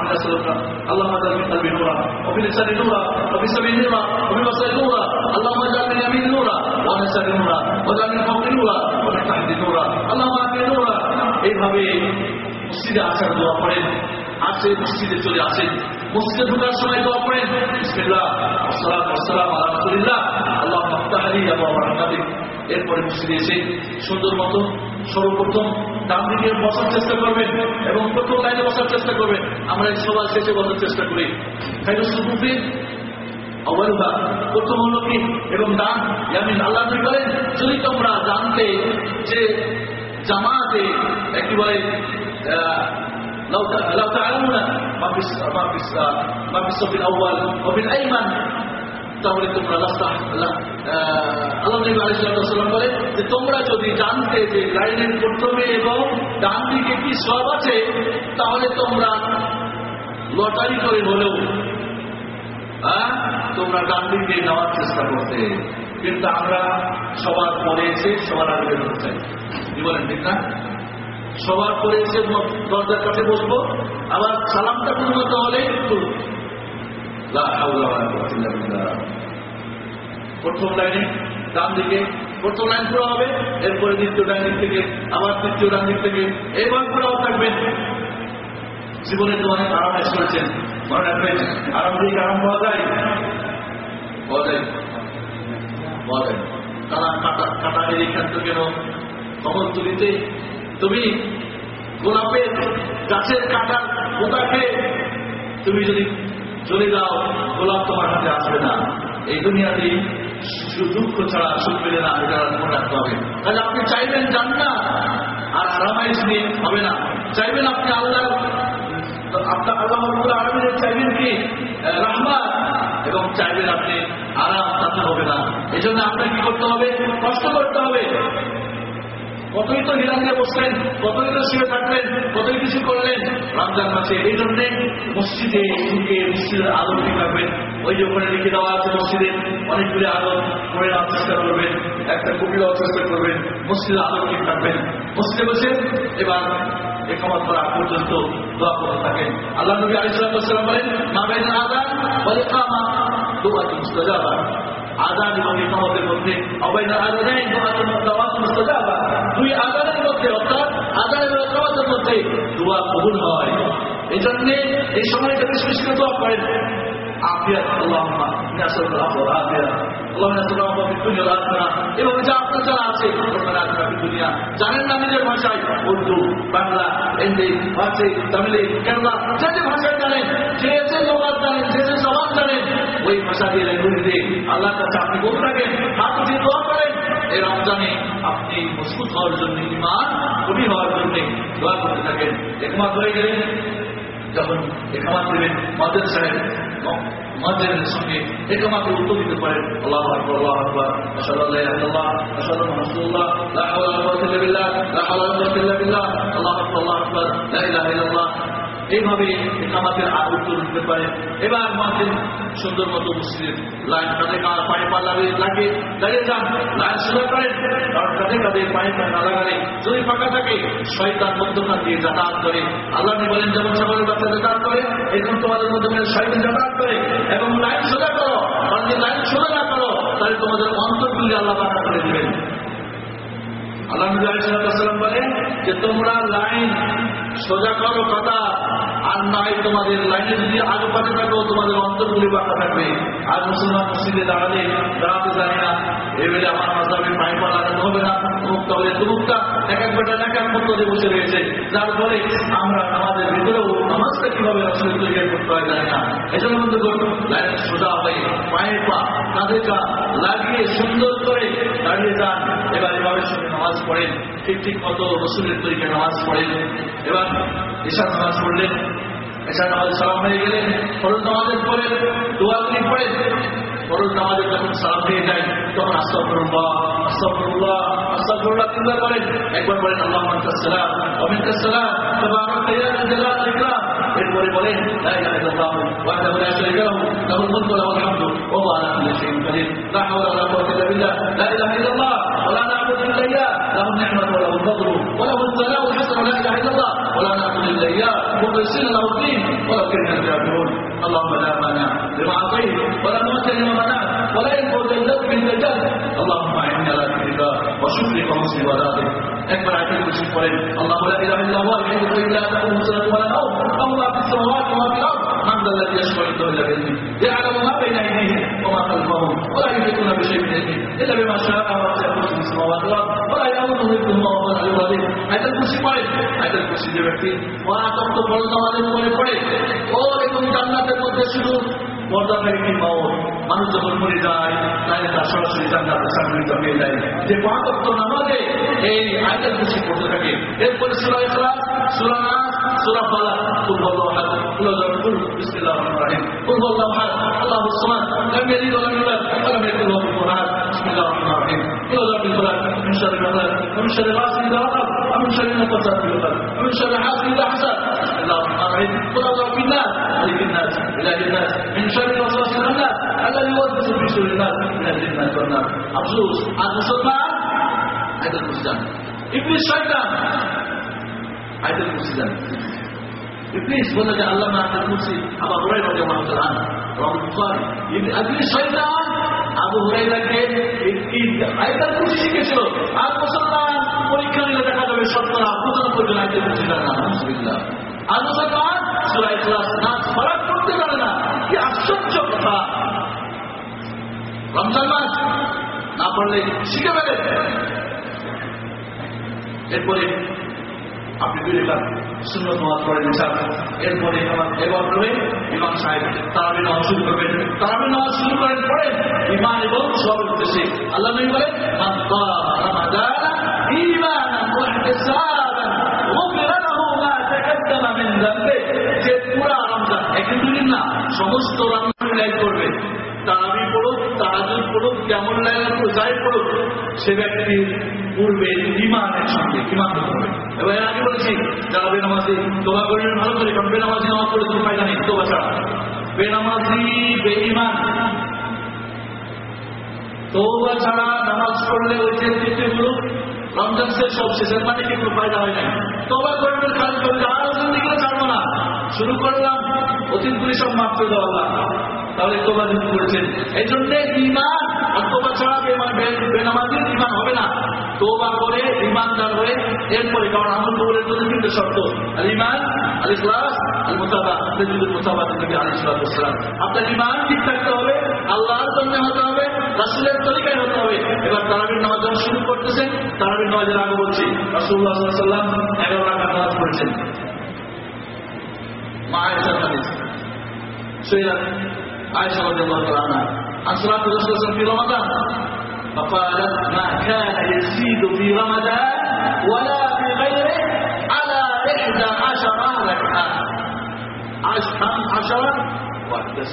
اجعل من قلبي نورا وفي لساني نورا وفي سمعي نورا وفي بصري نورا اللهم اجعل من يميني نورا وعن يساري نورا واجعل من فوقي نورا ومن تحتي نورا اللهم اعطني نورا। এইভাবে মসজিদে আসার দোয়া করেন। আসে মসজিদে চলে আসেন, মসজিদে ঢোকার সময় দোয়া করেন বিসমিল্লাহ ওয়াসসালাতু ওয়াসসালামু আলা রাসূলিল্লাহ আল্লাহুম্মা ইফতাহ লি আবওয়াব রাহমাতিক। এরপরে মসজিদে এসে সুন্দর মতো সর্বপ্রথম ডান দিকে বসার চেষ্টা করবেন এবং প্রথম লাইনে বসার চেষ্টা করবেন। আমরা এই সবার শেষে বসার চেষ্টা করি। প্রথম হলো কি এবং ডান ইয়ামিন। আল্লাহ বলেন যদি তোমরা জানতে যে জামাতে একেবারে লাউ তাআলামুনা মা ফিস সাফিল আউয়াল ওয়া বিল আইমান, তাহলে তোমরা আল্লাহ নবী আলাইহিস সালাম বলে যে তোমরা যদি জানতে যে লাইনের প্রথমে এবং ডান দিকে কি সব আছে, তাহলে তোমরা লটারি করে হলেও তোমরা ডান দিকে নেওয়ার চেষ্টা করতে। কিন্তু আমরা সবার পরে এসে সবার আগে বেরোতে চাই, কি বলেন ঠিক না? সবার পরে এসে দরজার কাছে বসবো, আবার সালামটা পূর্ণ হলে একটু প্রথম লাইনে ডান দিকে প্রথম লাইন পুরো হবে, এরপরে দ্বিতীয় ডান দিক থেকে, আবার তৃতীয় ডান দিক থেকে, এইভাবে পুরো থাকবেন। জীবনে তো অনেক আরাম এসে করেছেন, মনে রাখবেন আরাম দিকে আরাম পাওয়া যায়, পাওয়া যায়, পাওয়া যায়। তারা কাটা এই ক্ষেত্র কেন খবর তুলিতে তুমি গোলাপের গাছের কাটার পোতাকে তুমি যদি চলে যাও, গোলাপ তোমার হাতে আসবে না। এই দুনিয়াতেই দুঃখ ছাড়া সুখ পেলে না, এটা মনে রাখতে হবে। তাহলে আপনি চাইবেন জান্নাত আর আরামাইশ নিয়ে হবে না, চাইবেন আপনি আল্লাহ, আপনার আল্লাহ রাব্বুল আলামিনের চাইবেন কি রাহমাত, এবং চাইবেন আপনি আরাম, তাতে হবে না। এই জন্য আপনাকে কি করতে হবে? কষ্ট করতে হবে। কতই তো নিরামে বসলেন, কতই তো শুয়ে থাকলেন, কতই কিছু করলেন রমজান মাসে। এই জন্যে মসজিদে ঢুকে মসজিদের আলো ঠিক রাখবেন। ওই যে ওখানে লিখে দেওয়া আছে মসজিদে অনেকগুলি আলো করে নেওয়ার চেষ্টা করবেন, একটা কপি দেওয়ার চেষ্টা করবেন, মসজিদের আলো ঠিক রাখবেন। মসজিদে বসে এবার ইকামত করা পর্যন্ত দোয়া করতে থাকেন। আল্লাহ নবী আলাইহিস সালাম বলেন, মা বাইনা আযান ওয়াল ইকামা দুআতুন মুস্তাজাবা। আযান এবং ইকামতের মধ্যে অবাইনা আযানাইন দুআতুন মুস্তাজাবা, দুই আযানের মধ্যে অর্থাৎ আযান এবং ইকামতের মধ্যে দোয়া কবুল হয়। এই জন্য এই সময়টা বিশেষ করে দোয়া করেন। আফিয়াত, আল্লাহুম্মা নাসআলুকা আফওয়া আফিয়াত, আল্লাহুম্মা নাসআলুকা আফওয়া ফিদ দুনিয়া ওয়াল আখিরাহ। এভাবে যা আপনার যারা আছে রব্বানা আতিনা ফিদ দুনিয়া, জানেন না নিজের ভাষায়, উর্দু, বাংলা, হিন্দি, ফার্সি, তামিলি, কেরলা, যে যে ভাষায় জানেন, যে যে লোকাল জানেন, যে যে জবান জানেন, ওই ভাষা দিয়ে ল্যাঙ্গুয়েজ দিয়ে আল্লাহর কাছে আপনি বলতে থাকেন, হাত দিয়ে দোয়া করেন। এই রমজানে আপনি মজবুত হওয়ার জন্য, ঈমান কবি হওয়ার জন্য দোয়া করতে থাকেন। একমাত হয়ে গেলেন, যখন একামাত দেবেন মাদের সাহেব মাদের সঙ্গে একামাতে উত্তর দিতে পারেন, আল্লাহু আকবার, আল্লাহু আকবার, আশহাদু আল্লা ইলাহা ইল্লাল্লাহ, আশহাদু আন্না রাসূলুল্লাহ, লা হাওলা ওয়ালা কুওয়াতা ইল্লা বিল্লাহ, লা হাওলা ওয়ালা কুওয়াতা ইল্লা বিল্লাহ, আল্লাহু আকবার, আল্লাহু আকবার, লা ইলাহা ইল্লাল্লাহ। এইভাবে একামাতের আর উত্তর দিতে পারেন। এবার মাদের সুন্দর মতো মসজিদের লাইন কাঁধে পায়ে পা লাগিয়ে দাঁড়িয়ে যান, লাইন সোজা করেন, কারণ কাঁধে কাঁধে পায়ে পা না লাগালে যদি ফাঁকা থাকে শয়তান মধ্যখান দিয়ে যাতায়াত করে। আল্লাহ বলেন, যেমন সকলের বাচ্চা যাতায়াত করে, এরকম তোমাদের মধ্যে শয়তান যাতায়াত করে। এবং লাইন সোজা করো, কারণ যদি লাইন সোজা না করো তাহলে তোমাদের অন্তরগুলি আল্লাহ বাঁকা করে দিবেন। আল্লাহ নবী আলাইহিস সালাম বলেন যে তোমরা লাইন সোজা করো কথা, আর নয় তোমাদের লাইনে যদি আগে পাশে থাকো তোমাদের অন্তরগুলি বাঁকা থাকবে। আর মুসলমান মসজিদে দাঁড়াতে জানি না, এবারে আমার মাযহাবের পায়ে পা লাগাতে হবে না, মুক্ত হলে তুমুক্তা এক এক বেটা এক এক মতো বসে রয়েছে, যার ফলে আমরা আমাদের ভিতরেও নামাজটা কিভাবে আসলে তৈরি করতে হয় জানি না। এই জন্য বন্ধু লাইন সোজা হয়ে পায়ে পা কাঁধে কাঁধ লাগিয়ে সুন্দর করে দাঁড়িয়ে যান। এবার এভাবে সঙ্গে নামাজ পড়েন, ঠিক ঠিক মতো রসুলের তরিকে নামাজ পড়েন। এবার এশার নামাজ পড়লেন, এশার নামাজ সালাম হয়ে গেলেন, ফরজ নামাজের পরে দোয়াগুলি পড়েন। ফরজ নামাজে যখন সালাম হয়ে যায় তখন আস্তাগফিরুল্লাহ, আস্তাগফিরুল্লাহ, আস্তাগফিরুল্লাহ তিনবার পড়েন। একবার বলেন আল্লাহুম্মা আনতাস সালাম ওয়া মিনকাস সালাম তাবারাকা ইয়া যাল জালালি ওয়াল ইকরাম। এরপরে বলেন লা ইলাহা ইল্লাল্লাহ ওয়াহদাহু লা শারীকা লাহু লাহুল মুলকু ওয়া লাহুল হামদু ওয়া হুয়া আলা কুল্লি শাইইন কাদির, লা হাওলা ওয়া লা কুওয়াতা ইল্লা বিল্লাহ, লা ইলাহা ইল্লাল্লাহ ওয়া লা না'বুদু ইল্লা ইয়্যাহু লাহুল নি'মাতু ওয়া লাহুল ফাদলু ওয়া লাহুল সালামুল হাসানু, লা ইলাহা ইল্লাল্লাহ ওয়া লা না'বুদু ইল্লা ইয়্যাহু মুখলিসিনা লাহু الدين ولو كره الكافرون. اللهم لا مانع لما اعطيت ولا معطي لما منعت ولا ينفع ذا الجد منك الجد. اللهم اعني على ذكرك وشكرك وحسن عبادتك. একবার আয়াতুল কুরসি পড়েন, আল্লাহু লা ইলাহা ইল্লা হুয়া আল-হাইয়্যুল কাইয়্যুম লা তাখুযুহু সিনাতুন ওয়া লা নাওম লাহু মা ফিস সামাওয়াতি ওয়া মা ফিল আরদ মান যা আল্লাযী ইয়াশফা'u ইনদাহু ইল্লা বি'ilmihi ইয়া'লাmu মা বাইনা আইদিহিম ওয়া মা খালফাহুম ওয়া লা yuhituna bi shay'in min ilmihi ইল্লা বিমা শাআ ওয়া সি'a কুরসিয়ুহু as-samawati wal ard ওয়া লা ইয়াউদুহু হিফযুহুমা ওয়া হুwa al-'aliyyul 'azীম. আয়াতুল কুরসি পড়েন। আয়াতুল কুরসি যে ব্যক্তি ওয়াক্ত ফরজ নামাজের উপরে পড়ে ও এবং জান্নাতের মধ্যে শুধু পর্দাকারী কি মাওত, মানুষ যখন মরে যায় তাহলে তার সরাসরি জান্নাতে সামিল হয়ে যায়। যে ওয়াক্ত নামাজে এই আয়াতুল কুরসি পড়তে থাকে। এরপরে সূরা ইখলাস, সূরা নাস, সূরা ফালাক, কুল হুয়াল্লাহু আহাদ, কুল হুয়াল্লাহু বিসমিল্লাহির রহমানির রহিম, কুল হুয়াল্লাহু আহাদ, আল্লাহুস সামাদ, লাম ইয়ালিদ ওয়া লাম ইউলাদ ওয়া লাম ইয়াকুল লাহু কুফুওয়ান আহাদ। বিসমিল্লাহির রহমানির রহিম, কুল হুয়াল্লাহু বিফালাক, মিন শাররি মা খালাক, ওয়া মিন শাররি গাসিকিন ইযা ওয়াকাব, ওয়া মিন শাররি নাফাসাতি ফিল 'উকাদ, ওয়া মিন শাররি হাসিদিন ইযা হাসাদ। বিসমিল্লাহির রহমানির রহিম, কুল হুয়াল্লাহু বিন-নাস, মালিকিন নাস, ইলাহিন নাস, মিন শাররি ওয়াসওয়াসিল খান্নাস, আল্লাযী ইউওয়াসওয়িসু ফি সুদুরিন নাস, মিনাল জিন্নাতি ওয়ান নাস। আফসোস আজ মুসলমান আয়াতুল কুরসি জানে, ইবলিস শয়তান আয়াতুল কুরসি জানে। ইবলিস বলে যে আল্লাহ আয়াতুল কুরসি, আবার হুরায়রা রাদিয়াল্লাহু তাআলা আনহু, রাওয়াহুল বুখারী, ইবলিস শয়তান আবু হুরায়রাকে আয়াতুল কুরসি শিখেছিল। আর মুসলমান পরীক্ষা নিলে দেখা যাবে 70-95 জন আয়াতুল কুরসি জানে না। আলহামদুলিল্লাহ। আর মুসলমান সূরা ইখলাস নাচ ফরাক করতে জানে না। কি আশ্চর্য কথা! রমজান মাস না পড়লে শিখে ফেলে। এরপরে আপনি 2 রাকাত সুন্নাত নামাজ পড়েন ইনশাআল্লাহ। এরপরে এবার করে ইমাম সাহেব তারাবি নামাজ শুরু করবেন। তারাবি নামাজ শুরু করেন পড়েন ঈমান এবং সওয়াবের উদ্দেশ্যে। আল্লাহ নবী বলেন মান কামা রমাদানা ঈমানান ওয়া ইহতিসাবান গুফিরা লাহু মা তাকাদ্দামা মিন যামবি। যে পুরা রমজান একদিন দুদিন না সমস্ত রমজান লাইভ করবে, তারাবি পড়ুক, তাহাজ্জুদ পড়ুক, কিয়ামুল লাইল পড়ুক, যাই পড়ুক, সে ব্যক্তির পূর্বে ঈমানের সঙ্গে ঈমান হতে হবে। এবার আগে বলেছি যারা বেনামাজি তোবা করবেন ভালো করে, কারণ বেনামাজি নামাজ পড়ে কোনো ফায়দা নেই তোবা ছাড়া। বেনামাজি বেঈমান তোবা ছাড়া নামাজ পড়লে ওই যে তৃতীয়গুলো রমজান শেষ সব শেষের মানে কি কোনো ফায়দা হয় না। তোবা করবেন খালি করবে আর ওজন দিকে ছাড়বো না, শুরু করলাম অতীতগুলি সব মাফ করে দেওয়া আল্লাহ, তাহলে তোবা যুক্ত করেছেন। এই জন্য ঈমান আর তোবা ছাড়া বেনামাজির ঈমান হবে না। তোবা করে ঈমানদার হয়ে এরপরে, কারণ আমল কবুলের জন্য 3টে শর্ত: আল ঈমান, আল ইখলাস, আল মুতাবা। তাজদীদুল মুতাবা নবী আলাইহিস সালাতু ওয়াস সালাম। আপনার ঈমান ঠিক থাকতে হবে, আল্লাহর জন্য হতে হবে, রাসূলের তরিকায় হতে হবে। এবার তারাবির নামাজ যখন শুরু করতেছেন, তারাবির নামাজের আগে বলছি রাসূলুল্লাহ সাল্লাল্লাহু আলাইহি ওয়াসাল্লাম 11 রাকাত নামাজ পড়েছেন। মা আয়েশার হাদিস, সৈয়দ আয়েশা রাদিয়াল্লাহু তাআলা আনহা عن صلاة الرسول صلى الله عليه وسلم في رمضان فقالت ما كان يزيد في رمضان ولا في غيره على 11 ركعة 10 وحدث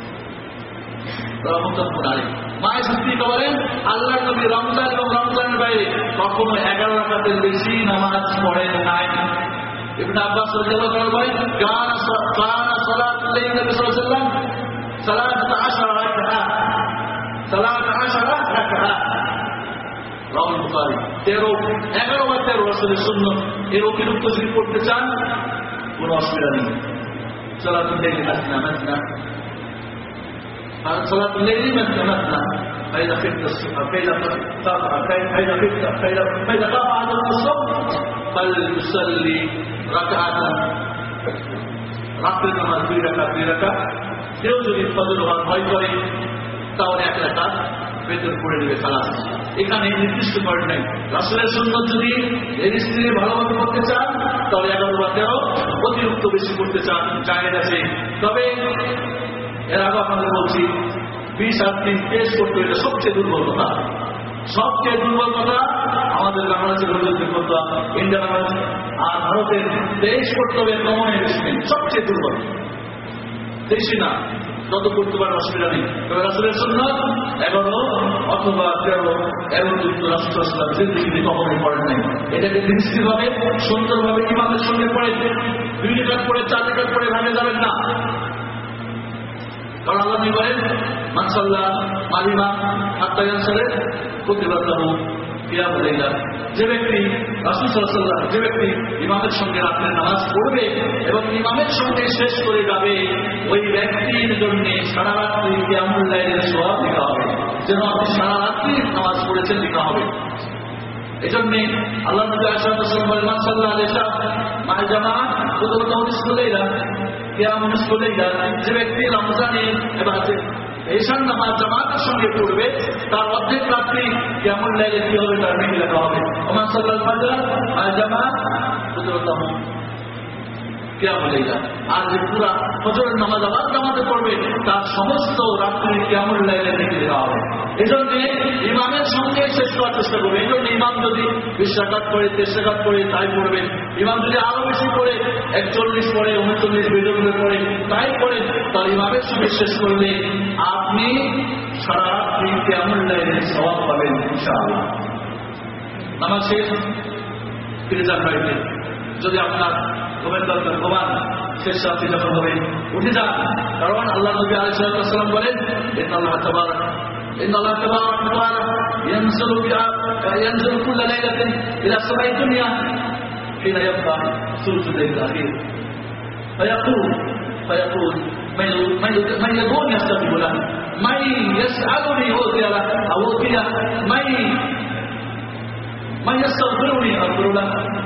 متفق عليه। মা সিদ্দিকা বলেন আল্লাহর নবী রমজান এবং রমজানের বাইরে কখনো 11 রাকাতের বেশি নামাজ পড়েন নাই। ইবনে আব্বাস রাদিয়াল্লাহু তাআলা বলেন কানা সালাতুল লাইল নবী সাল্লাল্লাহু আলাইহি ওয়াসাল্লাম 13 রাকাত 13 রাকাত রাউল বুখারী 11 বা 13 রাসূলের সুন্নাত। এর অতিরিক্ত যদি পড়তে চান কোনো অসুবিধা নেই। সালাতুল লাইল মাসনা মাসনা আর সালাতুল লাইল মাসনা মাসনা فإذا خفت عدم الصوم فليصلي ركعة রাতের নামাজ 2 রাকাত 2 রাকাত। কেউ যদি ফজর হওয়ার ভয় করে তাহলে 1 রাকাত বেতন করে নেবে খালাস। এখানে নির্দিষ্ট পয়েন্ট নেই। রাসূলের সুন্নাত যদি এর স্ত্রী ভালোমতো করতে চান তাহলে 11 বা 13, অতিরিক্ত বেশি করতে চান জায়েজ আছে। তবে এর আগে আপনাদের বলছি 20 আর 3 পেশ করতে হলে সবচেয়ে দুর্বল কথা। সবচেয়ে দুর্বল কথা আমাদের বাংলাদেশের হুজুরদের কথা, ইন্ডিয়া বাংলাদেশ আর ভারতের 23 করতে হবে কমন ইনভেস্টমেন্ট সবচেয়ে দুর্বল। বেশি না, যত করতে পারে অসুবিধা নেই। তবে রাসূলের সুন্নাত 11 অথবা 13 এর যুক্ত রাসূল সাল্লাল্লাহু আলাইহি ওয়াসাল্লাম জিন্দেগিতে কখনোই পড়েন নাই। এটাকে দৃষ্টিভাবে সুন্দরভাবে ইমামের সঙ্গে পড়ে 2 রাকাত পড়ে 4 রাকাত পড়ে ভাঙে যাবেন না। কারণ আল্লাহ নবী বলেন মান সাল্লা মালিমা হাত্তা ইয়ানসারে কুতিবা লাহু কিয়ামুল লাইল। যে ব্যক্তি রাসূল সাল্লাল্লাহু আলাইহি ওয়াসাল্লাম যে ব্যক্তি ইমামের সঙ্গে রাতের নামাজ পড়বে এবং ইমামের সঙ্গে শেষ করে যাবে, ওই ব্যক্তির জন্য সারা রাত্রি কিয়ামুল লাইলের সওয়াব লেখা হবে, যেন আপনি সারা রাত্রি নামাজ পড়েছেন লেখা হবে। এজন্য আল্লাহ নবী সাল্লাল্লাহু আলাইহি ওয়াসাল্লাম বলেন মান সাল্লা আলাইহি মা'আল জামাআহ কুতিবা লাহু নিসফুল লাইলা কিয়ামুল লাইল। যে ব্যক্তি রমজানে ইবাদত ঈশার নামাজ জামাতের সঙ্গে পড়বে তার অর্ধেক রাত্রি কিয়ামুল লাইলে কি হবে তার নেকি লেখা হবে। ওমান সাল্লাল ফাজর মা'আল জামাআহ কুতিবা লাহু কিয়ামুল লাইল। আর যে পুরা ফজরের নামাজ আবার জামাতে পড়বে তার সমস্ত রাত্রি কিয়ামুল লাইলে নেকি লেখা হবে। এজন্য ইমামের সঙ্গে শেষ করার চেষ্টা করবে। এই জন্য ইমাম যদি 20 রাকাত পড়ে 23 রাকাত পড়ে তাই পড়বেন। ইমাম যদি আরো বেশি পড়ে 41 পড়ে 39 বেজে পড়ে তাই পড়ে, তার ইমামের সঙ্গে শেষ করলে আপনি সারা রাত্রি কিয়ামুল লাইলের সওয়াব পাবেন ইনশাআল্লাহ। নামাজ শেষ ফিরে যান বাড়িতে। যদি আপনার ঘুমের দরকার ঘুমান, শেষ রাত্রি যখন হবে উঠে যান। কারণ আল্লাহ নবী আলাইহিস সালাম বলেন إن الله تبارك وتعالى ينزل كل ليلة إلى سماء الدنيا حين يبقى ثلث الليل الأخير فيقول من يدعوني استجيب له من يسألني أعطي له من يستغفرني أغفر له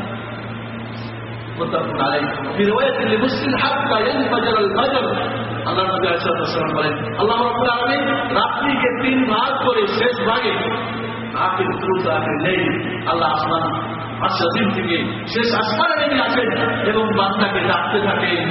متفق عليه في رواية لمسلم حتى ينفجر الفجر আল্লাহ নবী আলাইহিস সালাম বলেন আল্লাহ রাব্বুল আলামিন রাত্রিকে 3 ভাগ করে শেষ ভাগে আখির সুলুস আখির লেইল আল্লাহ আসমান আসমান থেকে শেষ আসমানে নেমে আসেন এবং বান্দাকে ডাকতে থাকেন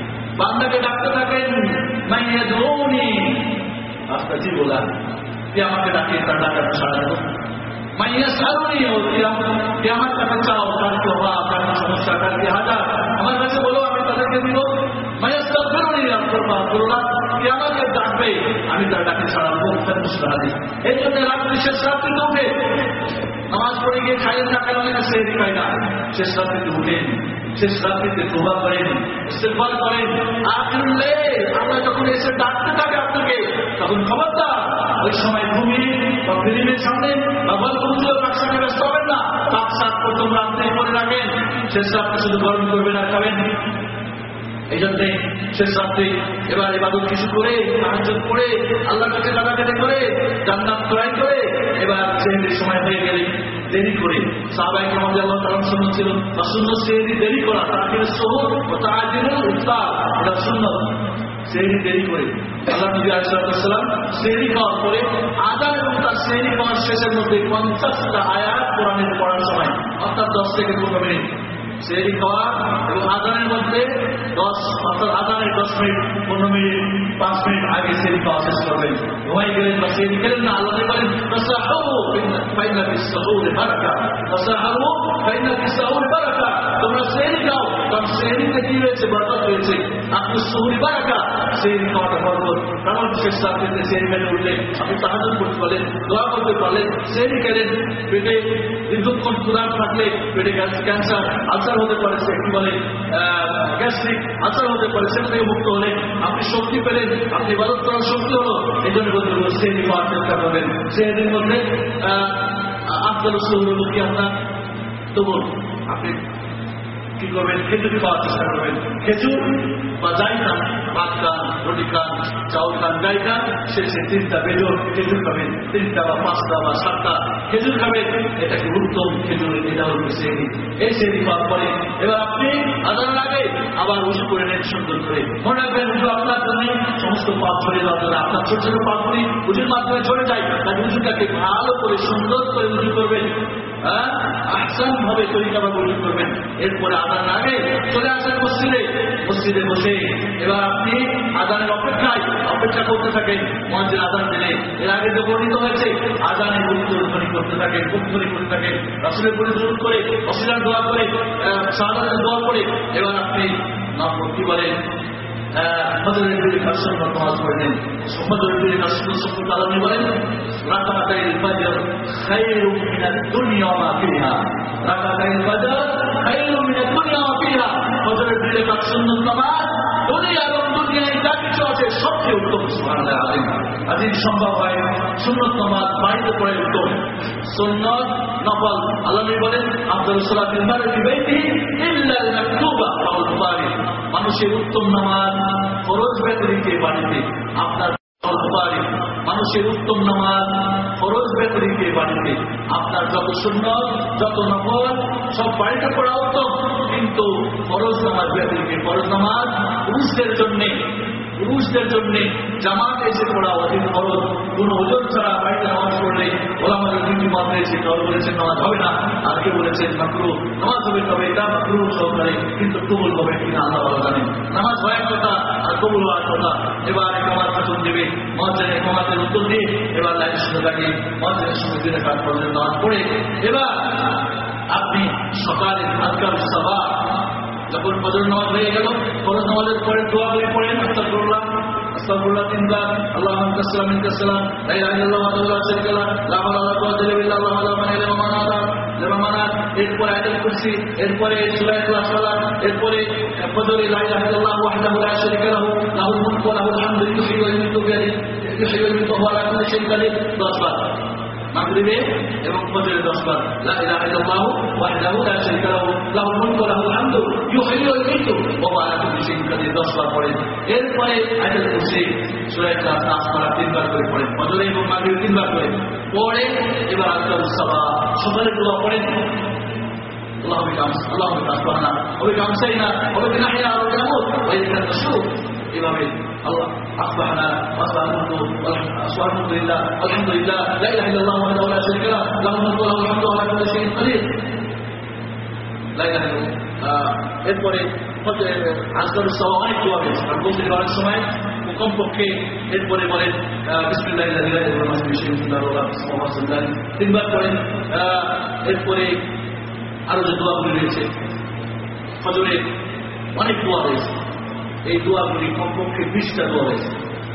মাইয়াদুনি আস্তাজিবু লাহু কে আমাকে ডাকে তার ডাকে সাড়া দেব মাইয়াসআলুনি কে আমার কাছে চাও তার তোবা তার সমস্যা তার কি হাজার আমার কাছে বলো আমি তাদেরকে দিব মাইয়াস্তাগফিরুনি আল্লাহ কে আমাকে ডাকবে আমি তার ডাকে সাড়া দেব তার মুসলাহা দিই এই জন্য রাত্রি শেষ রাত্রিতে উঠে নামাজ পড়ে গিয়ে খাইয়েন না খাইলে সেহরি খাই না শেষ রাত্রিতে উঠেন শেষ রাত্রিতে তোবা করেন ইস্তেগফার করেন আখিরুল লাইল আল্লাহ যখন এসে ডাকতে থাকে আপনাকে তখন খবরদার ওই সময় ঘুমিয়ে বা ফিল্মের সামনে বা গল্পগুলোর কাছে ব্যস্ত হবেন না পাঁচ সাত প্রথম রাত্রে করে রাখেন শেষ রাত্রে শুধু গরম করবেন আর খাবেন এই জন্যে শেষ রাত্রে এবার ইবাদত কিছু করে তাহাজ্জুদ করে আল্লাহর কাছে কাটাকাটি করে জান্নাত ক্রয় করে এবার সেহরির সময় হয়ে গেলে দেরি করে সাহাবায়ে কেরাম রাদিয়াল্লাহু তাআলা সুন্নাত ছিল বা সুন্নাত সেহরি দেরি করা তাআখিরুস সুহুর ওয়া তাআজিলুল ইফতার এটা সুন্নাত সেহরি দেরি করে আল্লাহ নবী আলাইহিস সালাম সেহরি খাওয়ার পরে আযান এবং তার সেহরি খাওয়ার শেষের মধ্যে 50টা আয়াত কোরআনের পড়ার সময় অর্থাৎ 10 থেকে 15 মিনিট সেহরি খাওয়া এবং আযানের মধ্যে 10 অর্থাৎ আযানের 10 মিনিট 15 মিনিট 5 মিনিট আগে সেহরি খাওয়া শেষ করবেন ঘুমাই গেলেন বা সেহরি খেলেন না আল্লাহ বলেন তাসাহু ফাইন্না ফিস সাহুরি বারাকা তাসাহু ফাইন্না ফিস সাহুরি বারাকা তোমরা সেহরি খাও কারণ সেহরিতে কি রয়েছে বরকত রয়েছে আপনি সাহুরি বারাকা সেহরি খাওয়াটা বরকত কারণ শেষ রাতে সেহরি খেলে উঠলে আপনি তাহাজ্জুদ করতে পারলেন দোয়া করতে পারলেন সেহরি খেলেন পেটে দীর্ঘক্ষণ ক্ষুধা থাকলে পেটে ক্যান্সার আলসার হতে পারে কি বলে গ্যাস্ট্রিক আলসার হতে পারে সেটা থেকে মুক্ত হলে আপনি শক্তি পেলেন আপনি ইবাদত করার শক্তি হলো এই জন্য বলতে সেহরি খাওয়ার চেষ্টা করবেন সেহরির মধ্যে আফদালুস সুহুর হলো কি আপনার তবু আপনি কি করবেন খেজুর খাওয়ার চেষ্টা করবেন খেজুর বা যাই খান ভাত খান রুটি খান চাউল খান যাই খান শেষে 3টা বেজোর খেজুর খাবেন 3টা বা 5টা বা 7টা খেজুর খাবেন এটাকে উত্তম খেজুর এটা হচ্ছে সেহরি এই সেহরি খাওয়ার পরে এবার আপনি আজানের আগে আবার উজু করে নেন সুন্দর করে মনে রাখবেন উজু আপনার জন্য সমস্ত পাপ ঝরে যাওয়ার জন্য আপনার ছোট ছোট পাপগুলি উজুর মাধ্যমে ঝরে যায় তাই উজুটাকে ভালো করে সুন্দর করে উজু করবেন আহসান ভাবে তরিকা ভাবে উজু করবেন এরপরে আজান আগে চলে আসেন মসজিদে বসে এবার আপনি আজানের অপেক্ষা করতে থাকেন মুয়াজ্জিন আজান দিলে এর আগে যে বর্ণিত হয়েছে আজানের উত্তরধ্বনি করতে থাকেন উত্তরধ্বনি করতে থাকেন রাসূলের উপরে দরুদ করে ওসিলার দোয়া করে শাহাদাতের দোয়া করে এবার আপনি কি বলেন ফজরের দিকে সুন্নাত নামাজ পড়েন ফজরের দিকে সুন্নাত আলাদা বলেন রাকাতাইল ফজর খায়রুম মিনাদ দুনিয়া ওয়া মা ফিহা রাকাতাইল ফজর খায়রুম মিনাদ দুনিয়া ওয়া ফিহা ফজরের দিকে সুন্নাত নামাজ দুনিয়া এবং দুনিয়ায় যা কিছু আছে সবচেয়ে উত্তম সুবহানাল্লাহ আজিম সম্ভব হয় সুন্নাত নামাজ বাড়িতে পড়ে উত্তম সুন্নাত নফল আল্লাহ বলেন আফদালুস সালাতিল মারদি বাইতিহি ইল্লা আল মাকতুবা ওয়াল বুখারী মানুষের উত্তম নামাজ ফরজ ব্যতিরিক্ত বাড়িতে আপনার মানুষের উত্তম নামাজ ফরজ ব্যতিরিক্ত বাড়িতে আপনার যত সুন্নাত যত নফল সব বাড়িতে পড়া উত্তম কিন্তু ফরজ নামাজ ব্যতিরিক্ত ফরজ নামাজ পুরুষদের জন্য জামাত এসে পড়া অধিক ফরজ কোন ওজন ছাড়া বাড়িতে নামাজ পড়লে ওলামাদের দুটি মত রয়েছে কেউ বলেছেন নামাজ হবে না আর কেউ বলেছেন মাকরুহ নামাজ হবে তবে এটা মাকরুহ সহকারে কিন্তু কবুল হবে কিনা আল্লাহ ভালো জানেন নামাজ হওয়ার কথা আর কবুল হওয়ার কথা এবার নামাজ বেতন দেবে মুয়াজ্জিনের নামাজের উত্তর দিয়ে এবার লাইনের সঙ্গে দাঁড়িয়ে মুয়াজ্জিনের সঙ্গে 2 রাকাত ফরজের নামাজ পড়ে এবার আপনি সকালে আযকারুস সাবাহ যখন ফজর নামাজ হয়ে গেল ফজর নামাজের পরে দোয়াগুলি পড়েন আস্তাগফিরুল্লাহ 3 বার আল্লাহুম্মা আনতা আসসালামু মিনকা আসসালাম লা ইলাহা ইল্লাল্লাহ ওয়াহদাহু লা শারীকা লাহু লা হাওলা ওয়া লা কুওয়াতা ইল্লা বিল্লাহ আল্লাহু লা ইলাহা ইল্লা মানাত এরপরে আয়াতুল কুরসি এরপরে সূরা ইখলাস এরপরে ফজরে লা ইলাহা ইল্লাল্লাহ ওয়াহদাহু লা শারীকা লাহু লাহুল মুলকু ওয়া লাহুল হামদু ইউহয়ি ওয়া ইউমীতু বিয়াদিহি ওয়া হুয়া আলা কুল্লি শাইইন কাদির 10 বার মাগরিবে এবং ফজরে 10 বার লা ইলাহা ইল্লাল্লাহ ওয়াহদাহু লা শারীকা লাহু লাহুল মুলকু ওয়া লাহুল হামদু ইউহিয়ুল মাইত ওয়া হুয়া আলা কুল্লি শাইইন কাদির 10 বার পড়েন। এরপরে আয়াতুল কুরসি সূরা ইখলাস নাস 3 বার করে পড়েন, ফজর এবং মাগরিব 3 বার করে পড়ে এবার আজকারুস সাবাহ সকালে দোয়া পড়েন। اللهم بك أصبحنا وبك أمسينا وبك نحيا وبك نموت وإليك النشور إمام الله أصبحنا الحمد لله لا إله إلا الله وحده لا شريك له له الملك وله الحمد وهو على كل شيء قدير لا إله إلا الله। এরপরে আজকারুস সাবাহ অনেক দোয়া রয়েছে, আর বলতে অনেক সময় কমপক্ষে এরপরে বলেন বিসমিল্লাহির রাহমানির রাহিম 3 বার পড়েন। এরপরে আরো যে দোয়াগুলি রয়েছে ফজরে অনেক দোয়া রয়েছে, এই দোয়াগুলি কমপক্ষে 20টা দোয়া রয়েছে,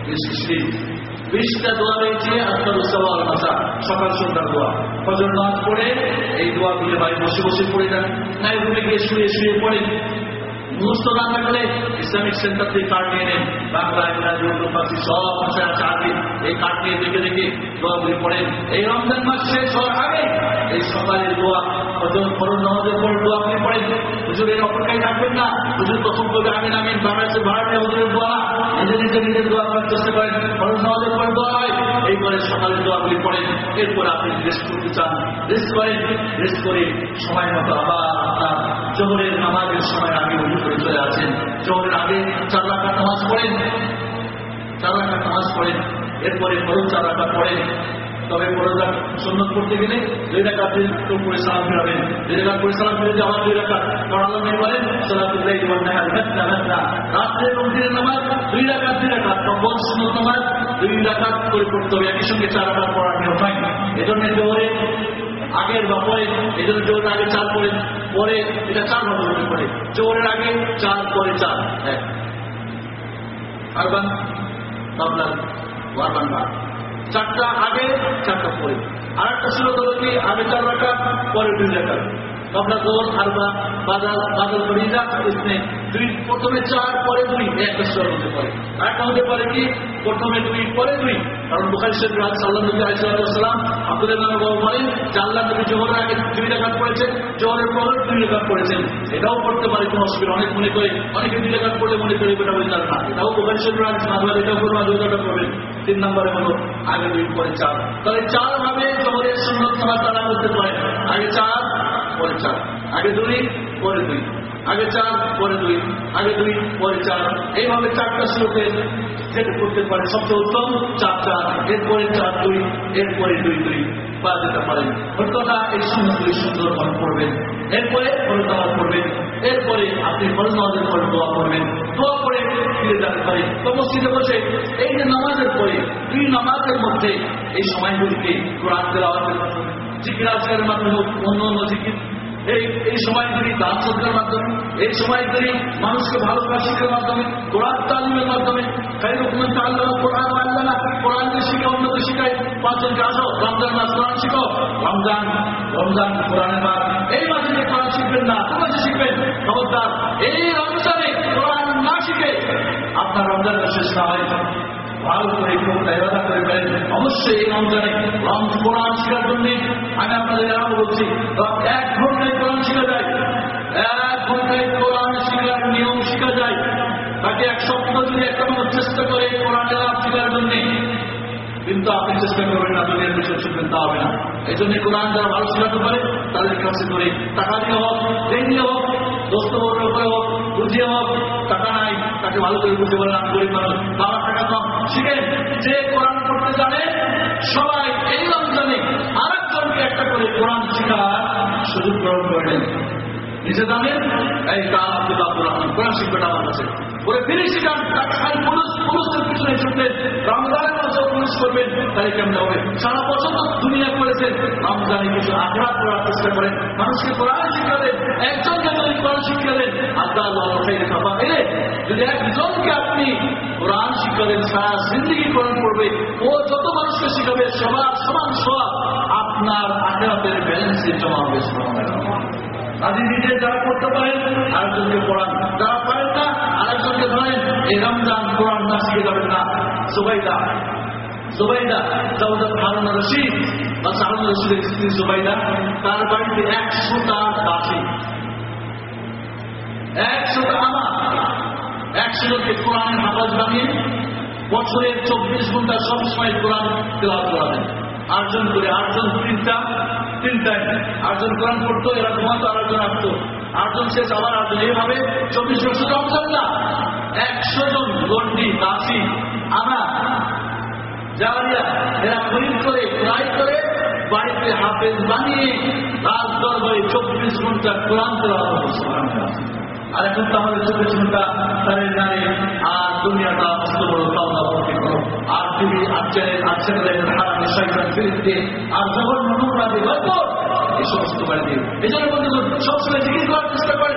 20টা দোয়া রয়েছে আজকারুস সাবাহ ওয়াল মাসা, সকাল সন্ধ্যার দোয়া। ফজর নামাজ পড়ে এই দোয়াগুলি ভাই বসে বসে পড়ে যান, নাই রুমে গিয়ে শুয়ে শুয়ে পড়েন। মুখস্থ না থাকলে ইসলামিক সেন্টার থেকে কার্ড নিয়ে নেন, বাংলা ইংরাজি উর্দু ফার্সি সব ভাষায় আছে আগে, এই কার্ড নিয়ে দেখে দেখে দোয়াগুলি পড়েন। এই রমজান মাস শেষ হওয়ার আগে এই সকালের দোয়া ফরজ নামাজের পর দোয়াগুলি পড়েন। হুজুরের অপেক্ষায় থাকবেন না, হুজুর প্রথম করবে আমিন আমিন, বাংলাদেশের ভাড়াটে হুজুরের দোয়া নিজের দোয়া করার চেষ্টা করেন। ফরজ নামাজের পর দোয়া হয়, এইবারে সকালের দোয়াগুলি পড়েন। এরপর আপনি রেস্ট করতে চান, রেস্ট করেন, রেস্ট করে সময় মতো আবার আপনার জোহরের নামাজের সময় আগে উঠে চলে আসেন। জোহরের আগে 4 রাকাত নামাজ পড়েন, 4 রাকাত নামাজ পড়েন। এরপরে ফরজ 4 রাকাত পড়েন। তবে ফরজ সুন্নাত পড়তে গেলে 2 রাকাত করে সালাম ফিরাবেন, 2 রাকাত করে সালাম ফিরে আবার 2 রাকাত, কারণ আল্লাহ নবী বলেন সালাতুল লাইলি ওয়ান নাহার মাসনা মাসনা, রাতে এবং দিনের নামাজ 2 রাকাত 2 রাকাত, তখন সুন্নাত নামাজ 2 রাকাত করে পড়তে হবে, একই সঙ্গে 4 রাকাত পড়ার নিয়ম নাই। এজন্য জোহরে আগের বা পরে, এই জন্য জোহরের আগে 4 পড়েন, পরে এটা 4 ভাবে হতে পারে, জোহরের আগে 4 পরে 4 আরবান আপনার ওয়ারবান বা 4টা আগে 4টা পরে। আর একটা ছিল হলো কি আগে 4 রাকাত পরে 2 রাকাত, আপনার দোল আরবা বাদল ফরিজা ইসনে 2, প্রথমে 4 পরে 2, একটা সুরা হতে পারে। আরেকটা হতে পারে কি প্রথমে 2 পরে 2, কারণ বুখারী শরীফে হাদিস আল্লাহ নবী আলাইহিস সালাম আব্দুল্লাহ ইবনে ওমর বলেন যে আল্লাহ নবী জোহরের আগে 2 রাকাত পড়েছেন, জোহরের পরে 2 রাকাত পড়েছেন। এটাও পড়তে পারে, কোনো অসুবিধা। অনেক মনে করে অনেকে 2 রাকাত পড়লে মনে করে এটা বলতে না, এটাও বুখারী শরীফে হাদিস, মাঝে এটাও করবেন, মাঝে ওটা করবেন। 3 নম্বরে হলো আগে 2 পরে 4, তাহলে 4 ভাবে জোহরের সুন্নাত নামাজ তারা করতে পারে। আগে 4 পরে 4, আগে 2 পরে 2, আগে 4 পরে 2, আগে 2 পরে 4, এইভাবে 4টা শ্লোকে যেটা করতে পারে সবচেয়ে উত্তম 4, এরপরে 4 2, এরপরে 2 2 বা যেতে পারেন। কথা এই সুন্নাতগুলি সুন্দরভাবে পড়বেন, এরপরে ফরজ নামাজ পড়বেন, এরপরে আপনি ফরজ নামাজের পরে দোয়া করবেন, দোয়া করে ফিরে যেতে পারেন। তো মসজিদে বসে এই যে নামাজের পরে 2 নামাজের মধ্যে এই সময়গুলিকে কোরআন তেলাওয়াতের মাধ্যমে, জিকির আজকারের মাধ্যমে, অন্য জিকির, এই সময়গুলি দান সদকার মাধ্যমে, এই সময়গুলি মানুষকে ভালো কাজ শিক্ষার মাধ্যমে, কোরআন তালিমের মাধ্যমে, খায়রুকুম মান তাআল্লামা কোরআন ওয়া আল্লামা, কোরআনকে শিখে অন্যকে শিখায়। 5 জনকে আসো রমজান মাস কোরআন শিখো, রমজান কোরআনের মাস, এই মাসে যে কোরআন শিখবেন না কোন মাসে শিখবেন, খবরদার এই রমজানে কোরআন না শিখে আপনার রমজান শেষ না হয়। ভালো করে ইবাদত করবেন। অবশ্যই এই রমজানে কোরআন শেখার জন্য আমি আপনাদের আরো বলছি 1 ঘন্টায় কোরআন শেখা যায়, 1 ঘন্টায় কোরআন শেখার নিয়ম শেখা যায়। তাকে 1 সপ্তাহ যদি একটা চেষ্টা করে কোরআন শেখার জন্য, কিন্তু আপনি চেষ্টা করবেন না দুনিয়ার বিষয় শিখবেন, তা হবে না। এই জন্য কোরআন যারা ভালো শেখাতে পারে তাদের কাছে করে টাকা দিয়ে হোক, ঋণ দিয়ে হোক, দোস্ত করে হোক, বুঝিয়ে হোক, টাকা নাই তাকে ভালো করে বুঝতে পারেন, আমি গরিব মানুষ, বাবা টাকা কম, শিখেন। যে কোরআন পড়তে জানে সবাই এই রমজানে আরেকজনকে একটা করে কোরআন শেখার সুযোগ গ্রহণ করে নেন। নিজে জানেন এই কাল আব্দুল রহমান কোরআন শিখবেন আমার কাছে করে ফিরে শিখান, তাকে খালি পুরুষদের পিছনে ছুটবেন, রমজানের মাসেও পুরুষ করবেন, তাই কেমন হবে? সারা বছর তো দুনিয়া করেছেন, রমজানে কিছু আগ্রাহ করার চেষ্টা করেন, মানুষকে কোরআন শিখালেন, একজনকে যদি কোরআন শিখালেন আল্লাহ খাবার এলে যদি একজনকে আপনি কোরআন শিখালেন, সারা জিন্দেগি কোরআন পড়বে, ও যত মানুষকে শিখাবে সবার সমান সব আপনার আখিরাতের ব্যালেন্সে জমা হবে। কাজী নিজে যারা করতে পারেন আরেকজনকে পড়ান, যারা পারেন না আরেকজনকে ধরেন। এই রমজান কোরআন না শিখে যাবেন না। জুবাইদা জাওজাত হারুন রশিদ বা হারুন রশিদের স্ত্রী জুবাইদা, তার বাড়িতে 100টা দাসী, একজনকে কোরআনের হাফেজ বানিয়ে বছরের 24 ঘন্টা সবসময় কোরআন তেলাওয়াত করাবেন। 8 জন করে, 8 জন তিনটায় 8 জন কোরআন পড়তো, এরা ঘুমাতো, আর 8 জন আসতো, 8 জন শেষ, আবার 8 জন, এইভাবে 24 বছর রমজান না, 100 জন গন্ডি দাসী আনা জারিয়া এরা খরিদ করে ক্রয় করে বাড়িতে হাফেজ বানিয়ে রাত দরবারে 24 ঘন্টা কোরআন তেলাওয়াত করছে। আর এখন তাহলে 24 ঘন্টা তাদের নামে আর দুনিয়াটা মস্ত বড় পাওনা ভর্তি করো, আর টিভি, আর চ্যানেলের হারামে শয়তান ফিরিতে, আর জঘন্য নোংরাতে ভরপুর এই সমস্ত বাড়ি দিয়ে। এই জন্য বন্ধুগণ সবসময় জিকির করার চেষ্টা করেন,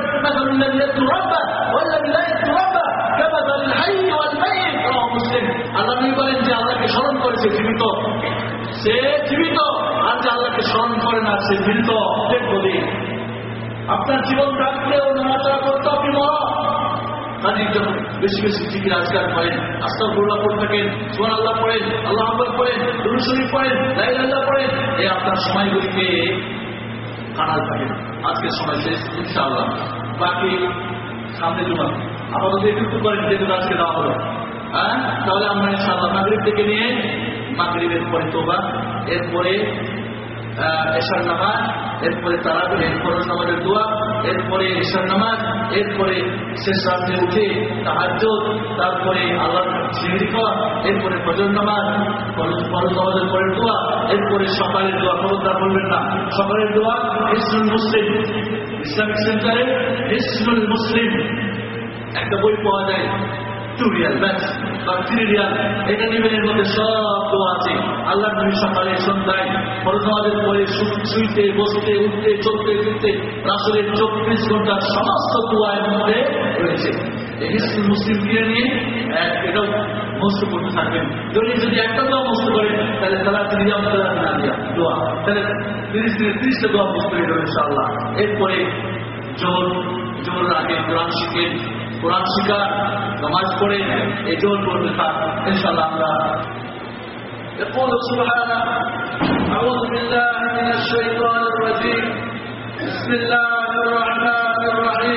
আল্লাহ নবী বলেন যে আল্লাহকে স্মরণ করেছে জীবিত, সে জীবিত, আর যে আল্লাহকে স্মরণ করে না সে মৃত। বলি আপনার জীবন রাখলেও নাড়াচাড়া করতে আপনি মরা। কাজের জন্য বেশি বেশি জিকির আজকাল করেন, আস্তাগফিরুল্লাহ পড়ে থাকেন, সুবহানাল্লাহ পড়েন, আল্লাহু আকবার পড়েন, দুরূদ শরীফ পড়েন, লা ইলাহা ইল্লাল্লাহ পড়েন। এই আপনার সময়গুলিকে কাটাল থাকেন। আজকের সময় শেষ ইনশাআল্লাহ, বাকি সামনে জুমা আপাতত একটু করেন যেহেতু আজকে দেওয়া হলো। হ্যাঁ, তাহলে আমরা ইনশাআল্লাহ মাগরিব থেকে নিয়ে মাগরিবের পরে তোবা, এরপরে এশার নামাজ, এরপরে তারাবির, এরপরে নামাজের দোয়া, এরপরে এশার নামাজ, এরপরে শেষ রাতে উঠে তাহাজ্জুদ, তারপরে আল্লাহর সিজদা করা, এরপরে ফজর নামাজ, ফরজ নামাজের পরে দোয়া, এরপরে সকালের দোয়া। খবরদার বলবেন না, সকালের দোয়া হিসনুল মুসলিম, ইসলামিক সেন্টারে হিসনুল মুসলিম একটা বই পাওয়া যায়, 2 রিয়াল ব্যাস বা 3 রিয়াল, এটা নেবেন। এর মধ্যে সব দোয়া আছে। আল্লাহ নবী সকালে সন্ধ্যায় ফরজ নামাজের পরে শুইতে বসতে উঠতে চলতে ফিরতে রাসূলের 24 ঘন্টার সমস্ত দোয়া এর মধ্যে রয়েছে। এই হিসনুল মুসলিম কিনে নিয়ে এটাও মুস্ত করতে থাকবেন। যদি একটা দোয়া মুস্ত করেন তাহলে দোয়া, তাহলে 30টা দোয়া মুস্ত হয়ে যাবে ইনশাআল্লাহ। এরপরে জোর আগে কোরআন শিখেন, কোরআন শিখা, নামাজ পড়ে এই জোর করতে থাক ইনশাআল্লাহ। আমরা يقول سبحانه أعوذ بالله من الشيطان الرجيم بسم الله الرحمن الرحيم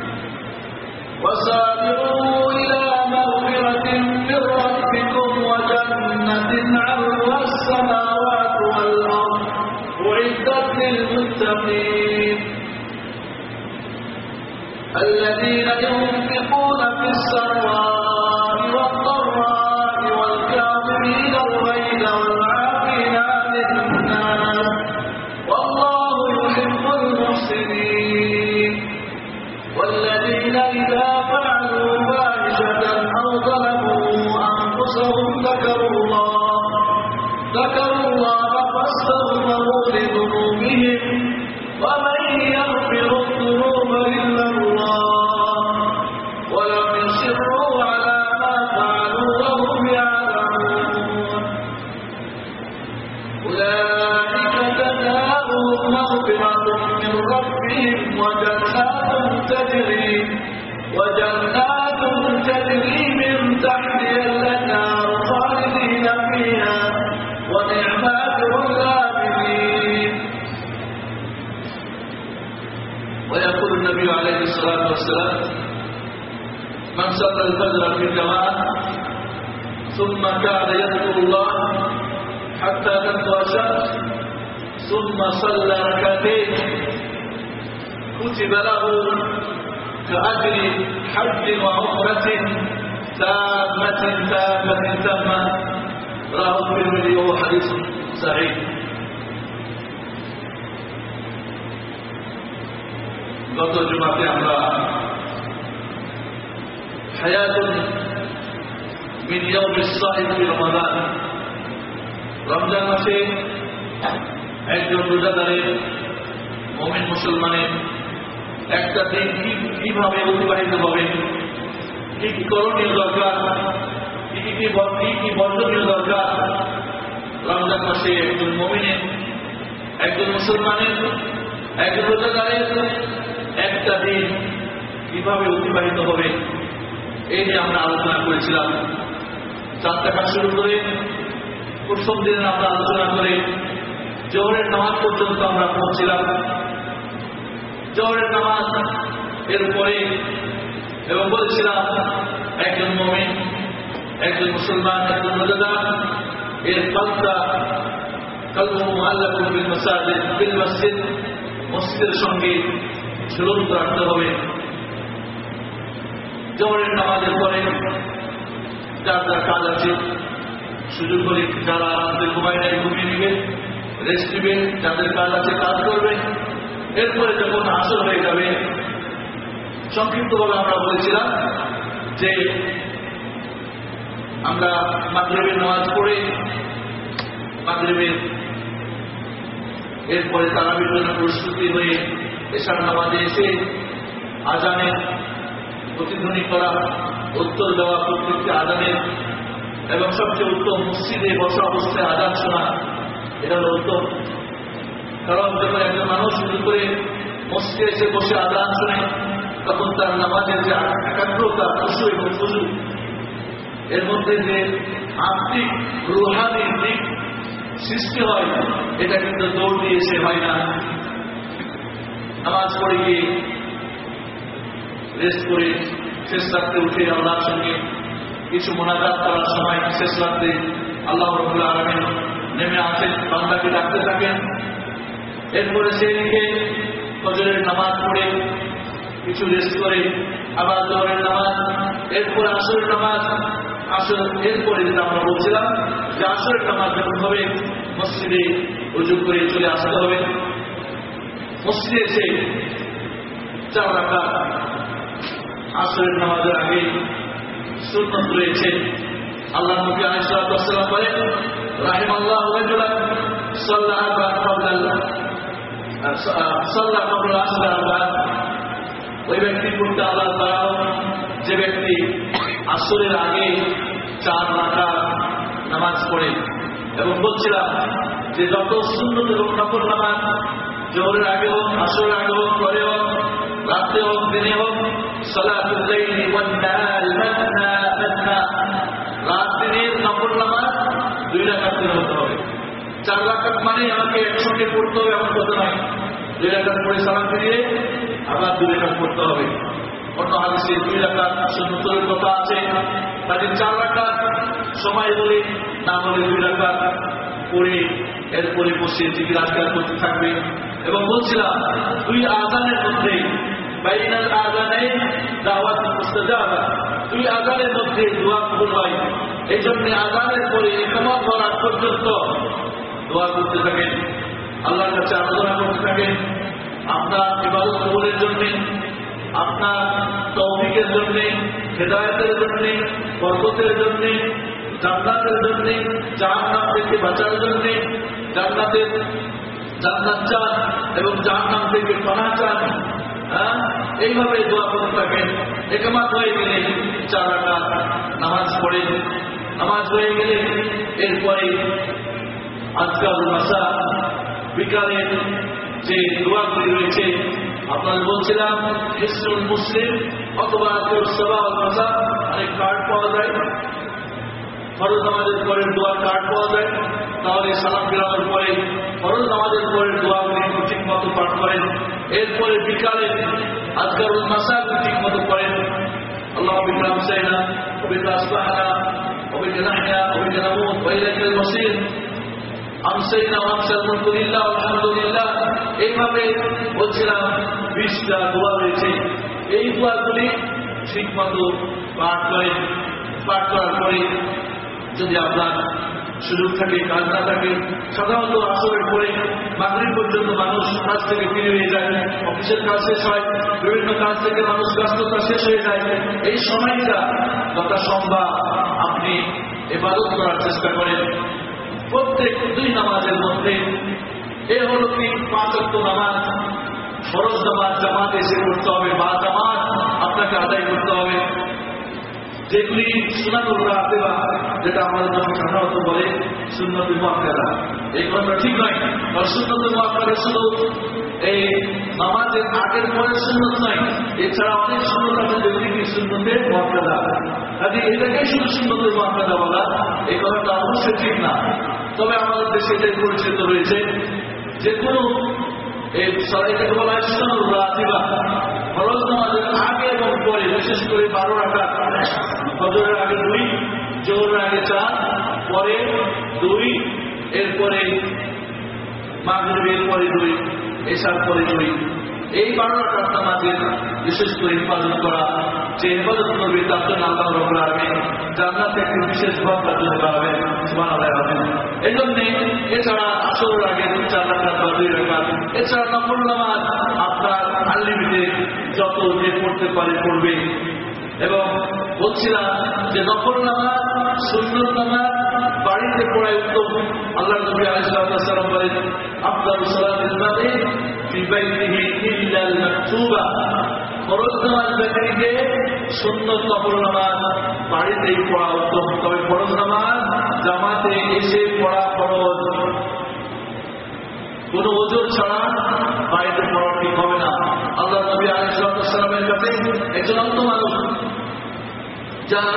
وسارعوا إلى مغفرة من ربكم وجنة عرضها السماوات والأرض أعدت للمتقين الذين ينفقون في السراء والضراء والكاظمين الغيظ والعافين عن الناس والله يحب المحسنين والذين إذا فعلوا فاحشة أو ظلموا أنفسهم ذكروا الله فاستغفروا لذنوبهم ومن يغفر الذنوب إلا الله ولم يصروا على ما فعلوا وهم يعلمون أولئك جزاؤهم مغفرة من ربهم وجنات تجري من تحتها الأنهار خالدين فيها ونعم أجر العاملين. ويقول النبي عليه الصلاة والسلام من صلى الفجر في الجماعة ثم كان يذكر الله حتى تطلع الشمس ثم صلى ركعتين كتب له كأجر حج وعمرة تامة رواه الترمذي وهو حديث صحيح. গত জুমাতে আমরা হায়াতুন মিন ইয়াউমিস সাইম ফি রমাদান, রমজান মাসে একজন রোজাদারের মুমিন মুসলমানের একটা দিন কিভাবে অতিবাহিত হবে, কি কি করণীয় দরকার, কি বর্জনীয় দরকার, রমজান মাসে একজন মুমিনের, একজন মুসলমানের, একজন রোজাদারের একটা দিন কিভাবে অতিবাহিত হবে, এই নিয়ে আমরা আলোচনা করেছিলাম। 4 টাকা শুরু করে প্রথম দিনে আমরা আলোচনা করে জোহরের নামাজ পর্যন্ত আমরা পৌঁছিলাম। জোহরের নামাজ এরপরে এবং বলছিলাম একজন মুমিন, একজন মুসলমান, একজন রোজাদার এর কলটা কলবুহু মুআল্লাকুন বিল মসজিদ, মসজিদের সঙ্গে ঝুলন্ত রাখতে হবে। জোহরের নামাজের পরে যার যার কাজ আছে সুযোগ করে যারা আমাদের ঘুমায় নাই ঘুমিয়ে নেবে, রেস্ট নেবে, যাদের কাজ আছে কাজ করবে। এরপরে যখন আসর হয়ে যাবে, সংক্ষিপ্তভাবে আমরা বলেছিলাম যে আমরা মাগরিবের নামাজ পড়ে মাগরিবের এরপরে তারাবির জন্য প্রস্তুতি হয়ে এশার নামাজে এসে আজানের প্রতিধ্বনি করা, উত্তর দেওয়া প্রত্যেকটি আজানের, এবং সবচেয়ে উত্তম মসজিদে বসা অবস্থায় আজান শোনা, এটা হলো উত্তম। কারণ যখন একজন মানুষ শুরু করে মসজিদে এসে বসে আজান শুনে তখন তার নামাজের যে একাগ্রতা, খুশু এবং খুশু, এর মধ্যে যে আত্মিক রুহানি দিক সৃষ্টি হয়, এটা কিন্তু দৌড় দিয়ে এসে হয় না। নামাজ পড়ে গিয়ে রেস্ট করে শেষ রাত্রে উঠে আল্লাহর সঙ্গে কিছু মোনাজাত করার সময় শেষ রাত্রে আল্লাহ রাব্বুল আলামিন নেমে আসেন, বান্দাকে ডাকতে থাকেন। এরপরে সেই দিকে ফজরের নামাজ পড়ে কিছু রেস্ট করে আবার জোহরের নামাজ, এরপরে আসরের নামাজ। আসর এরপরে যেটা আমরা বলছিলাম যে আসরের নামাজ যখন হবে মসজিদে রুজু করে চলে আসতে হবে। মসজিদে এসে 4 রাকাত আসরের নামাজের আগে সুন্নত রয়েছে। আল্লাহ নবী আলাইহিস সালাতু ওয়াস সালাম বলেন, রাহিমাল্লাহু রাজুলান সাল্লা ক্বাবলা আসর আরবাআ, ওই ব্যক্তি করতে আল্লাহ তাআলা যে ব্যক্তি আসরের আগে 4 রাকাত নামাজ পড়ে। এবং বলছিলাম যে যত সুন্নত এবং নফল নামাজ জোহরের আগে হোক, আসরের আগে হোক, পরে হোক, রাতে হোক, দিনে হোক, সালাতুল লাইলি ওয়ান নাহারি মাসনা মাসনা, রাত দিনের নফল নামাজ 2 রাকাত করে হতে হবে। 4 রাকাত মানে আমাকে একসঙ্গে পড়তে হবে এমন কথা নয়। 2 রাকাত পড়ে সালাম ফিরিয়ে আবার 2 রাকাত পড়তে হবে। অন্য হাদিসে 2 রাকাত সুন্নতের কথা আছে, তাহলে 4 রাকাত সময় হলে না হলে 2 রাকাত পড়ে এরপরে বসে জিকির আজকার করতে থাকবে। এবং বলছিলাম 2 আযানের মধ্যে বাইনাল আযানাইন দাওয়াত মুস্তাজাবা, 2 আযানের মধ্যে দোয়া কবুল হয়। এই জন্য আযানের পরে ইকামত করার পর্যন্ত দোয়া করতে থাকেন, আল্লাহর কাছে আরাধনা করতে থাকেন, আপনার ইবাদত কবুলের জন্য, আপনার তৌফিকের জন্য, হেদায়েতের জন্য, বরকতের জন্য, জান্নাতের জন্য, জাহান্নাম থেকে বাঁচার জন্য, জান্নাত চান এবং জাহান্নাম থেকে পানাহ চান। এইভাবে দোয়া করতে থাকেন। ইকামত হয়ে গেলে 4 রাকাত নামাজ পড়েন। নামাজ হয়ে গেলে এরপরে আজকাল মাসা বিকালে যে দোয়াগুলি রয়েছে আপনাদের বলছিলাম, হিসনুল মুসলিম অথবা অনেক কার্ড পাওয়া যায়, ফরজ নামাজের পরে দোয়ার কার্ড পাওয়া যায়। তাহলে সালাম ফিরানোর পরে ফরজ নামাজের পরে দোয়াগুলি ঠিক মতো পাঠ করেন। এরপরে বিকালে আজকারুল মাসাগুলি ঠিক মতো করেন। আল্লাহু বিকা আমসাইনা ওয়া বিকা আসবাহনা ওয়া বিকা নাহয়া ওয়া বিকা নামুত ওয়া ইলাইহিল মাসির, আমসাইনা ওয়া আমসাল মুলকু লিল্লাহ আলহামদুলিল্লাহ। এইভাবে বলছিলাম 20টা দোয়া রয়েছে। এই দোয়াগুলি ঠিক মতো পাঠ করেন। পাঠ করার পরে যদি আপনার সুযোগ থাকে, কাজ না থাকে, সাধারণত আসরের পরে মাগরিব পর্যন্ত মানুষ কাজ থেকে ফিরে হয়ে যায়, অফিসের কাজ শেষ হয়, বিভিন্ন কাজ থেকে মানুষ ব্যস্ততা শেষ হয়ে যায়। এই সময়টা যত সম্ভব আপনি ইবাদত করার চেষ্টা করেন। প্রত্যেক 2 নামাজের মধ্যে এ হলো কি 5 ওয়াক্ত নামাজ, ফরজ নামাজ জামাতে এসে করতে হবে বা জামাত আপনাকে আদায় করতে হবে। যেগুলি সুন্নাতুল রাতিবা, যেটা আমাদের জন্য সাধারণত বলে সুন্নাতুল মুআক্কাদা, এই কথাটা ঠিক নয়। আর সুন্নাতুল মুআক্কাদা শুধু এই নামাজের আগের পরে সুন্নত নয়, এছাড়া অনেক সুন্নত আছে যেগুলি কি সুন্নতে মুআক্কাদা। কাজে এটাকেই শুধু সুন্নতুল মুআক্কাদা বলা, এই কথাটা অবশ্যই ঠিক না। তবে আমাদের দেশে এটাই পরিচিত রয়েছে যে কোনো এই এটাকে বলা হয় সুন্নাতুল রাতিবা, ফরজ নামাজের আগে এবং পরে বিশেষ করে 12 রাকাত, ফজরের আগে 2, জোহরের আগে 4, পরে 2, এরপরে মাগরিবের পরে 2, এশার পরে 2, এই 12 রাকাত নামাজের বিশেষ করে হেফাজত করা, যে হেফাজত করবে তার জন্য আল্লাহ রাব্বুল আলামিন জান্নাতে একটি বিশেষ ঘর তার জন্য বানাবেন। সুবহানাল্লাহ। এই জন্যে এছাড়া আসরের আগে 4 রাকাত বা 2 রাকাত, এছাড়া নফল নামাজ আপনার আনলিমিটেড যত যে পড়তে পারে পড়বে। এবং বলছিলাম যে নফল নামাজ, সুন্নত নামাজ বাড়িতে পড়াই উত্তম। আল্লাহ নবী আলাইহিস সালাম বলেন, আফদালুস সালাতিল মারই ফি বাইতিহি ইল্লাল মাকতুবা। ফরজ নামাজ ব্যতিরেকে সুন্নত নফল নামাজ বাড়িতেই পড়া উত্তম। তবে ফরজ নামাজ জামাতে এসে পড়া ফরজ, কোন ওজোর ছাড়া বাড়িতে পড়া ঠিক হবে না। আল্লাহ নবী আলাইহিস সালামের কাছে একজন অন্ধ মানুষ, যার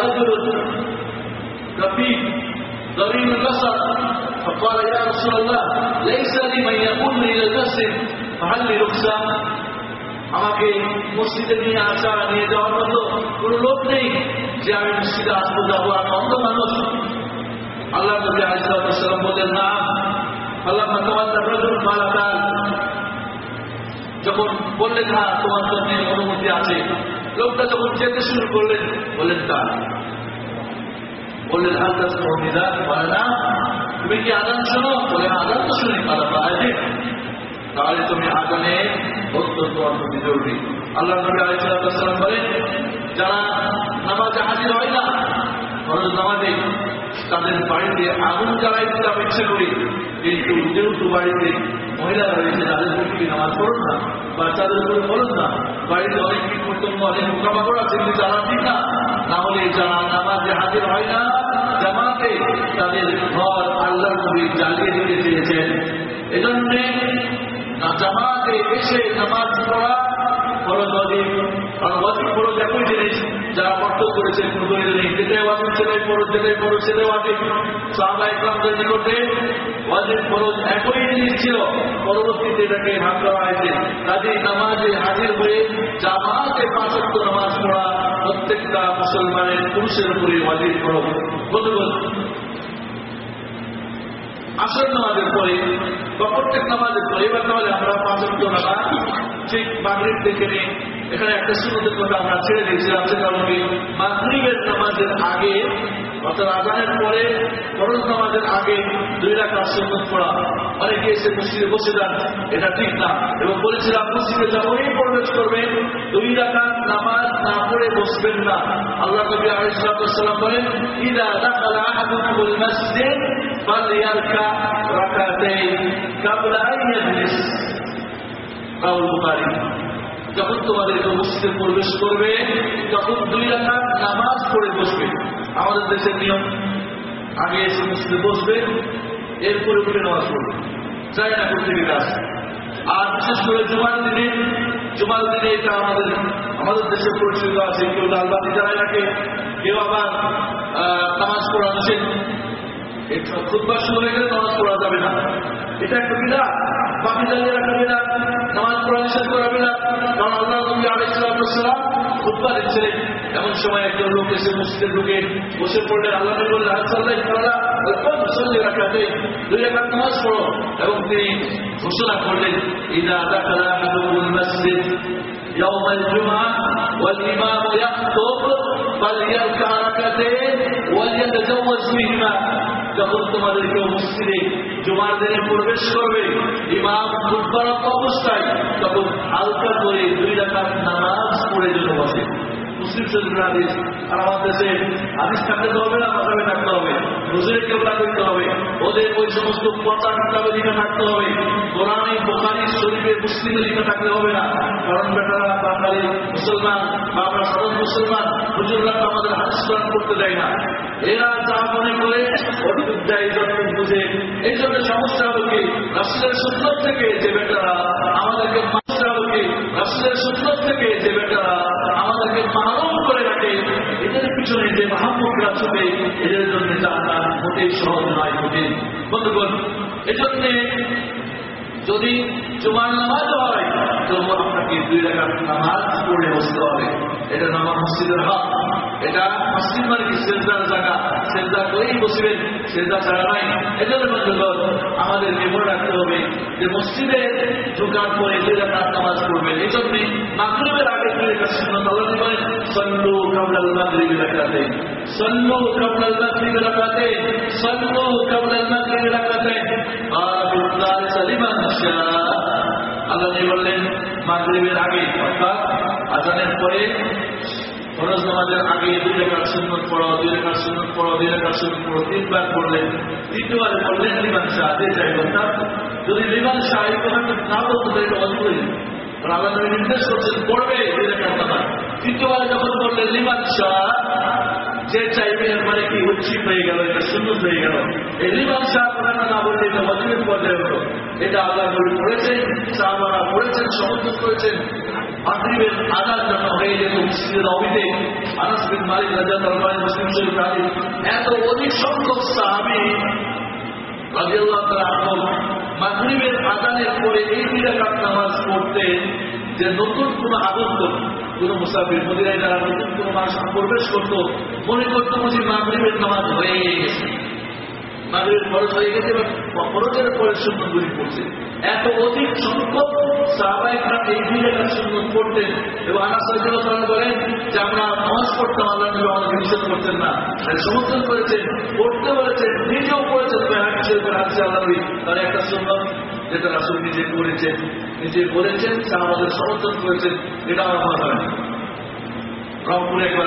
رفيق ضرير البصر فقال يا رسول الله ليس لي من يقودني الى المسجد فهل لي رخصه؟ আমাকে মসজিদে নিয়ে আসা নিয়ে যাওয়ার মতো কোনো লোক নেই যে আমি মসজিদে আসবো যাবো, আমি অন্ধ মানুষ। আল্লাহ নবী আলাইহিস সালাম বললেন, না। আল্লাহ মাতাওয়াল্লাহ যখন বললেন, হ্যাঁ তোমার জন্য অনুমতি আছে, লোকটা যখন যেতে শুরু করলেন, বললেন তার বললেন হালকা নিদান, বলে না তুমি কি আজান শোনো? বলে আজান তো শুনি। তাহলে তুমি আজানে অত্যন্ত অত্যন্ত জরুরি। আল্লাহ নবী আলাইহিস সালাম বলেন, যারা নামাজে হাজির হয় না ফরজ নামাজে, তাদের বাড়িতে আগুন জ্বালাই দিতে আমি ইচ্ছে করি, কিন্তু যেহেতু বাড়িতে মহিলারা রয়েছে তাদের উপর নামাজ পড়ুন না, বাচ্চাদের উপর পড়ুন না, বাড়িতে অনেক কীটপতঙ্গ অনেক পোকামাকড় আছে, কিন্তু তারা ঠিক না। না হলে যারা নামাজে হাজির হয় না জামাতে, তাদের ঘর আল্লাহর নবী জ্বালিয়ে দিতে চেয়েছেন। এজন্যে জামাতে এসে নামাজ পড়া ফরজ ওয়াজিব। কারণ ওয়াজিব ফরজ একই জিনিস, যারা পার্থক্য করেছেন কোনো দলিল নেই, যেটাই ওয়াজিব সেটাই ফরজ, যেটাই ফরজ সেটাই ওয়াজিব। সাহাবায়ে কেরামদের নিকটে ওয়াজিব ফরজ একই জিনিস ছিল, পরবর্তীতে এটাকে ভাগ করা হয়েছে। কাজেই নামাজে হাজির হয়ে জামাতে 5 ওয়াক্ত নামাজ পড়া প্রত্যেকটা মুসলমানের পুরুষের উপরে ওয়াজিব ফরজ। বন্ধুগণ, আসর নামাজের পরে বা প্রত্যেক নামাজের পরে এবার তাহলে আমরা 5 ওয়াক্ত নামাজ ঠিক মাগরিব থেকে নিয়ে এখানে একটা সুন্নতের কথা আমরা ছেড়ে দিয়েছিলাম, সেটা হলো মাগরিবের নামাজের আগে অর্থাৎ আজানের পরে ফরজ নামাজের আগে 2 রাকাত সুন্নত পড়া। অনেকে এসে মসজিদে বসে যান, এটা ঠিক না। এবং বলেছিলাম মসজিদে যখনই প্রবেশ করবেন 2 রাকাত নামাজ না পড়ে বসবেন না। আল্লাহ নবী আলাইহিস সালাম বলেন, ইযা দাখালা আহাদুকুমুল মাসজিদ ফালইয়ারকা রাকাতাইন ক্বাবলা আন ইয়াজলিস। রাওয়াহুল বুখারী। যখন তোমাদের মসজিদে প্রবেশ করবে তখন 2 রাকাত নামাজ পড়ে বসবে। আমাদের দেশের নিয়ম, আগে এসে মসজিদে বসবে, এরপরে উঠে নামাজ পড়বে, যায় না করতে কাজ। আর বিশেষ করে জুমার দিনে এটা আমাদের দেশে পরিচিত আছে। কেউ লালবাতি জ্বালায় রাখে, কেউ আবার নামাজ পড়া নিষেধ। খুতবা শুরু হয়ে গেলে নামাজ পড়া যাবে না, এটা একটা বিধাত। বাকি জ্বালিয়ে রাখা বিধাত, নামাজ পড়া নিষেধ করা বিধাত। কারণ আল্লাহ নবী আলাইহিস সালাম খুতবা দিচ্ছিলেন, এমন সময় একজন লোক এসে মসজিদে ঢুকে বসে পড়লেন। আল্লাহ নবী বললেন, রাখাতে 2 রাকাত নামাজ পড়ো। এবং তিনি ঘোষণা করলেন, ইযা দাখালা আহাদুকুমুল মাসজিদ ইয়াওমাল জুমআহ ওয়াল ইমামু ইয়াখতুব ফালইয়ারকা রাকাতাইন ওয়ালিয়াতাজাওয়াজ বিহিমা। যখন তোমাদের কেউ মসজিদে জুমার দিনে প্রবেশ করবে, ইমাম খুতবারত অবস্থায়, তখন হালকা করে 2 রাকাত নামাজ পড়ে যেন বসে। মুসলিম শরীফের হাদিস। আর আমাদের দেশে হাদিস থাকতে হবে না, মাথায় থাকতে হবে, হুজুরের কেবলা করতে হবে, ওদের ওই সমস্ত কথা কিতাবে লিখে থাকতে হবে, কোরআনে বুখারী শরীফে মুসলিমে লিখে থাকতে হবে না। কারণ বেটারা বাঙালি মুসলমান বা আমরা সাধারণ মুসলমান, হুজুররা তো আমাদের হাদিস কোরআন করতে দেয় না। এরা যা মনে করে অটুক দেয়, যতটুক বুঝে। এই জন্য সমস্যা হলো কি, রাসূলের সুন্নাত থেকে যে বেটারা আমাদেরকে রাসূলের সুন্নাত থেকে যে বেটারা আমাদেরকে মাহরুম করে রাখে, এদের পিছনে যে মাহমুদরা ছুটে, এদের জন্য জান্নাত মোটেই সহজ নয়, কঠিন। বন্ধুগণ, এজন্য যদি জুমার নামাজ হয় তবু আপনাকে 2 রাকাত নামাজ পড়ে বসতে হবে। এটা নামা মসজিদের হক। এটা মসজিদ মানে কি সেজদার জায়গা, সেজদা করেই বসবেন, সেজদা ছাড়া নাই। এজন্য বন্ধুগণ আমাদেরকে মনে রাখতে হবে যে মসজিদে ঢোকার পরে 2 রাকাত নামাজ পড়বেন। এই জন্যে মাগরিবের আগে 2 রাকাত সুন্নাত আল্লাহ বলেন সাল্লু কাবলাল মাগরিবি রাকাতাইন, সাল্লু কাবলাল মাগরিবি রাকাতাইন, সাল্লু কাবলাল মাগরিবি রাকাতাইন আবিদাল সালিমান শাহ। আল্লাহ বললেন মাগরিবের আগে অর্থাৎ আযানের পরে ফরজ নামাজের আগে 2 রাকাত সুন্নাত পড়ো, 2 রাকাত সুন্নাত পড়ো, 2 রাকাত সুন্নাত পড়ো, 3 বার পড়লেন। তৃতীয়বার বললেন লিমান শাহ, যে চাইবেন না। যদি লিমান শাহ এই কথাটা না বলতে পারে এটা অদ্ভুত। আল্লাহ নবী নির্দেশ করছেন পড়বে 2 রাকাত নামাজ। তৃতীয়বার যখন বললেন লিমান শাহ, যে চাইবে এর মানে কি উচ্ছিত হয়ে গেল, এটা সুন্নত হয়ে গেল। এই লিমান শাহ কথাটা না বললে এটা অদ্ভুত পর্যায়ে হলো। এটা আল্লাহ নবী পড়েছেন, সাহাবারা পড়েছেন, সমর্থন করেছেন। মাগরিবের আযান যখন হয়ে যেত মসজিদের অবিতে, আনাস বিন মালিক রাদিয়াল্লাহু আনহু মুসলিম শরীফ হাদিস, এত অধিক সংখ্যক সাহাবী রাদিয়াল্লাহু তাআলা আনহু মাগরিবের আযানের পরে এই 2 রাকাত নামাজ পড়তেন যে নতুন কোন আগন্তক, কোন মুসাফির মদিনায় যারা নতুন কোন মানুষ প্রবেশ করতো মনে করতো বুঝি মাগরিবের নামাজ হয়ে গেছে, মাগরিবের ফরজ হয়ে গেছে বা ফরজের পরে সুন্নতগুলি পড়ছে। এত অধিক সংখ্যক সাহাবায়ে কেরাম এই 2 রাকাত সুন্নত পড়তেন। এবং আনাস রাদিয়াল্লাহু তাআলা বলেন যে আমরা নামাজ পড়তাম, আল্লাহ নবী আমাদের নিষেধ করতেন না, সমর্থন করেছেন, পড়তে বলেছেন, নিজেও পড়েছেন। আল্লাহ নবী তার একটা সুন্নত যেটা রাসূল নিজে করেছেন, নিজে বলেছেন, সাহাবাদের সমর্থন করেছেন। এটা আমার মনে হয় রংপুরে একবার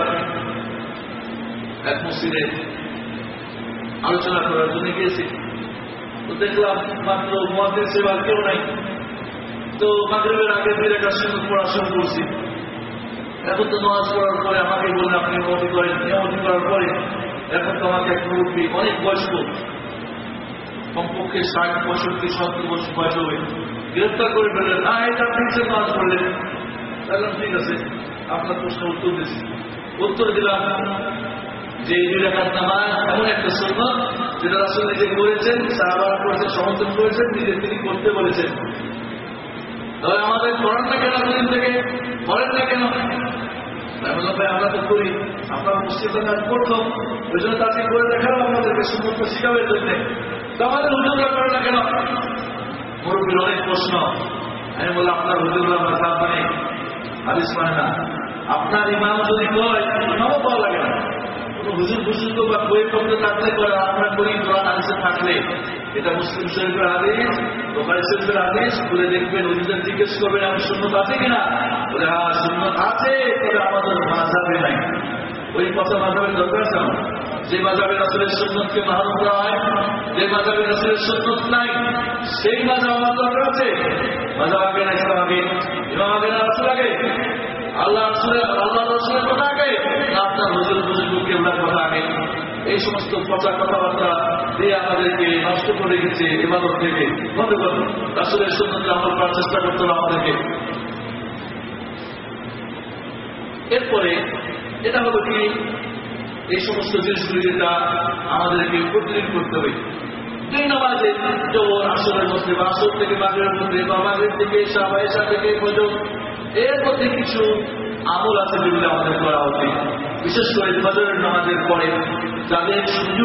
এক মসজিদে আলোচনা করার জন্য গিয়েছি। তো দেখলাম মাত্র মুয়াজ্জিন সেবা কেউ নাই। তো মাগরিবের আগে 2 রাকাত সুন্নাত পড়া শুরু করছি। এখন তো নামাজ পড়ার পরে আমাকে বললেন আপনি নিয়মতি করেন। নিয়মতি করার পরে এখন তো আমাকে এক মুরব্বী, অনেক বয়স্ক, কমপক্ষে 60, 65, 70 বছর বয়স হবে, গ্রেফতার করে ফেললেন। না, এটা আপনি নামাজ পড়লেন। বললাম ঠিক আছে, আপনার প্রশ্নের উত্তর দিচ্ছি। উত্তর দিলাম যে 2 রাকাত নামাজ এমন একটা সুন্নাত যেটা রাসূল নিজে করেছেন, সাহাবারা করেছেন, সমর্থন করেছেন, নিজে তিনি করতে বলেছেন। তবে আমাদের করেন না কেন? দুদিন থেকে করেন না কেন? ভাই আমরা তো করি, আপনার মসজিদে কাজ করতাম, ওই জন্য তাকে করে দেখালাম আপনাদেরকে সুন্নতটা শিখাবের জন্য। তো আমাদের হুজুররা করে না কেন? মুরব্বীর অনেক প্রশ্ন। আমি বললাম আপনার হুজুররা মাযহাব মানে, হাদিস মানে না। আপনার ইমাম যদি কয়, ইমামও পাওয়া লাগে না। হুজুর বুজুর্গ বা বই পড়তে থাকলে করে, আমরা করি কোরআন হাদিসে থাকলে। এটা মুসলিম শরীফের হাদিস, বুখারী শরীফের হাদিস, খুলে দেখবেন, হুজুরদের জিজ্ঞেস করবেন আমার সুন্নত আছে কিনা। বলে হ্যাঁ সুন্নত আছে, তবে আমাদের মাযহাবে নাই। ওই কথা মাযহাবের দরকার আছে আমার। যে মাযহাবে রাসূলের সুন্নতকে মান্য করা হয়, যে মাযহাবে রাসূলের সুন্নত নাই, সেই মাযহাব আমার দরকার আছে। মাযহাব আগে না ইসলাম আগে, ইমাম আগে না রাসূল আগে, আল্লাহ রাসূলের কথা আগে, আপনার হুজুর বুজুর্গ কিবলার কথা আগে। এই সমস্ত পচা কথাবার্তা দিয়ে আমাদেরকে নষ্ট করে রেখেছে ইবাদত থেকে। বন্ধুগণ, রাসূলের সুন্নতে আমল করার চেষ্টা করতে হবে আমাদেরকে। এরপরে এটা হলো কি, এই সমস্ত জিনিসগুলি যেটা আমাদেরকে প্রতিদিন করতে হবে। 2 নামাজে জোহর আসরের মধ্যে বা আসর থেকে মাগরিবের মধ্যে বা মাগরিব থেকে এশা বা এশা থেকে ফজর, এর মধ্যে কিছু আমল আছে যেগুলো আমাদের করা উচিত। বিশেষ করে ফজরের নামাজের পরে যাদের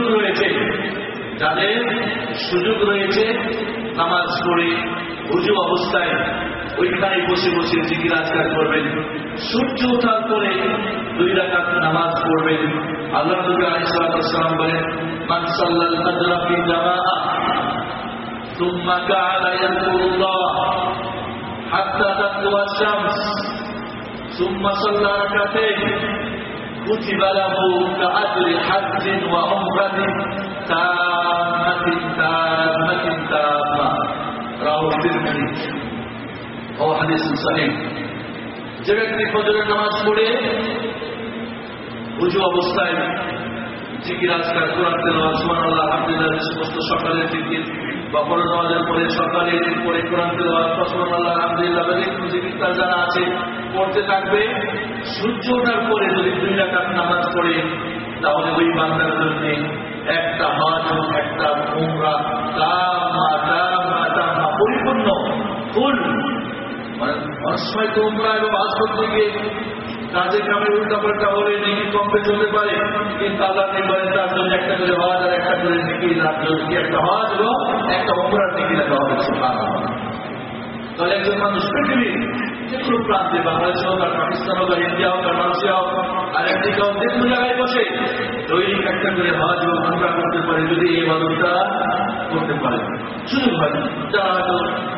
সুযোগ রয়েছে নামাজ পড়ে ওযু অবস্থায় ওইখানে বসে বসে জিকির আজকার করবেন। সূর্য ওঠার পরে 2 রাকাত নামাজ পড়বেন। আল্লাহ নবী আলাইহিস সালাম বলেন, মান সাল্লাল ফাজরা ফি জামাআহ সুম্মা কাআলা ইয়াকুরুল্লাহ হাত্তা তাতলুআ আশ-শামস সুম্মা সাল্লা রাকাতাইন কুতিবা লাহু কাআজরি হাজ্জিন ওয়া উমরাতিন তাম্মাতিন তাম্মা। রাওয়াহু তিরমিজি। ও হাদিস সহিহ। যে ব্যক্তি ফজরের নামাজ পড়ে ওযু অবস্থায় জিকির আজকার, কোরআন তেলাওয়াত, সুবহানাল্লাহ, আলহামদুলিল্লাহ, সমস্ত সকালের জিকির বা ফরজ নামাজের পরে সকালে পরে কোরআন তেলাওয়াত, সুবহানাল্লাহ, আলহামদুলিল্লাহ, কোনো জিকির তার যারা আছে পড়তে থাকবে। সূর্য ওঠার পরে যদি 2 রাকাত নামাজ পড়ে, তাহলে ওই বান্দার জন্য একটা হজ, একটা উমরা পরিপূর্ণ ফুল। মানে অনেক সময় তো উমরা এবং হজ করতে গিয়ে কাজে কামের উল্টা পাল্টা হলে নেকি কম বেশি হতে পারে, কিন্তু আল্লাহ বলেন তার জন্য একটা করে হজ আর একটা করে নেকি একটা হজ এবং একটা উমরার নেকি রাখা হবে। সুবহানাল্লাহ। তাহলে একজন মানুষ পৃথিবীর যে কোনো প্রান্তে, বাংলাদেশ হোক আর পাকিস্তান হোক আর ইন্ডিয়া হোক আর মালয়েশিয়া হোক আর একদিকে হোক, যে কোনো জায়গায় বসে দৈনিক একটা করে হজ এবং উমরা করতে পারে যদি এই ইবাদতটা করতে পারে। সুযোগ হয় যারা হয়তো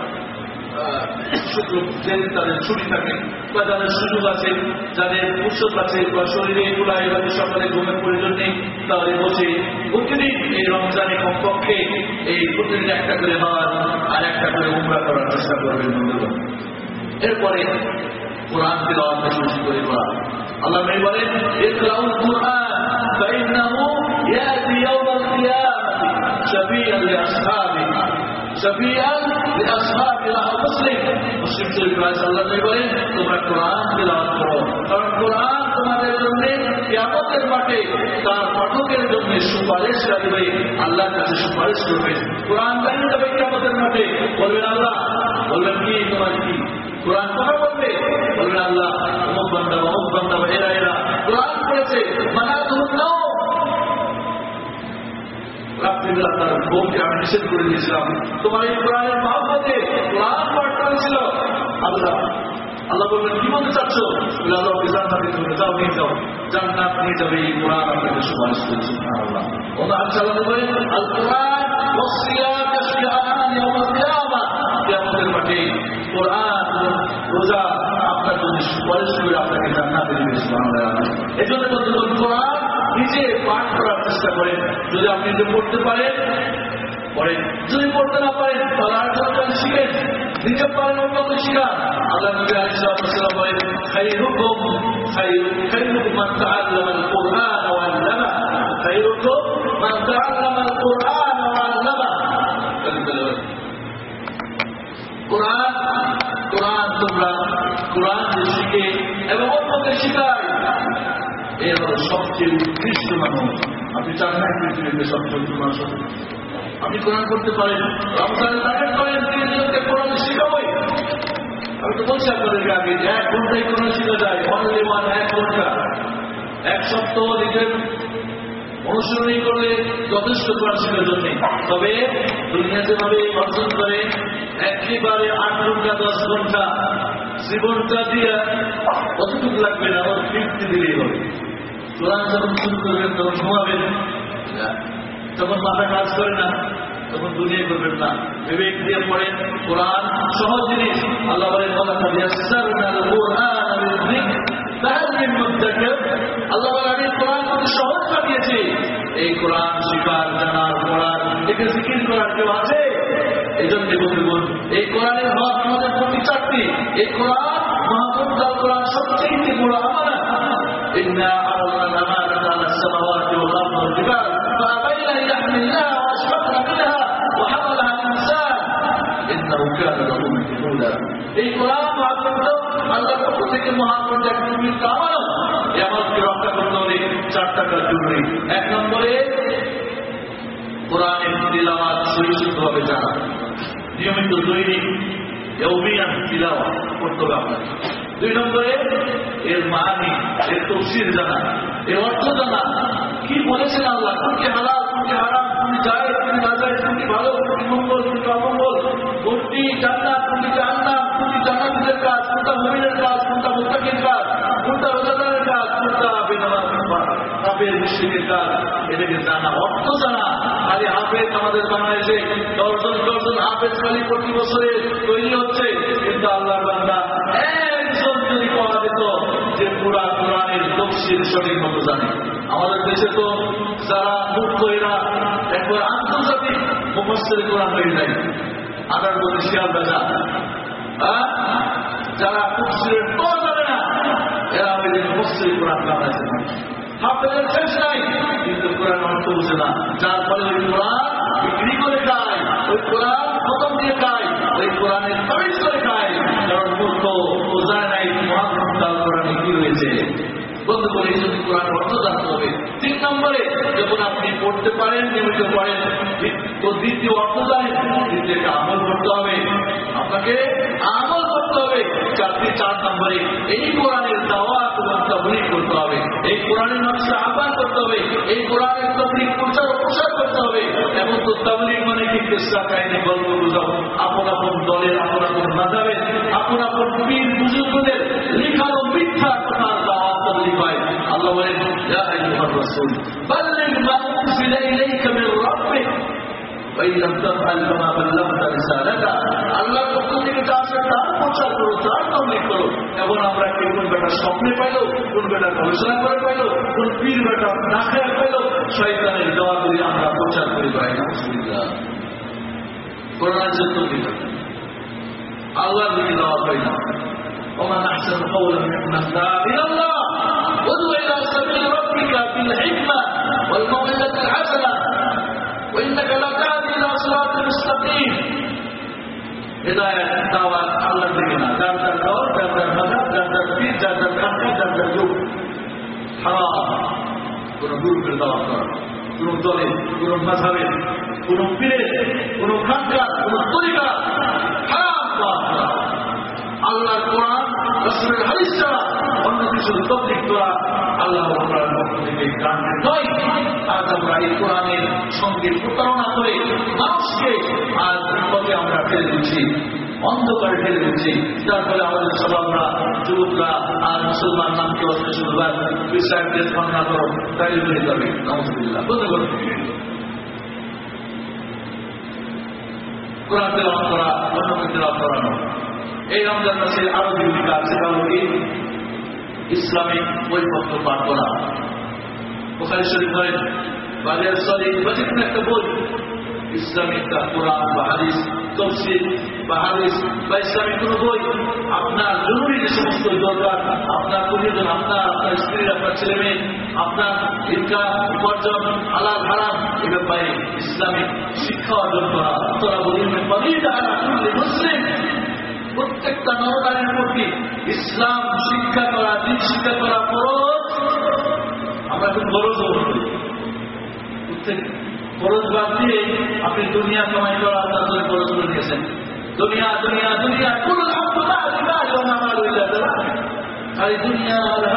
তাদের ছুটি থাকে বা যাদের সুযোগ আছে, যাদের উৎসব আছে বা শরীরে এগুলা এভাবে সকালে ঘুমের প্রয়োজন নেই, তাহলে বসে প্রতিদিন এই রমজানে কমপক্ষে এই প্রতিদিন একটা করে হজ আর একটা করে উমরা করার চেষ্টা করবেন বন্ধুগণ। এরপরে কোরআন তিলাওয়াত বেশি করে করা। আল্লাহ বলেন ইকরাউল কুরআন ফাইন্নাহু ইয়াতি ইয়াউমাল কিয়ামাতি শাফিআন লিআসহাবিহি শাফিআন লিআসহাবি মুসলিম। মুসলিম শরীফে আল্লাহ বলেন তোমরা কোরআন তিলাওয়াত করো, কারণ কোরআন তোমাদের জন্য কিয়ামতের মাঠে তার পাঠকের জন্য সুপারিশ করবে, আল্লাহর কাছে সুপারিশ করবে। কোরআন জানিয়ে যাবে কিয়ামতের মাঠে, বলবেন আল্লাহ, বলবেন কি তোমার কি কোরআন কথা বলবে, বলবেন আল্লাহ অমুক বান্দা এরা এরা কোরআন পড়েছে, মানা তুমি নাও রাত্রিবেলা তার বউকে আমি নিষেধ করে দিয়েছিলাম, তোমার এই কোরআনের মহব্বতে কোরআন পাঠ করেছিল। আল্লাহ আল্লাহ বলবেন কি বলতে চাচ্ছ, আল্লাহ জান্নাতে চলে যাও, নিয়ে যাও, জান্নাত নিয়ে যাবে এই কোরআন আপনাকে সুপারিশ করেছে। সুবহানাল্লাহ। ওমর আল্লাহ বলেন আল কোরআন ওয়াসিয়াম ইয়াশফিআন ইয়াউমাল কিয়ামা, কিয়ামতের মাঠে কোরআন রোজা আপনার জন্য সুপারিশ করে আপনাকে জান্নাতে দিবে। সুবহানাল্লাহ। এজন্য বন্ধুগণ কোরআন নিজে পাঠ করার চেষ্টা করেন, যদি আপনি নিজে পড়তে পারেন পড়েন, যদি পড়তে না পারেন তাহলে আরেকজন শিখেন, নিজে পারেন অন্যকে শিখান। আল্লাহ নবী আলাইহিস সালাম বলেন খায়রুকুম মান তাআল্লামাল কুরআন ওয়া আল্লামা, খায়রুকুম মান তাআল্লামাল কুরআন ওয়া আল্লামা। কোরআন তোমরা কোরআন শিখে এবং অন্যকে শিখায়, এর হলো সবচেয়ে উৎকৃষ্ট মানুষ। আপনি চান না পৃথিবীতে সবচেয়ে উত্তম মানুষ আপনি কোরআন করতে পারেন, রমজান টার্গেট করেন 3 জনকে কোরআন শিখাবই। আমি তো বলছি আপনাদেরকে আগে যে 1 ঘন্টায় কোরআন শিখা যায়, অনলি 1 ঘন্টা, 1 সপ্তাহ নিজের অনুশীলনী করলে যথেষ্ট কোরআন শেখার জন্য। তবে দুনিয়া যেভাবে অর্জন করে একেবারে 8 ঘন্টা 10 ঘন্টা জীবনটা দিয়ে কতটুকু লাগবে না, আমার 50 দিলেই হবে। কোরআন যখন শুরু করবেন তখন ঘুমাবেন, যখন মাথা কাজ করে না তখন দুনিয়া করবেন না, বিবেক দিয়ে পড়েন। কোরআন সহজ জিনিস। আল্লাহ বলেন আল্লাহ বলেন আমি কোরআন সহজ বানিয়েছি। এই কোরআন শিকার জানার পড়ার একে জিকির করার কেউ আছে? এই জন্য বন্ধুগণ এই কোরআনের হক আমাদের প্রতি 4টি। এই কোরআন মহাগ্রন্থ কোরআন সবচেয়ে বড় আমানত। ইন্না আরাদনা আমানাতা আলাস সামাওয়াতি ওয়াল আরদি ওয়াল জিবাল ফাআবাইনা আন ইয়াহমিলনাহা ওয়াশফাকনা মিনহা ওয়া হামালাহা আল ইনসান ইন্নাহু কানা যালুমান জাহুলা। এই কোরআন মহাগ্রন্থ আল্লাহর পক্ষ থেকে মহাগ্রন্থ এক পবিত্র আমানত। এই আমানতকে রক্ষা করতে হলে 4টা কাজ জরুরি। 1 নম্বরে কোরআনের তিলাওয়াত সুষ্ঠুভাবে জানা, নিয়মিত দৈনিক ইয়াউমিয়ান তিলাওয়াত করতে হবে আপনাকে। 2 নম্বরে এর মানি, এর তাফসীর জানা, এর অর্থ জানা, কি বলেছেন আল্লাহ, কোনটি হালাল কোনটি হারাম, কোনটি জায়েজ কোনটি নাজায়েজ, কোনটি ভালো কোনটি মঙ্গল কোনটি অমঙ্গল, কোনটি জান্নাত কোনটি জাহান্নাম, কোনটি জান্নাতীদের কাজ, কোনটা মুমিনের কাজ, কোনটা মুত্তাকির কাজ, কোনটা রোজাদারের কাজ, কোনটা কাফের মুশরিকের কাজ, এটাকে জানা, অর্থ জানা। খালি হাফেজ আমাদের বাংলাদেশে 10 জন হাফেজ খালি প্রতি বছরে তৈরি হচ্ছে, কিন্তু আল্লাহর বান্দা একজন যদি পাওয়া যেত যে পুরা কোরআনের তাফসীর সঠিক মতো জানে। আমাদের দেশে তো যারা মূর্খ এরা একবার আন্তর্জাতিক মুফাসসির কোরআন হয়ে যায়, আদার বলে শিয়াল রাজা, যারা তাফসীরের তো জানে না, এরা হয়ে মুফাসসির কোরআন বানাইছে। হাফেজের শেষ নাই, কিন্তু কোরআন অর্থ বুঝে না, যার ফলে ওই কোরআন বিক্রি করে খায়, ওই কোরআন খতম দিয়ে খায়, ওই কোরআনের তাবিজ করে খায়, কারণ মূর্খ ও জানে নাই মহাগ্রন্থ কোরআনে কি রয়েছে। বন্ধু বলে এই জন্য কোরআন অর্থ জানতে হবে। 3 নম্বরে যখন আপনি পড়তে পারেন, নিয়মিত পড়েন, তো দ্বিতীয় অর্থ জানেন, দ্বিতীয়টা আমল করতে হবে, আপনাকে আমল করতে হবে। 4 নম্বরে এই কোরআনের দাওয়াত এবং কোরআনের মানুষকে আহ্বান করতে হবে, এই কোরআনের তবলিগ প্রচার ও প্রসার করতে হবে। এখন তো তাবলীগ মানে কি কিসসা কাহিনী গল্প গুজব, আপন আপন দলের আপন আপন মাযহাবের আপন আপন পীর বুজুর্গদের লিখানো মিথ্যা কথার দাওয়াত তাবলীগ হয়। আল্লাহ বলেন ইয়া আইয়ুহার রাসূল বাল্লিগ মা উনজিলা ইলাইকা মির রাব্বিক ওয়া ইন লাম তাফআল ফামা বাল্লাগতা রিসালাতা। আল্লাহর পক্ষ থেকে যা আসে তার প্রচার করো, তার তাবলীগ করো। এখন আমরা কি কোন বেটা স্বপ্নে পাইলো, কোন বেটা গবেষণা করে পাইলো, কোন পীর বেটা না খেয়ে পাইলো, শয়তানের দোয়া করে আমরা প্রচার করি ভাই নাউজুবিল্লাহ। কোরআনের জন্য দিল আল্লাহর দিকে দেওয়া হয় না। ومن أحسن قولا ممن دعا إلى الله وادع إلى سبيل ربك بالحكمة والموعظة الحسنة وإنك لتهدي إلى صراط مستقيم। হিদায়াত দাওয়াত আল্লাহর দিকে না, যার যার দল, যার যার মাযহাব, যার যার পীর, যার যার কাফি, যার যার যুগ। হারাম কোন গ্রুপের দাওয়াত করা, কোন দলের, কোন মাযহাবের, কোন পীরের, কোন খানকার, কোন তরিকার হারাম দাওয়াত করা। আল্লাহর কোরআন রাসূলের হাদিস ছাড়া অন্য কিছুর তাবলীগ করা আল্লাহর কোরআনের পক্ষ থেকে গ্রান্টেড নয়। আজ আমরা এই কোরআনের সঙ্গে প্রতারণা করে মানুষকে আজ বিপদে আমরা ফেলে দিচ্ছি, অন্ধকারে ফেলে দিচ্ছি। যার ফলে আমাদের সবাবরা যুবকরা আর মুসলমান নামকে শুধুবার বিষয়দের ভাবনা করো তাই হয়ে যাবে। নাউজুবিল্লাহ। বন্ধ করো কোরআন তেলাওয়াত করা, অন্যকে তেলাওয়াত করানো। এই রমজান মাসে আরো জীবিকা আছে, সেটা হল ইসলামিক বইপত্র পাঠ করা। বুখারী শরীফ ধরেন, বাজার শরীফ বা যে কোনো একটা বই, ইসলামিক কোরআন বা হাদিস, তাফসীর বা হাদিস বা ইসলামিক কোনো বই আপনার জরুরি যে সমস্ত দরকার, আপনার পরিজন, আপনার স্ত্রী, আপনার ছেলে মেয়ে, আপনার ইনকাম উপার্জন, হালাল হারাম, এ ব্যাপারে ইসলামিক শিক্ষা অর্জন করা। তোরা বলি মুসলিম প্রত্যেকটা নরনারীর প্রতি ইসলাম শিক্ষা করা, দিন শিক্ষা করা ফরজ। আমরা খুব ফরজ ফরজ বাদ দিয়ে আপনি দুনিয়া কামাই করা আপনার জন্য ফরজ করে দিয়েছেন। দুনিয়া দুনিয়া দুনিয়া খালি দুনিয়া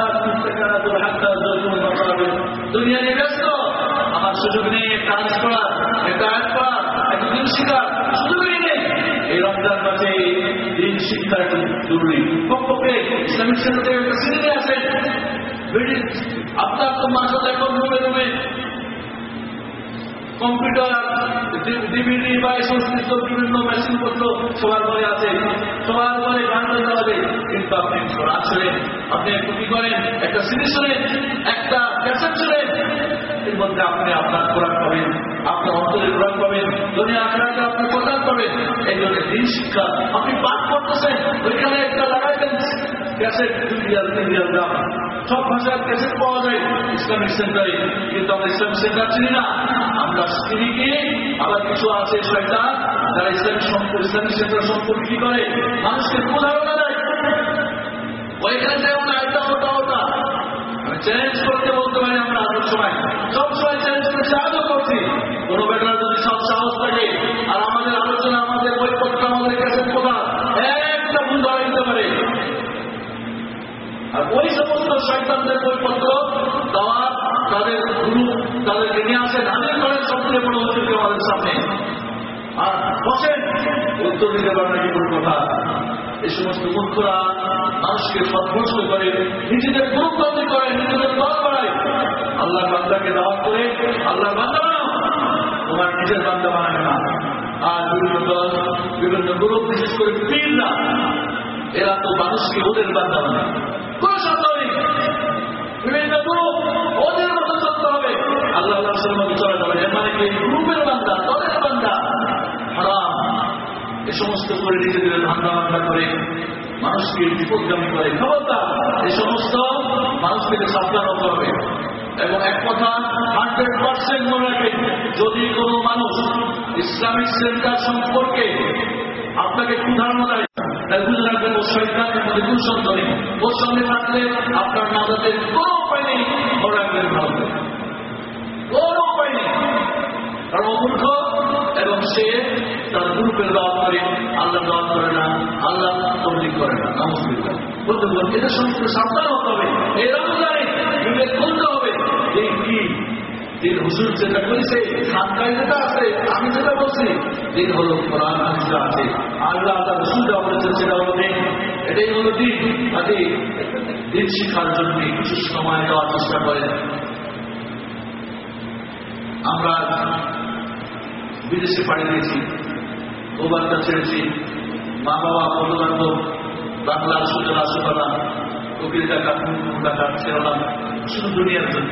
দুনিয়া নিয়ে ব্যস্ত। আমার সুযোগ নেই একটা হাদিস পড়ার, একটা আয়াত পড়ার, একটা দিন শিখার সুযোগই নেই। এই রমজান মাসে দিন শিক্ষা একটু জরুরি। কমপক্ষে ইসলামিক সেন্টার থেকে একটা সিনেমা আছে। আপনার তো মাসে এখন রুমে রুমে কম্পিউটার, ডিভিডি বা সংশ্লিষ্ট বিভিন্ন মেশিন পত্র সবার ঘরে আছে, সবার ঘরে গান দেওয়া যায়। কিন্তু আপনি আসলে আপনি একটু কি করেন, একটা সিডি শোনেন, একটা ক্যাসেট শোনেন, এর মধ্যে আপনি আপনার কোরআন পাবেন, আপনার অন্তরের কোরআন পাবেন, দুনিয়া আখিরাতে আপনি কল্যাণ পাবেন। এই জন্য দিন শিক্ষা আপনি পাঠ করতেছেন, ওইখানে একটা লাগাইতেন ক্যাসেট 2 রিয়াল 3 রিয়াল দাম, সব ভাষার ক্যাসেট পাওয়া যায় ইসলামিক সেন্টারে। কিন্তু আমরা ইসলামিক সেন্টার চিনি না, আমরা স্ত্রীকে আবার কিছু আছে শয়তান যারা ইসলামিক সেন্টার সম্পর্কে কি করে, মানুষকে উদাহরণ দেয়। ওইখানে যেমন একটা ওটা ওটা আমি চ্যালেঞ্জ করতে বলতে পারি, আমরা আগের সময় সবসময় চ্যালেঞ্জ করছি, আজও করছি। কোনো বেটার যদি সব সাহস থাকে আর আমাদের আলোচনা, আমাদের বইপত্র, আমাদের ক্যাসেট কোথা একটা ভুল ধরা দিতে পারে, আর ওই সমস্ত শয়তানদের বইপত্র দেওয়ার তাদের গুরু তাদেরকে নিয়ে আসেন, হাজির করেন সবচেয়ে বড় উচিত আমাদের সামনে, আর বসেন উত্তর দিতে পারে নাকি কোন কথা। এই সমস্ত মূর্খরা মানুষকে সদভ্রষ্ট করে, নিজেদের গুরুত্ব করে, নিজেদের দল বাড়ায়। আল্লাহ বান্দাকে দাওয়াত করে আল্লাহ বান্দা বানাও, তোমার নিজের বান্দা বানাবে না। আর বিভিন্ন দল, বিভিন্ন গ্রুপ, বিশেষ করে পীররা, এরা তো মানুষকে ওদের বান্দা বানায়। কোন সন্দেহ নেই, বিভিন্ন গ্রুপ ওদের মতো চলতে হবে, আল্লাহ মতো চলে যাবে। এর মানে কি গ্রুপের বান্দা, দলের বান্দা হারাম। এ সমস্ত করে নিজেদের ধান্দা বান্দা করে মানুষকে বিপদগামী করে। খবরদার, এই সমস্ত মানুষ থেকে সাবধান হতে হবে। এবং এক কথা 100% মনে রাখবেন, যদি কোনো মানুষ ইসলামিক সেন্টার সম্পর্কে আপনাকে ধারণা দেয়, তাই বুঝে রাখবেন ও শয়তানের মধ্যে কোন সন্দেহ নেই। ওর সঙ্গে থাকলে আপনার নাজাতের কোনো উপায় নেই। মনে রাখবেন ভালো, কোনো উপায় নেই। কারণ অমূর্খ এবং সে তার গ্রুপের দাওয়াত করে, আল্লাহ দাওয়াত করে না, আল্লাহ তৌফিক করে না। নাউজুবিল্লাহ। বলতে বলতে এদের সমস্ত সাবধান হতে হবে। এই রমজানে বিবেক খুলতে দিন হুজুর যেটা করেছে, খানকায় যেটা আছে, আমি যেটা বলছি, দিন হলো কোরআন হাদিসে আছে, আল্লাহ তাআলা রাসূল যা বলেছেন সেটা হলো দিন। এটাই হলো দিন। আদি দিন শিক্ষার জন্য কিছু সময় দেওয়ার চেষ্টা করেন। আমরা বিদেশে পাড়ি দিয়েছি, গোবারটা ছেড়েছি, মা বাবা বন্ধু বান্ধব, বাংলার সুযোগ আসুপালা, উকিল টাকা টাকা ছেড়লাম শুধু দুনিয়ার জন্য।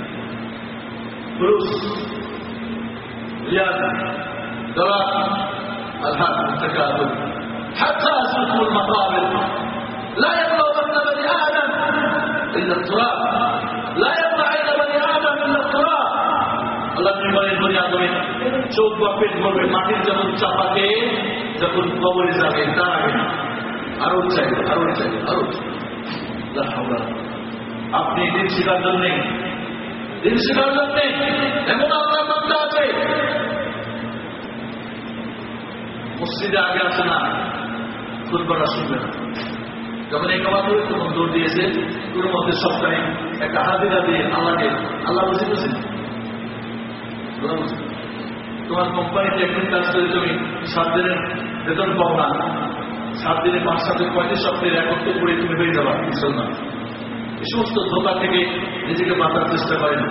فلوس زيادة دراهم الهاكم التكاثر حتى زرتم المقابر لا يقربن بني آدم إلا التراب لا يطلعن بني آدم إلا التراب আল্লাহ বলেন বনি আদমের চোখ বা পেট ভরবে মাটির যেমন চাপাকে যখন কবরে যাবে তার আগে আরো চাইবে আরো চাইবে আরো আপনি দিন শিকার জন্য দিন শিকার জন্য এমন আল্লাহ বান্দা আছে মসজিদে আগে আসে না, খুতবাটা শুনবে না। যখন এই কাজ করে তখন দৌড় দিয়েছে তোর মধ্যে সপ্তাহে একটা হাজিরা দিয়ে আল্লাহকে আল্লাহ বুঝে বুঝেন তোমার কোম্পানিতে একদিন কাজ করে তুমি 7 দিনের বেতন পাও না, 7 দিনে 5 7 35 সপ্তাহে একত্র করে তুমি হয়ে যাবা মুসলমান। এই সমস্ত ধোকা থেকে নিজেকে বাঁচার চেষ্টা করেন।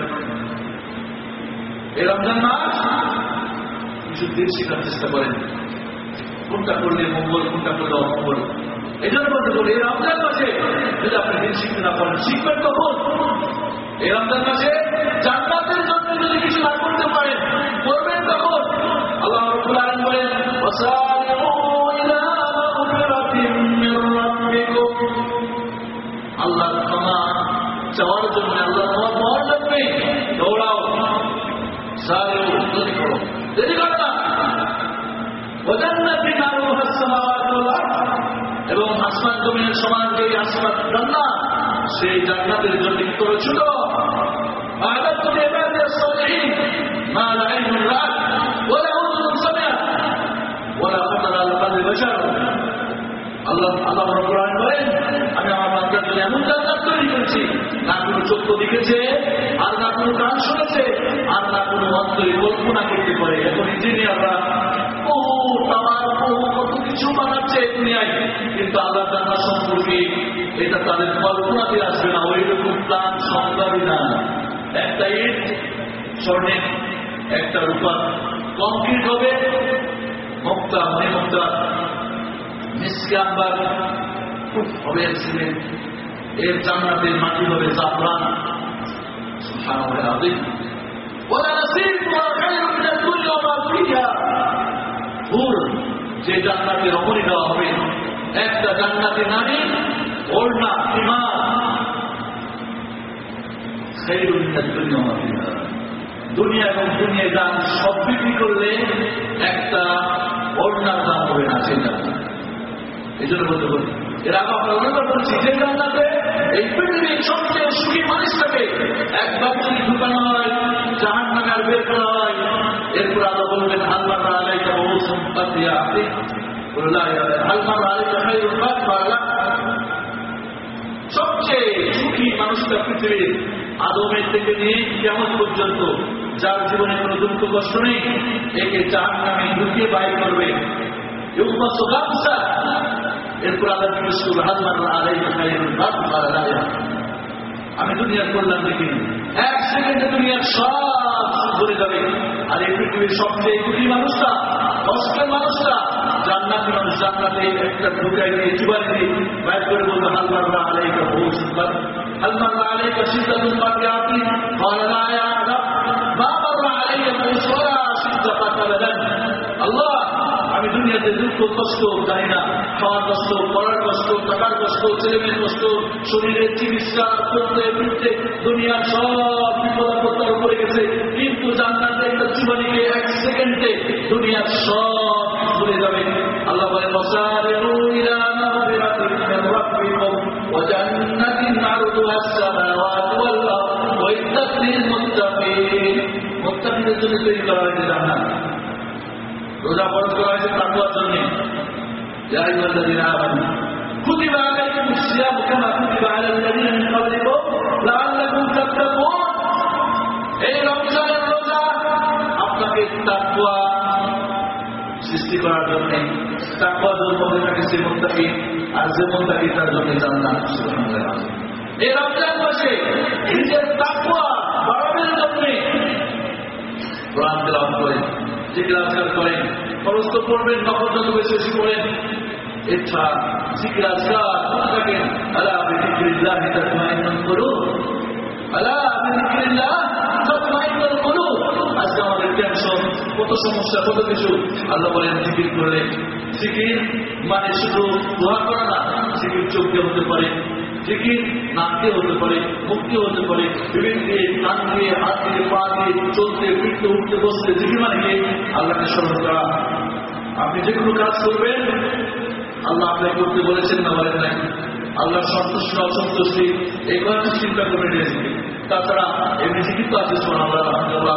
এই রমজান মাস কিছু দিন শেখার চেষ্টা করেন, কোনটা করলে মঙ্গল কোনটা করলে অমঙ্গল। এই জন্য বলতে বলি এই রমজান মাসে যদি আপনি দিন শিখতে না পারেন শিখবেন কখন? এই রমজান মাসে জান্নাতের জন্য যদি কিছু না করতে পারেন করবেন তখন। আল্লাহ রাব্বুল আলামিন বলেন ওয়াসারিউ ইলা মাগফিরাতিন মির রাব্বিকুম, আল্লাহ ক্ষমা চাওয়ার জন্য আল্লাহ ক্ষমা পাওয়ার জন্য দৌড়াও, সারিউ দেরি করো, দেরি করো না। ওয়াজান্নাতিন আরুহাস সামাওয়াতু ওয়াল আরদ, এবং আসমান জমিনের সমান যে আসমান জান্নাত সেই জান্নাতের জন্য কি করে ছোট আ'দাতু লিইবাদিস সালিহিন মা লা আইনুন রা'at ওয়া লা উযুনুন সামি'at ওয়া লা খাতারা আলা কলবি বাশার। আল্লাহ রাব্বুল আলামিন বলেন আমি আমার বান্দার জন্য এমন জান্নাত তৈরি করেছি না কোনো চক্ষু দেখেছে, আর না কোনো কান শুনেছে, আর না কোনো অন্তরে কল্পনা করতে পারে। এখন ইঞ্জিনিয়াররা কত কিছু বানাচ্ছে দুনিয়ায়, কিন্তু আল্লাহ জান্নাত সম্পর্কে এটা তাদের কল্পনাতে আসবে না। ওই রকম প্ল্যান সম্ভবই না। একটা ইট স্বর্ণের, একটা রূপা, কংক্রিট হবে মুক্তা মুক্তা, মিসকে আম্বার হবে সিমেন্ট, এর জান্নাতের মাটি হবে জাফরান। সুবহানাল্লাহ আযীম। ওয়ালা নাসীবুহা খায়রুম মিনাদ দুনিয়া ওয়া মা ফিহা, হুর যে জান্নাতে রমণী দেওয়া হবে, একটা জান্নাতে নারী ওড়না ইমান খায়রুম মিনাদ দুনিয়া ওয়া মা ফিহা, দুনিয়া এবং দুনিয়ার দাম সব বিক্রি করলে একটা ওড়নার দাম হবে না সেই জান্নাত। এই জন্য বলতে বলি এর আগে আমরা অনুভব করছি যে জান্নাতে এই পৃথিবীর সবচেয়ে সুখী মানুষ থাকে একবার যদি ঢুকানো হয় জাহান্নামে আর বের করা হয়, এরপর আল্লাহ বলবেন আল্লাহ আলাইকা ওয়া সুবহাতিয়া আপনি বললা আল্লাহ আলাইকা খায়রুল বারলা। সবচেয়ে সুখী মানুষটা পৃথিবীর আদমের থেকে নিয়ে কিয়ামত পর্যন্ত, যার জীবনে কোনো দুঃখ কষ্ট নেই, একে জাহান্নামে ঢুকিয়ে বাইর করবে। এরপর আল্লাহ আমি দুনিয়ার করলাম দেখি 1 সেকেন্ডে দুনিয়ার সব ভরে যাবে। আর এই পৃথিবীর সবচেয়ে দুঃখী মানুষটা, কষ্টের মানুষটা, জান্নাতি মানুষ জান্নাতে একটা ঢুকাই দিয়ে জীবন দিয়ে বাইর করে বলবে আল্লাহ আলাইকা বহু সুন্দর আল্লাহ আলাইকা সিদ্ধাতুল বাকিয়াতি ওয়ালা ইয়া রাব মা মাররা আলাইকা বিসওয়ালা সিদ্দাকাত আবাদান। আল্লাহ আমি দুনিয়াতে দুঃখ কষ্ট জানি না, খাওয়ার কষ্ট, পড়ার কষ্ট, টাকার কষ্ট, ছেলেমেয়ের কষ্ট, শরীরের চিকিৎসা করতে ফিরতে দুনিয়ার সব বিপদাপত্তার উপরে গেছে, কিন্তু জান্নাতে একটা জীবনীকে 1 সেকেন্ডে দুনিয়ার সব ভুলে যাবে। আল্লাহ বলেন ওয়াসারিউ ইলা মাগফিরাতিন মির রাব্বিকুম ওয়া জান্নাতিন আরদুহাস সামাওয়াতু ওয়াল আরদ ওয়াইদ্দাত লিল মুত্তাকিন। মুত্তাকিনদের জন্য তৈরি করা হয়েছে জান্নাত। রোজা ফরজ করা হয়েছে তাকওয়ার জন্য। ইয়া আইয়ুহাল্লাযীনা আমানু কুতিবা আলাইকুমুস সিয়ামু কামা কুতিবা আলাল লাযীনা মিন ক্বাবলিকুম লাআল্লাকুম তাত্তাকুন। এই রমজান করার জন্য তাকওয়া যখন থাকে সে মুত্তাকি, আর যে মুত্তাকি তার জন্য জান্নাত। সুবহানাল্লাহ। এই রমজান মাসে নিজের তাকওয়া বাড়ানোর জন্য কোরআন তেলাওয়াত করেন, জিকির আজকার করেন, ফরজ তো পড়বেন, নফল যত বেশি বেশি পড়েন। এছাড়া জিকির আজকার করতে থাকেন। আলা বিযিকরিল্লাহি তাতমাইন্নুল কুলুব, আলা বিযিকরিল্লাহ তাতমাইন্নুল কুলুব। আজকে আমাদের টেনশন, কত সমস্যা, কত কিছু। আল্লাহ বলেন জিকির করলে, জিকির মানে শুধু দোয়া করা না, জিকির চোখ দিয়ে হতে পারে, জিকির নাক দিয়ে হতে পারে, মুখ দিয়ে হতে পারে, বিভিন্ন দিয়ে, কান দিয়ে, হাত দিয়ে, পা দিয়ে, চলতে ফিরতে উঠতে বসতে। জিকির মানে কি? আল্লাহকে স্মরণ করা। আপনি যে কোনো কাজ করবেন, আল্লাহ আপনাকে করতে বলেছেন না বলেন নাই? আল্লাহর সন্তুষ্টি অসন্তুষ্টি এই কথা চিন্তা করে নিয়েছি। তাছাড়া এমনি জিকির তো আছে, সুবহানাল্লাহ, আলহামদুলিল্লাহ,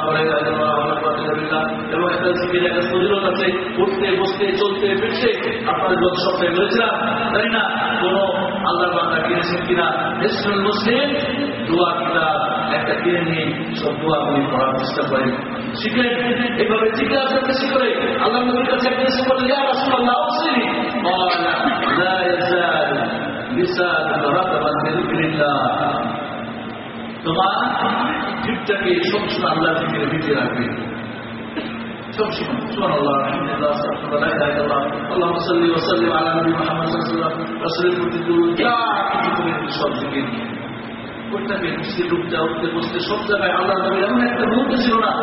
এবং একটা জিকির একটা ফজিলত আছে, উঠতে বসতে চলতে ফিরতে। আপনাদের গত সপ্তাহে বলেছিলাম, তাই না? কোন আল্লাহর বান্দা কিনেছেন কিনা হিসনুল মুসলিম দোয়া কিতাব একটা কিনে নিয়ে সব দোয়াগুলি পড়ার চেষ্টা করেন, শিখেন। এভাবে জিজ্ঞাসা বেশি করে আল্লাহ নবীর কাছে এসে বললেন, ইয়া রাসূলুল্লাহ আওসিনি, ক্বালা লা ইয়াজাল লিসানুকা রাতাবান বিযিকরিল্লাহ। তোমার জিহ্বাটাকে সবসময় আল্লাহর জিকিরে ভিজিয়ে রাখবে, সবসময় সুবহানাল্লাহ, আলহামদুলিল্লাহ, আস্তাগফিরুল্লাহ, লা ইলাহা ইল্লাল্লাহ, আল্লাহুম্মা সাল্লি ওয়া সাল্লিম আলা নবী মুহাম্মদ সাল্লাল্লাহু আলাইহি ওয়াসাল্লাম। রাসূলের প্রতি দুরূদ, যা কিছু করেন সব জিকির করতে বসতে ডুবতে উঠতে বসতে সব জায়গায় আল্লাহ নবীর এমন একটা মুহূর্ত ছিল না,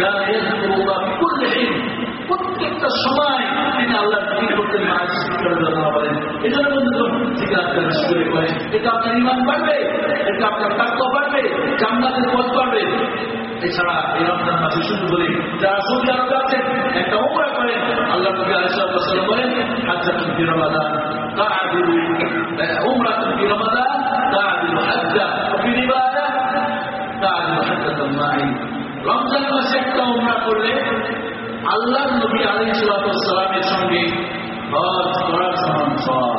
প্রত্যেকটা সময় তিনি আল্লাহ জিকির করতেন, বলেন। এজন্য বন্ধুগণ, জিকির আপনার বেশি করে করেন, এটা আপনার ঈমান বাড়বে, এটা আপনার তাকওয়া বাড়বে, জান্নাতের পথ বাড়বে। এছাড়া এই রমজান মাসে শুধু বলি, যারা সৌদি আরবে আছেন একটা উমরা করেন। আল্লাহ নবী আলাইহিস সালাম বলেন, হাজ্জাতুল ফি রমাদান তা'দিলু উমরাতুন ফি রমাদান তা'দিলু হাজ্জা ফি রিবায়া তা'দিলু হাজ্জাতান মা'i। রমজান মাসে একটা উমরা করলে আল্লাহ নবী আলাইহিস সালামের সঙ্গে হজ করার সমান সওয়াব।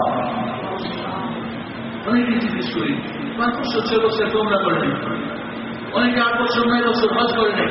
অনেকে জিজ্ঞেস করি, 5 বছর 6 বছর উমরা করেনি, অনেকে 8 বছর 9 বছর হজ করে নেই।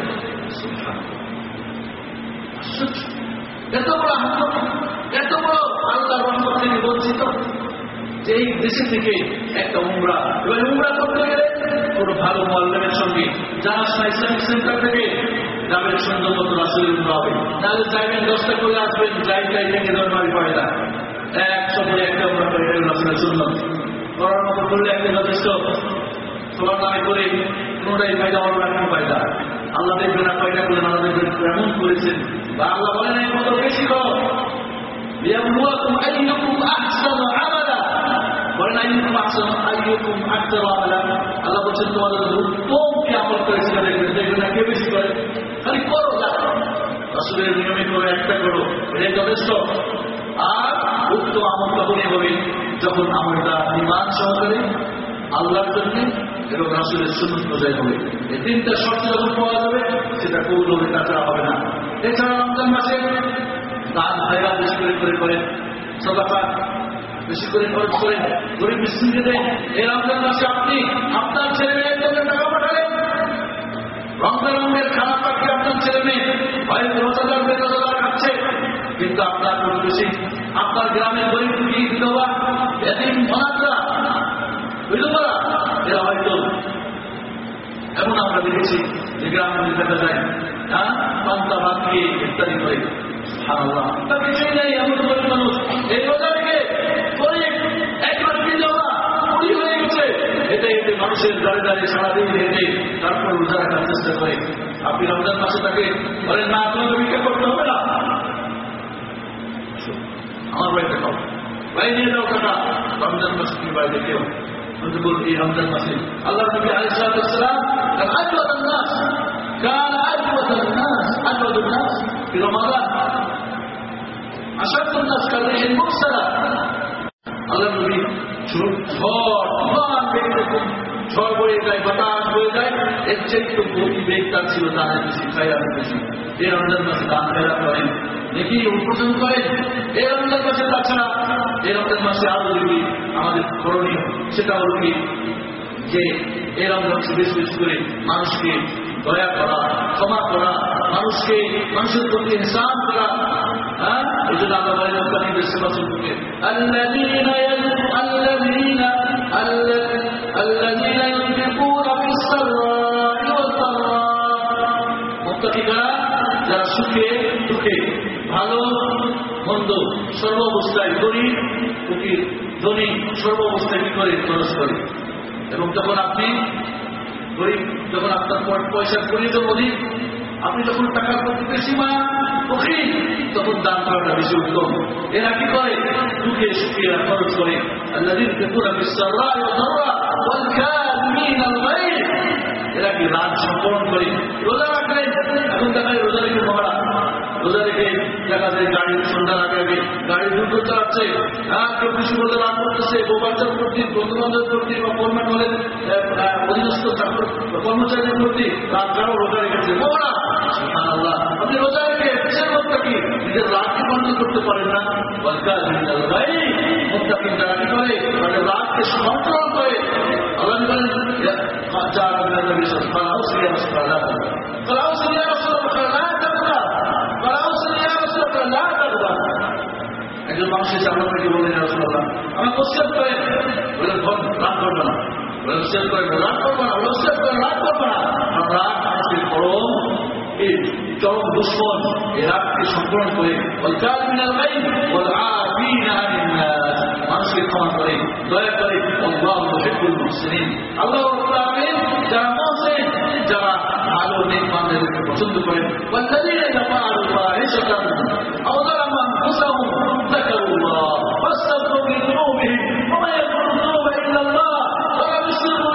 এত বড় আহ্বান, এত বড় আল্লাহর রহমত থেকে বঞ্চিত যে এই দেশে থেকে একটা উমরা। এবার উমরা করতে গেলে কোনো ভালো মুআল্লিমের সঙ্গে জানাশোনা ইসলামিক সেন্টার থেকে যাবেন, সুন্দর মতো রাসূলের উমরা হবে। তাহলে যাইবেন 10টা করে আসবেন, যাই থেকে ধর্মারি পড়ে না, 100 করে একটা উমরা করে রাসূলের সুন্নাত করার মতো করলে একটা যথেষ্ট। সবার নামে করে কোনটাই ফায়দা হলো না, কোনো ফায়দা। আল্লাহ দেখবেন না ফায়দা করলেন, আল্লাহ দেখবেন এমন করেছেন, বা আল্লাহ বলেন এই কত বেশি করো, লিয়াবলুয়াকুম আইয়ুকুম আহসানু আমালা, বলেন আইয়ুকুম আহসানু আমালা। আল্লাহ বলছেন তোমাদের উত্তম কি আমল করেছিল দেখবেন, দেখবেন না কে বেশি করে, খালি করো যা রাসূলের নিয়মে করো, একটা করো, এটাই যথেষ্ট। আর উত্তম আমল তখনই হবে যখন আমলটা ঈমান সহকারে আল্লাহর জন্য এবং রাসূলের সুন্নাত অনুযায়ী হবে। এই তিনটা শর্ত যখন পাওয়া যাবে সেটা কবুল হবে, তাছাড়া হবে না। এছাড়া রমজান মাসে দান খয়রাত বেশি করে করেন, সাদাকা বেশি করে খরচ করেন, গরিব মিসকিনকে দেন। এই রমজান মাসে আপনি আপনার ছেলে মেয়ের জন্য টাকা পাঠালেন, রমজানের খারাপ পাখি আপনার ছেলে মেয়ে হয়তো রোজাদার বেরোজাদার খাচ্ছে, কিন্তু আপনার প্রতিবেশী, আপনার গ্রামের গরিব দুঃখী বিধবা এতিম অনাথরা বিধবারা, এরা হয়তো এমন আমরা দেখেছি যে গ্রামে দেখা যায় পান্তা ভাত খেয়ে ইত্যাদি করে, সুবহানাল্লাহ, তা কিছুই নেই এমন গরিব মানুষ এই রোজা থেকে গরিব একবার বিধবা বুড়ি হয়ে গেছে, হেঁটে হেঁটে মানুষের দাঁড়ে দাঁড়িয়ে সারাদিন হেঁটে তারপর রোজা রাখার চেষ্টা করে। আপনি রমজান মাসে তাকে বলেন না আপনাকে ভিক্ষা করতে হবে না, আমার বাড়িতে খাও, ভাই নিয়ে যাও টাকা, রমজান মাসে তুমি বাড়িতে কেউ এই রমজান মাসে আল্লাহ নবী আলাইহিস সালাম আজওয়াদুন নাস কান আজওয়াদুন নাস في رمضان أشد الناس كالريح المرسلة। আল্লাহ নবী ঝড় বয়ে যায়, বাতাস বয়ে যায়, এর চেয়ে তো গতি বেগ তার ছিল, দানের বেশি, খায়রাতের বেশি। এই রমজান মাসে দান খয়রাত করেন, নেকি উৎপাদন করেন। এই রমজান মাসে তাছাড়া এই রমজান মাসে আরো যদি আমাদের করণীয় সেটা হল কি, যে এই রমজান মাসে বেশি বেশি করে মানুষকে দয়া করা, ক্ষমা করা, মানুষের প্রতি ইহসান করা, এই জন্য আল্লাহ বলেন মুত্তাকিদের সিফাত সম্পর্কে আল্লাযীনা ইউনফিকুনা ফিস-সাররা'i ওয়াদ-দাররা। মুত্তাকিরা যারা সুখে দুঃখে ভালো মন্দ সর্বাবস্থায় গরিব ফকির ধনী সর্বাবস্থায় কি করে খরচ করে। এবং যখন আপনি গরিব, যখন আপনার পয়সার প্রয়োজন অধিক, আপনি যখন টাকার প্রতি বেশি মায়া ফকির, তখন দান করাটা বেশি উত্তম। এরা কি করে? দুঃখে সুখে এরা খরচ করে। আল্লাযীনা ইউনফিকুনা ফিস-সাররা'i ওয়াদ-দাররা ওয়াল কাযিমিনা আল-গায়য। এরা কি রাত সম্পূর্ণ করে রোজা রাখলেন। এখন দেখা যায় রোজা রেখে মহারা, রোজা রেখে দেখা যায় গাড়ির সন্ধ্যা আগে আগে গাড়ি দ্রুত চালাচ্ছে, কেউ কৃষি বলতে রাগ করতেছে, গোবাচার প্রতি, বন্ধু বান্ধব প্রতি বা ফোরম্যান হলেন অধীনস্থ কর্মচারীদের প্রতি রাত কারো রোজা রেখেছে মহারা। সুবহানাল্লাহ, আপনি রোজা রেখে কিসের মধ্যে কি নিজের রাতকে কন্ট্রোল করতে পারেন না? মুত্তাকিন যারা কি করে তাদের রাতকে কন্ট্রোল করে। আল্লাহ বলেন একজন মানুষের সামনে থেকে বললেন রাসূলুল্লাহ আমার ওসিয়ত করেন, বলেন রাগ করবে না, বলেন ওসিয়ত করেন রাগ করবে না, ওসিয়ত করেন রাগ করবে না। আমরা মানুষের পরম এই চরম দুশ্মন এই রাগকে সম্পূর্ণ করে মানুষকে ক্ষমা করে, দয়া করে। আল্লাহ রাব্বুল আলামিন যারা মুহসিন, যারা ভালো নেক বান্দাদেরকে পছন্দ করেন, ওয়াল্লাযীনা ইয়াফআলু ফাহিশাতান আও যালামু আনফুসাহুম যাকারুল্লাহ ফাস্তাগফিরু লিযুনুবিহিম ওয়া মা ইয়াগফিরু যুনুবা ইল্লা আল্লাহ ওয়া লাম ইসরু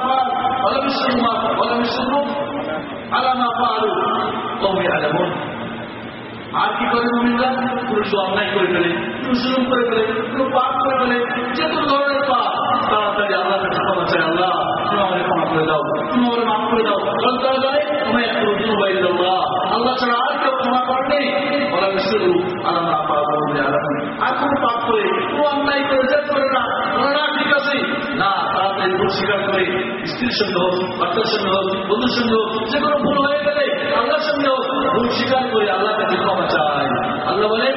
আলা মা ফাআলু ওয়া হুম ইয়ালামুন। আর কি করে মুমিনরা? পুরুষ অন্যায় করে ফেলে, জুলুম করে ফেলে, পাপ করে ফেলে, যে কোনো ধরনের পাপ, তাড়াতাড়ি আল্লাহর কাছে ক্ষমা চায়, আল্লাহ তুমি আমাকে ক্ষমা করে দাও, তুমি আমাকে মাফ করে দাও। তারা যায় তোমায় একটু আল্লাহ ছাড়া আর কেউ ক্ষমা করেনি। ওরা বিশ্বরু আল্লাহ আর কোনো পাপ করে, কোনো অন্যায় করে জেদ করে না, ওরা ঠিক আছে না, তাড়াতাড়ি ভুল স্বীকার করে, স্ত্রীর সঙ্গে হোক, বাচ্চার সঙ্গে হোক, বন্ধুর সঙ্গে হোক, যে কোনো ভুল হয়ে গেলে আল্লাহর সঙ্গে হোক, ভুল স্বীকার করে আল্লাহর কাছে ক্ষমা চায়। আল্লাহ বলে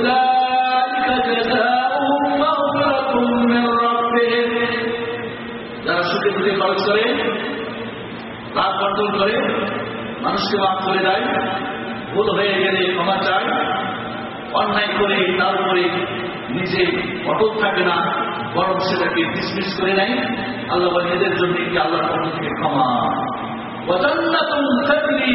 যারা সুখে দুঃখে খরচ করে, রাত কন্ট্রোল করে, মানুষকে মাফ করে দেয়, ভুল হয়ে গেলে ক্ষমা চায়, অন্যায় করে তারপরে নিজে অটল থাকে না, বরং সেটাকে ডিসমিস করে নেয়। আল্লাহ বলে এদের জন্য কি আল্লাহর পক্ষ থেকে ক্ষমা। وجنة تجري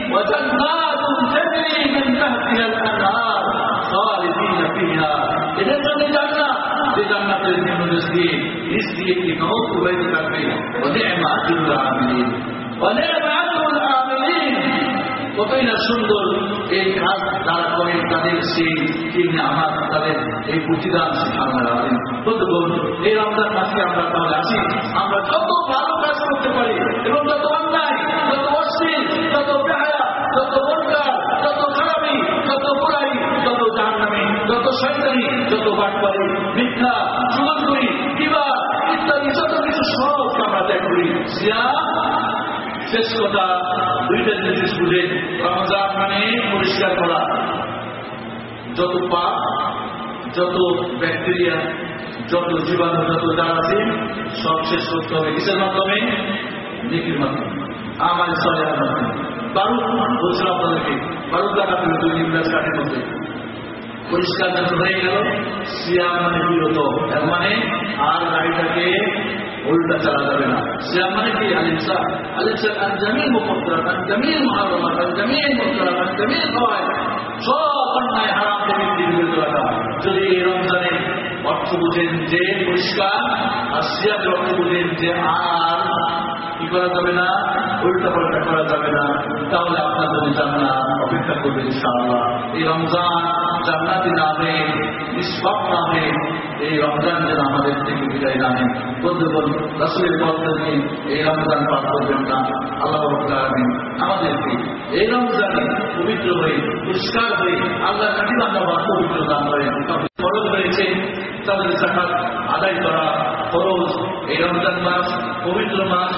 من تحتها الأنهار خالدين فيها। এদের জন্য জান্নাত, যে জান্নাতের নিম্নদেশ দিয়ে নিচ দিয়ে একটি নহর প্রবাহিত থাকবে। وَنِعْمَ أَجْرُ الْعَامِلِينَ وَنِعْمَ أَجْرُ الْعَامِلِينَ। কতই না সুন্দর এই কাজ যারা করেন, তাদের সেই নিয়ামত, তাদের এই প্রতিদান সুবহানাল্লাহ। বন্ধুগণ, এই রমজান মাসে আমরা তাহলে আসি, আমরা যত ভালো কাজ করতে পারি এবং যত অন্যায়, যত অশ্লীল, যত বেহায়া, যত মুনকার, যত খারাপি, যত বুরাই, যত জাহান্নামী, যত শয়তানি, যত বাটপারি, মিথ্যা, চুগলখড়ি, গীবা ইত্যাদি যত কিছু সবকে আমরা ত্যাগ করি। সিয়াম শেষ কথা দুইটা জিনিস বুঝে, রমজান মানে পরিষ্কার করা, যত পাপ, যত ব্যাকটেরিয়া, যত জীবাণু, যত জারাসিম সব শেষ করতে হবে। কিসের মাধ্যমে? নেকির মাধ্যমে, আমাল সালেহার মাধ্যমে। বারুদ বলছিলাম আপনাদেরকে, বারুদ লাগাতে হবে 2 গ্লাস কাঠের মধ্যে, পরিষ্কার যখন হয়ে গেল, সিয়াম মানে বিরত, এর মানে আর গাড়িটাকে উল্টা চালা যাবে না। সিয়াম মানে কি? আলিমসা জামিল মুফাদ্দালাত, জামিল মুহাররামাত, জামিল মুনকারাত, জামিল ফাওয়ায়েদ, সব অন্যায় হারাম থেকে বিরত রাখা। যদি এই রমজানে অর্থ বুঝেন যে পরিষ্কার, আর সিয়ামের অর্থ বুঝেন যে আর কি করা যাবে না, উল্টা পাল্টা করা যাবে না, তাহলে আপনার জন্য জান্নাত অপেক্ষা করবে ইনশাআল্লাহ। এই রমজান জান্নাতি নামে, নিষ্পাপ নামে, এই রমজান যেন আমাদের থেকে বিদায় নামে। বন্ধুগণ, রাসূলের পদ্ধতি এই রমজান পার করবেন না। আল্লাহ রাব্বুল আলামিন আমাদেরকে এই রমজানে পবিত্র হয়ে, পরিষ্কার হয়ে, আল্লাহর কাছে আমরা পবিত্র দান করেন। ফরজ হয়েছে তাদের যাকাত আদায় করা ফরজ। এই রমজান মাস পবিত্র মাস,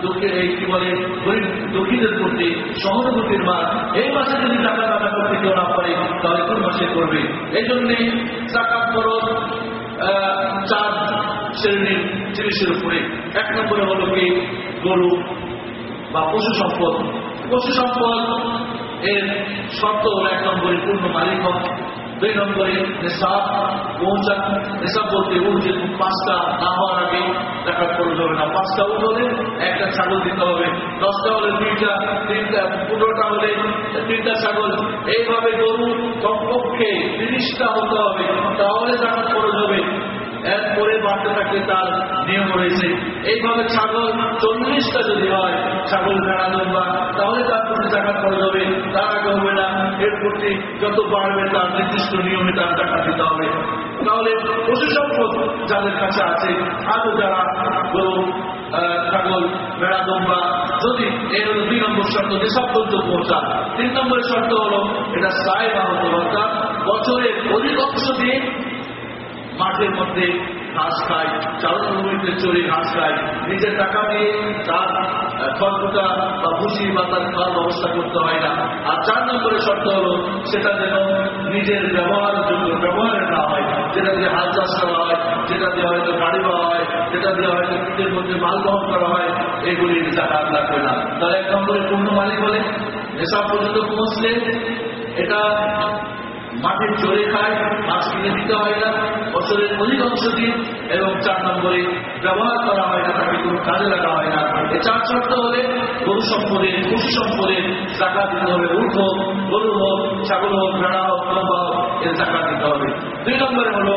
এই কি বলে গরিব দুঃখীদের প্রতি সহানুভূতির মাস। এই মাসে যদি জাকাত আদায় করতে কেউ না পারে তাহলে কোন মাসে করবে? এই জন্যে জাকাত ফরজ 4 শ্রেণীর জিনিসের উপরে। 1 নম্বরে হলো কি গরু বা পশু সম্পদ। পশু সম্পদ এর শর্ত হলো 1 নম্বরে পূর্ণ মালিক হোক, 2 নম্বরে নিসাব পৌঁছা। নিসাব বলতে উঠ যে 5টা না হওয়ার আগে জাকাত খরচ হবে না। 5টা উঠ হলে 1টা ছাগল দিতে হবে, 10টা হলে 2টা, 15টা হলে 3টা ছাগল। এইভাবে গরু কমপক্ষে 30টা হতে হবে, তাহলে জাকাত খরচ হবে। এরপরে বাড়তে থাকলে তার নিয়ম রয়েছে। এইভাবে ছাগল 40টা যদি হয়, ছাগল ভেড়া লম্বা, তাহলে তার প্রতি জাকাত খরচ হবে, তার আগে হবে না। এর প্রতি যত বাড়বে তার নির্দিষ্ট নিয়মে তার জাকাত দিতে হবে। তাহলে পশু সম্পদ যাদের কাছে আছে, আরো যারা গরু ছাগল ভেড়া লম্বা, যদি এর হলো 2 নম্বর শর্ত নিসাব পর্যন্ত পৌঁছা। 3 নম্বরের শর্ত হলো এটা সাইবা হতে, অর্থাৎ বছরের অধিকাংশ দিয়ে মাঠের মধ্যে ঘাস খায়, চারণভূমিতে চড়ে ঘাস খায়, নিজের টাকা দিয়ে তার খড়কুটা বা ভুসি বা তার খাওয়ার ব্যবস্থা করতে হয় না। আর 4 নম্বরের শর্ত হলো সেটা যেন নিজের ব্যবহারের জন্য ব্যবহারের না হয়, যেটা দিয়ে হাল চাষ করা হয়, যেটা দিয়ে হয়তো গাড়ি পাওয়া হয়, যেটা দিয়ে হয়তো পিঠের মধ্যে মাল বহন করা হয়, এগুলির জাকাত লাগবে না। তাহলে 1 নম্বরে পূর্ণ মালিক হলে, নেশা পর্যন্ত পৌঁছলে এটা মাঠে চড়ে খায়, মাছ কিনে দিতে হয় না বছরের অধিকাংশ দিন, এবং 4 নম্বরে ব্যবহার করা হয় না, তাকে কোনো কাজে লাগা হয় না। এই 4 শর্ত হলে গরু সম্পদের পশু সম্পদের জাকাত দিতে হবে। উট হোক, গরু হোক, ছাগল হোক, ভেড়া হোক, লম্বা হোক, এর জাকাত দিতে হবে। 2 নম্বরে হলো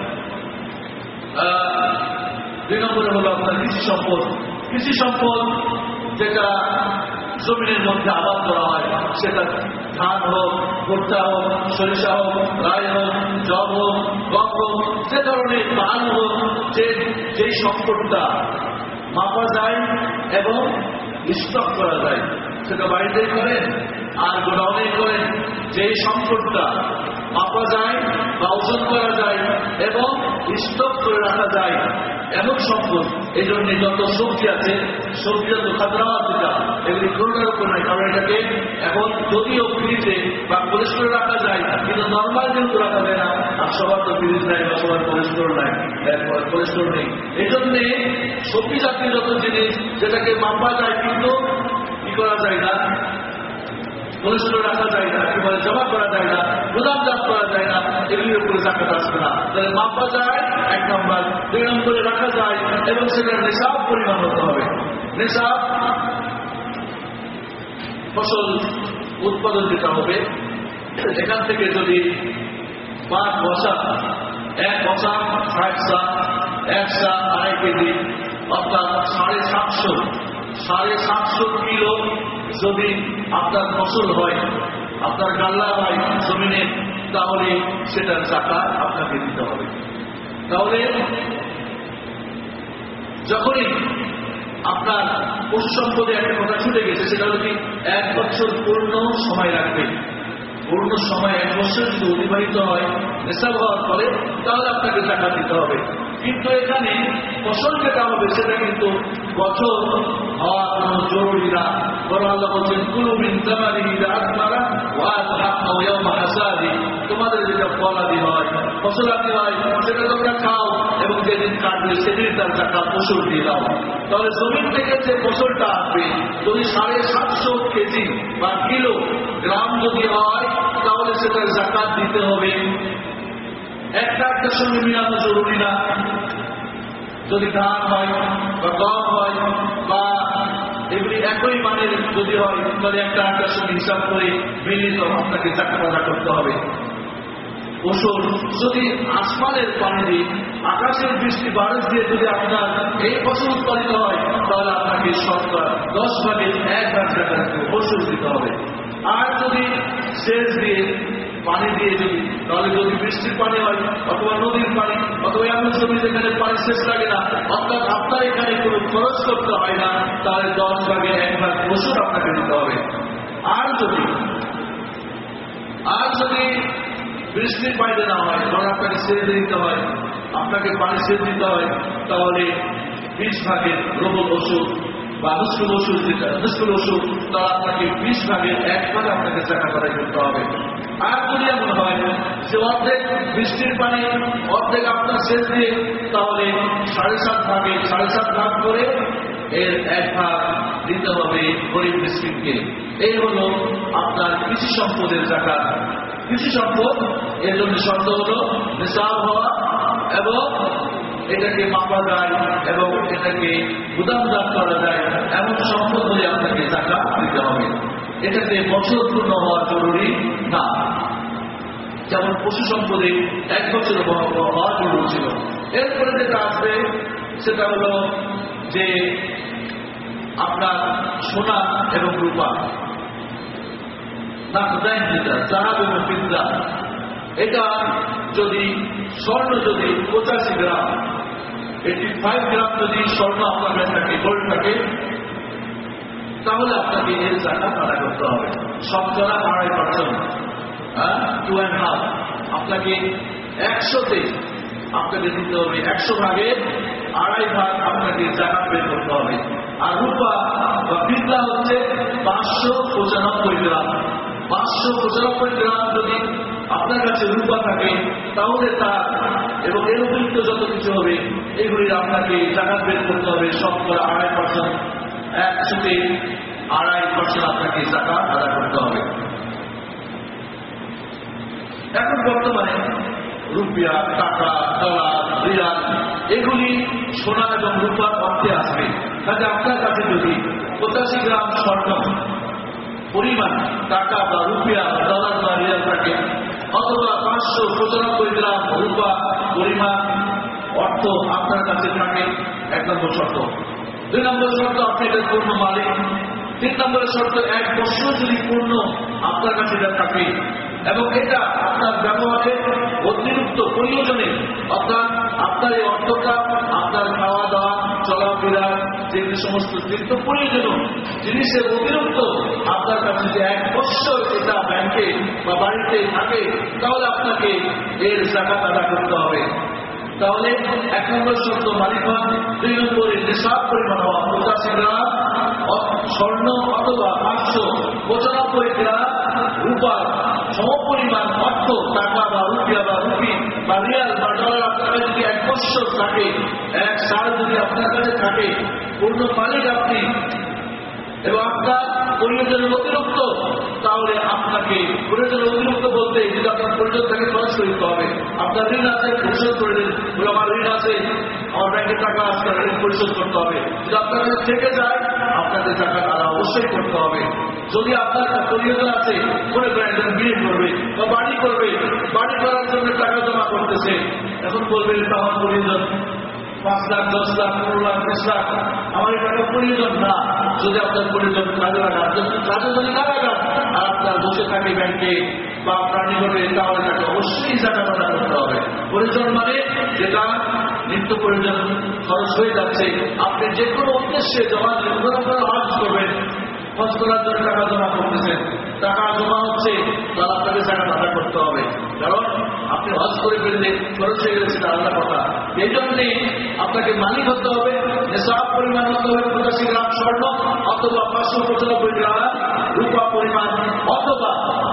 আপনার কৃষি সম্পদ। কৃষি সম্পদ যেটা জমিনের মধ্যে আবাদ করা হয়, সেটা ধান হোক, ভুট্টা হোক, সরিষা হোক, রাই হোক, জব হোক, গম হোক, যে ধরনের ধান হোক, যেই সম্পদটা মাপা যায় এবং স্টক করা যায়, সেটা বাড়িতেই করেন আর গোডাউনে করেন, যেই সম্পদটা মাপা যায় বা ওজন করা যায় এবং স্টক করে রাখা যায় এমন সম্পদ। এই জন্য যত সবজি আছে, সবজি যত খাদ্রা যেটা, এগুলি কোনটার উপর নাই, কারণ এটাকে এখন যদিও ফ্রিজে বা কোলেস্ট্রল রাখা যায়, কিন্তু নর্মাল যেহেতু রাখা যায় না, আর সবার তো ফ্রিজ নাই বা সবার কোলেস্ট্রল নাই, কোলেস্ট্রল নেই। এই জন্যে সবজি জাতীয় যত জিনিস যেটাকে মাপা যায় কিন্তু কি করা যায় না, কোলেস্ট্রল রাখা যায় না, কি বলে জমা করা যায় না, গুদামজাত করা যায় না, এগুলির উপরে জাকাত আসবে না। তাহলে মাপা যায় 1 নম্বর, 2 নম্বরে রাখা যায় এবং সেটার নিসাব পরিমাণ হতে হবে। নিসাব ফসল উৎপাদন যেটা হবে, এখান থেকে যদি 5 বছর 1 বছর 60 সা, 1 সা 2.5 কেজি, অর্থাৎ 750 কিলো যদি আপনার ফসল হয়, আপনার গাল্লা হয় জমিনে, তাহলে সেটার জাকাত আপনাকে দিতে হবে। তাহলে যখনই আপনার পশু সম্পদে একটা কথা ছুটে গেছে, সেটা হলো কি 1 বছর পূর্ণ সময় লাগবে। পূর্ণ সময় 1 বছর যদি অতিবাহিত হয় নিসাব হওয়ার পরে, তাহলে আপনাকে জাকাত দিতে হবে। কিন্তু এখানে ফসল যেটা হবে সেটা কিন্তু বছর হওয়া কোনো জরুরি না, বরং আল্লাহ বলছেন কুলু মিন জামানিহি ইযা আসমারা ওয়া আযহাবু ইয়াওমা হাসাদি। তোমাদের যেটা ফলাদি হয়, ফসলাদি হয়, সেটা তোমরা খাও এবং যেদিন কাটবে সেদিন তার জাকাত ফসল দিয়ে দাও। তাহলে জমিন থেকে যে ফসলটা আসবে যদি 750 কেজি বা কিলো গ্রাম যদি হয়, তাহলে সেটার জাকাত দিতে হবে। একটার সঙ্গে মিলানো জরুরি না। যদি ধান হয় বা গম হয় বা এগুলি একই মানের যদি হয়, তাহলে একটার সঙ্গে হিসাব করে মিলিত আপনাকে জাকাত আদায় করতে হবে। ফসল যদি আসমানের পানি দিয়ে, আকাশের বৃষ্টি বারিশ দিয়ে যদি আপনার এই ফসল উৎপাদিত হয়, তাহলে আপনাকে শতকরা 10 ভাগের 1 ভাগ টাকা ফসল দিতে হবে। আর যদি সেচ দিয়ে পানি দিয়ে যদি, তাহলে যদি বৃষ্টির পানি হয় অথবা নদীর পানি অথবা এমন জমি যেখানে পানি শেষ লাগে না, অর্থাৎ আপনার এখানে কোনো খরচ করতে হয় না, তাহলে 10 ভাগের 1 ভাগ ফসল আপনাকে দিতে হবে। আর যদি বৃষ্টির পানি না হয়, ধর আপনাকে সেচ দিতে হয়, আপনাকে পানি সেচ দিতে হয়, তাহলে 20 ভাগের রবল ওষুধ বা নুসফুল ওশুর যেটা নুসফুল ওশুর, তাহলে আপনাকে 20 ভাগের 1 ভাগ আপনাকে জাকাত আদায় করতে হবে। আর যদি এমন হয় যে অর্ধেক বৃষ্টির পানি অর্ধেক আপনার সেচ দিয়ে, তাহলে 7.5 ভাগ করে এর 1 ভাগ দিতে হবে গরিব মিসকিনকে। এই হলো আপনার কৃষি সম্পদের জাকাত। কৃষি সম্পদ এর জন্য শর্ত হলো নিসাব হওয়া এবং এটাকে মাপা যায় এবং এটাকে গুদামজাত করা যায় এমন সম্পদ হলে আপনাকে জাকাত দিতে হবে। এটাতে বছর পূর্ণ হওয়া জরুরি না। যেমন পশু সম্পদে 1 বছর হওয়া জরুরি ছিল। এরপরে যেটা আসবে সেটা হলো যে আপনার সোনা এবং রূপা, যেটা জাহাজ এবং বিদ্যা, এটা যদি স্বর্ণ যদি 85 গ্রাম 85 গ্রাম যদি স্বর্ণ আপনার কাছে থাকে, গোল্ড থাকে, তাহলে আপনাকে এর জাকাত আদায় করতে হবে। শতকরা 2.5%, 2.5 আপনাকে 100তে আপনাকে দিতে হবে। 100 ভাগের 2.5 ভাগ আপনাকে জাকাত বের করতে হবে। আর রূপা বা বিদ্যা হচ্ছে 595 গ্রাম। 595 গ্রাম যদি আপনার কাছে রূপা থাকে, তাহলে তার এবং এর অতিরিক্ত যত কিছু হবে এগুলির আপনাকে জাকাত বের করতে হবে। শতকরা 2.5%, 100তে 2.5% আপনাকে জাকাত আদায় করতে হবে। এখন বর্তমানে রুপিয়া, টাকা, ডলার, রিয়াল এগুলি সোনা এবং রূপার অর্থে আসবে। কাজে আপনার কাছে যদি 85 গ্রাম স্বর্ণ পরিমাণ টাকা বা রুপিয়া, ডলার বা রিয়াল থাকে, অথবা 595 গ্রাম রূপা পরিমাণ অর্থ আপনার কাছে থাকে, 1 নম্বর শর্ত। 2 নম্বর শর্ত, আপনি এটার পূর্ণ মালিক। 3 নম্বরের শর্ত, 1 বছর যদি পূর্ণ আপনার কাছে এটা থাকে এবং এটা আপনার ব্যবহারের অতিরিক্ত প্রয়োজনে, অর্থাৎ আপনার এই অর্থটা আপনার খাওয়া দাওয়া, চলাফেরা, যে সমস্ত নিত্য প্রয়োজনীয় জিনিসের অতিরিক্ত আপনার কাছে যে 1 বছর এটা ব্যাংকে বা বাড়িতে থাকে, তাহলে আপনাকে এর জাকাত আদায় করতে হবে। তাহলে 1 নম্বর শর্ত মালিক হন। 2 নম্বরে নিসাব পরিমাণ হওয়া 85 গ্রাম স্বর্ণ অথবা 595 গ্রাম রূপার সমপরিমাণ অর্থ, টাকা বা রুপিয়া বা রুপি বা রিয়াল বা ডলার আপনার কাছে যদি 1 বছর থাকে, 1 সাল যদি আপনার কাছে থাকে, পূর্ণ মালিক আপনি এবং আপনার প্রয়োজনের অতিরিক্ত, তাহলে আপনাকে প্রয়োজনের অতিরিক্ত বলতে যদি আপনার প্রয়োজন থাকে খরচ করতে হবে। আপনার ঋণ আছে, পরিশোধ করে দিন। আমার ঋণ আছে, আমার ব্যাংকে টাকা আছে, ঋণ পরিশোধ করতে হবে। যদি আপনার কাছে থেকে যায়, আপনাকে টাকা তারা অবশ্যই করতে হবে। যদি আপনার প্রয়োজন আছে, মনে করেন একজন বিয়ে করবে বা বাড়ি করবে, বাড়ি করার জন্য টাকা জমা করতেছে, এখন বলবেন এটা আমার প্রয়োজন 5 লাখ, 10 লাখ, 15 লাখ, 20 লাখ, আমার এই টাকা প্রয়োজন না। যদি আপনার প্রয়োজন কাজে লাগান, কাজে যদি না লাগান আর আপনার বসে থাকে ব্যাংকে বা আপনার নিকটে, তাহলে তাকে অবশ্যই জাকাত আদায় করতে হবে। প্রয়োজন মানে যেটা নিত্য প্রয়োজন খরচ হয়ে যাচ্ছে, আপনি যে কোনো উদ্দেশ্যে জমা হজ করবেন, হজ করার জন্য টাকা জমা করতেছেন, টাকা জমা হচ্ছে, তাহলে আপনাকে জাকাত আদায় করতে হবে। কারণ আপনি হজ করে ফেললে খরচ হয়ে গেছে, আলাদা কথা। এই জন্যে আপনাকে মালিক হতে হবে, নিসাব পরিমাণ হতে হবে 85 গ্রাম স্বর্ণ অথবা 595 গ্রাম রূপা পরিমাণ, অথবা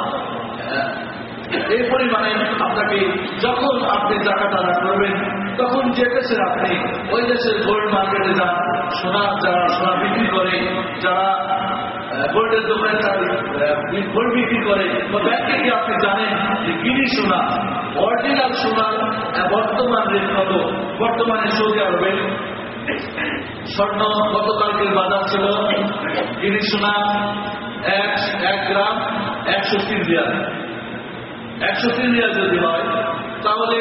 এই পরিমাণে আপনাকে যখন আপনি জাকাত আদায় করবেন, তখন যে দেশের আপনি ওই দেশের গোল্ড মার্কেটে যান, যারা সোনা বিক্রি করে, যারা গোল্ডের দোকানে গোল্ড বিক্রি করে বা ব্যাংকে গিয়ে আপনি জানেন যে গিনি সোনা, অরিজিনাল সোনার বর্তমান রেট কত। বর্তমানে সৌদি আরবে স্বর্ণ গতকালকের বাজার ছিল গিনি সোনা 1 গ্রাম 103 রিয়াল। 103 রিয়াল যদি হয় তাহলে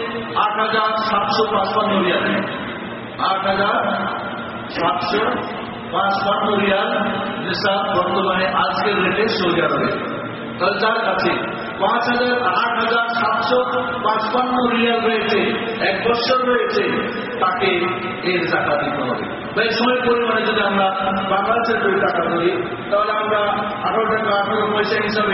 8,755 রিয়াল, 8,755 রিয়াল নিসাব বর্তমানে আজকের রেটে সৌদি আরবে। তাহলে যার কাছে 8,755 রিয়াল রয়েছে, 1 বছর রয়েছে, তাকে এর জাকাত দিতে হবে। তাই সময়ের পরিমাণে যদি আমরা বাংলাদেশের টাকা ধরি, তাহলে আমরা 18 টাকা 18 পয়সা হিসাবে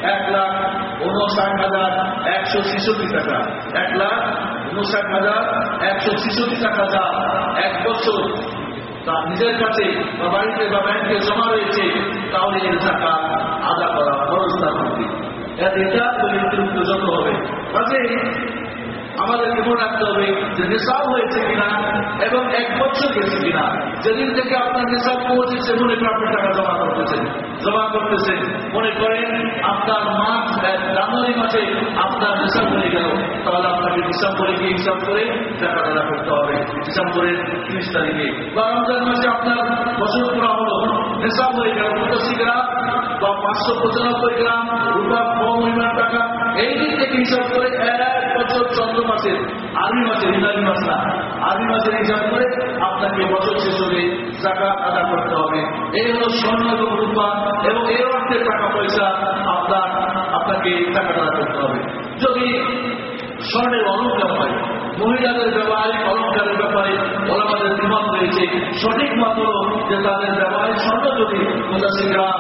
1,59,166 টাকা, 1,59,166 টাকা যা 1 বছর তা নিজের কাছে বা বাড়িতে বা ব্যাংকে জমা রয়েছে, তাহলে এর জাকাত আদা করা খরচ তার মধ্যে এটা দরিদ্র যত হবে। কাজেই আমাদেরকে মনে রাখতে হবে যে নিসাব হয়েছে কিনা এবং 1 বছর গেছে কিনা। যেদিন থেকে আপনার নিসাব পৌঁছেছে মনে করে আপনি টাকা জমা করতেছেন, মনে করেন আপনার মাস জানুয়ারি মাসে আপনার নিসাব হয়ে গেল, তাহলে আপনাকে ডিসেম্বরে গিয়ে হিসাব করে টাকা আদা করতে হবে। ডিসেম্বরের 30 তারিখে বা রমজান মাসে আপনার বছর পুরা হলো, নিসাব হয়ে গেল 85 গ্রাম বা 595 গ্রাম রূপা পরিমাণ টাকা, এই দিক থেকে হিসাব করে 1 বছর চন্দ্র মাসের আরবি মাসের হিসাবি মাস না, আরবি মাসের হিসাব করে আপনাকে বছর শেষ হলে জাকাত আদা করতে হবে। এই হলো স্বর্ণ এবং রূপা এবং এই অর্থের টাকা পয়সা আপনাকে টাকা আদা করতে হবে। যদি স্বর্ণের অলঙ্কার হয়, মহিলাদের ব্যবহারিক অলঙ্কারের ব্যাপারে ওলামাদের দ্বিমত রয়েছে। সঠিক মত হল যে তাদের ব্যবহারিক স্বর্ণ যদি 85 গ্রাম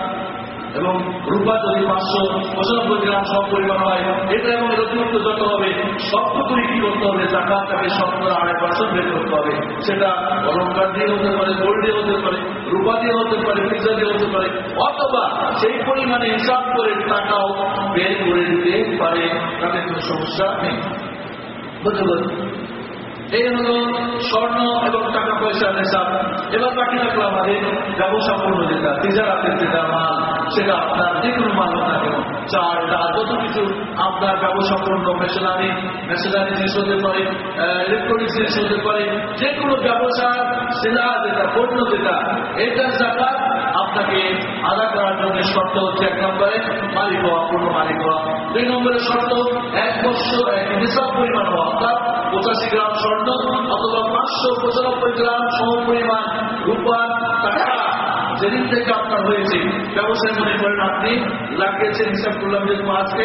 এবং রূপা যদি 595 গ্রাম সব পরিমাণ হয়, এটা এবং অতিরিক্ত যত হবে সবটুকুই কি করতে হবে, জাকাতটাকে 2.5% বের করতে হবে। সেটা অলঙ্কার দিয়ে হতে পারে, গোল্ড দিয়ে হতে পারে, রূপা দিয়ে হতে পারে, ফিজা দিয়ে হতে পারে, অথবা সেই পরিমাণে হিসাব করে টাকাও বের করে দিতে পারে, তাতে কোনো সমস্যা নেই। বুঝতে পারছি? এই হলো স্বর্ণ এবং টাকা পয়সার হিসাব। এবার বাকি থাকলো আমাদের ব্যবসাপূর্ণ যেটা, তিজারাতের যেটা মাল, সেটা আপনার যে কোনো মাল হোক না কেন, চাল ডাল যত কিছু আপনার ব্যবসাপূর্ণ মেশিনারি জিনিস হতে পারে, ইলেকট্রনিক্স জিনিস হতে পারে, যে কোনো ব্যবসার সেরা যেটা পণ্য যেটা, এটার জাকাত আপনাকে আদা করার জন্য শর্ত হচ্ছে 1 নম্বরে মালিক হওয়া, পূর্ণ মালিক হওয়া। 2 নম্বরের শর্ত 1 বছর নিসাব পরিমাণ হওয়া, অর্থাৎ 85 গ্রাম স্বর্ণ অথবা 595 গ্রাম সমপরিমাণ রূপা টাকা যেদিন থেকে আপনার হয়েছে। ব্যবসায় মনে করেন আপনি লাগিয়েছেন, হিসাব করলাম যে আজকে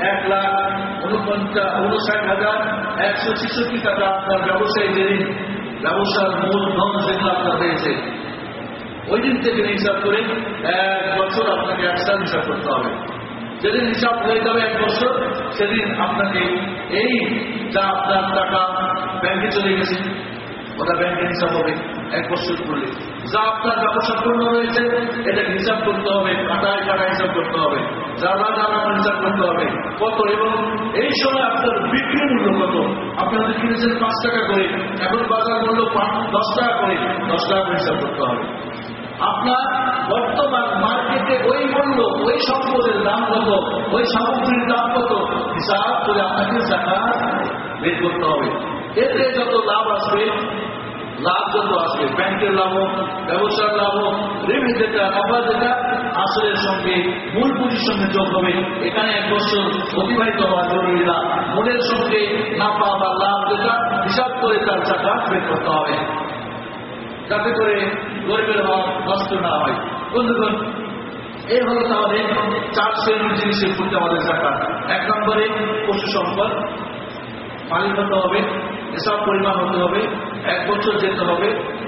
1,59,166 টাকা আপনার ব্যবসায়ী যেদিন ব্যবসার মূল ধন যেগুলো আপনার হয়েছে, ওই দিন থেকে হিসাব করে 1 বছর আপনাকে 1 সাল হিসাব করতে হবে। যেদিন হিসাব হয়ে যাবে 1 বছর, সেদিন আপনাকে এই যা আপনার টাকা ব্যাংকে চলে গেছে ওটা ব্যাংকের হিসাব হবে 1 বছর করলে। যা আপনার ব্যবসা পূর্ণ হয়েছে এটাকে হিসাব করতে হবে, কাটায় হিসাব করতে হবে, জ্বালা হিসাব করতে হবে কত, এবং এই সময় আপনার বিক্রি মূল্য কত। আপনারা কিনেছেন 5 টাকা করে, এখন বাজার মূল্য 10 টাকা করে, 10 টাকা করে হিসাব করতে হবে। আপনার বর্তমান মার্কেটে ওই মূল্য, ওই সম্পদের দাম কত, ওই সামগ্রীর দাম কত, হিসাব করে আপনাকে জাকাত বের করতে হবে। এতে যত লাভ আসবে, যত আসবে, ব্যাংকের লাভ হোক, ব্যবসার লাভ হোক, ঋণ যেটা নফা যেটা আসলের সঙ্গে মূল পুঁজির সঙ্গে যোগ হবে। এখানে 1 বছর অতিবাহিত হওয়া জরুরি না, মূলের সঙ্গে নফা বা লাভ যেটা হিসাব করে তার জাকাত বের করতে হবে, যাতে করে গরিবের হক নষ্ট না হয়। বন্ধুগণ, এই হলো তাহলে 4 শ্রেণীর জিনিসের প্রতি আমাদের জাকাত। 1 নম্বরে পশু সম্পদ মালিক হতে হবে, এসব পরিমাণ হতে হবে, 1 বছর যেতে হবে,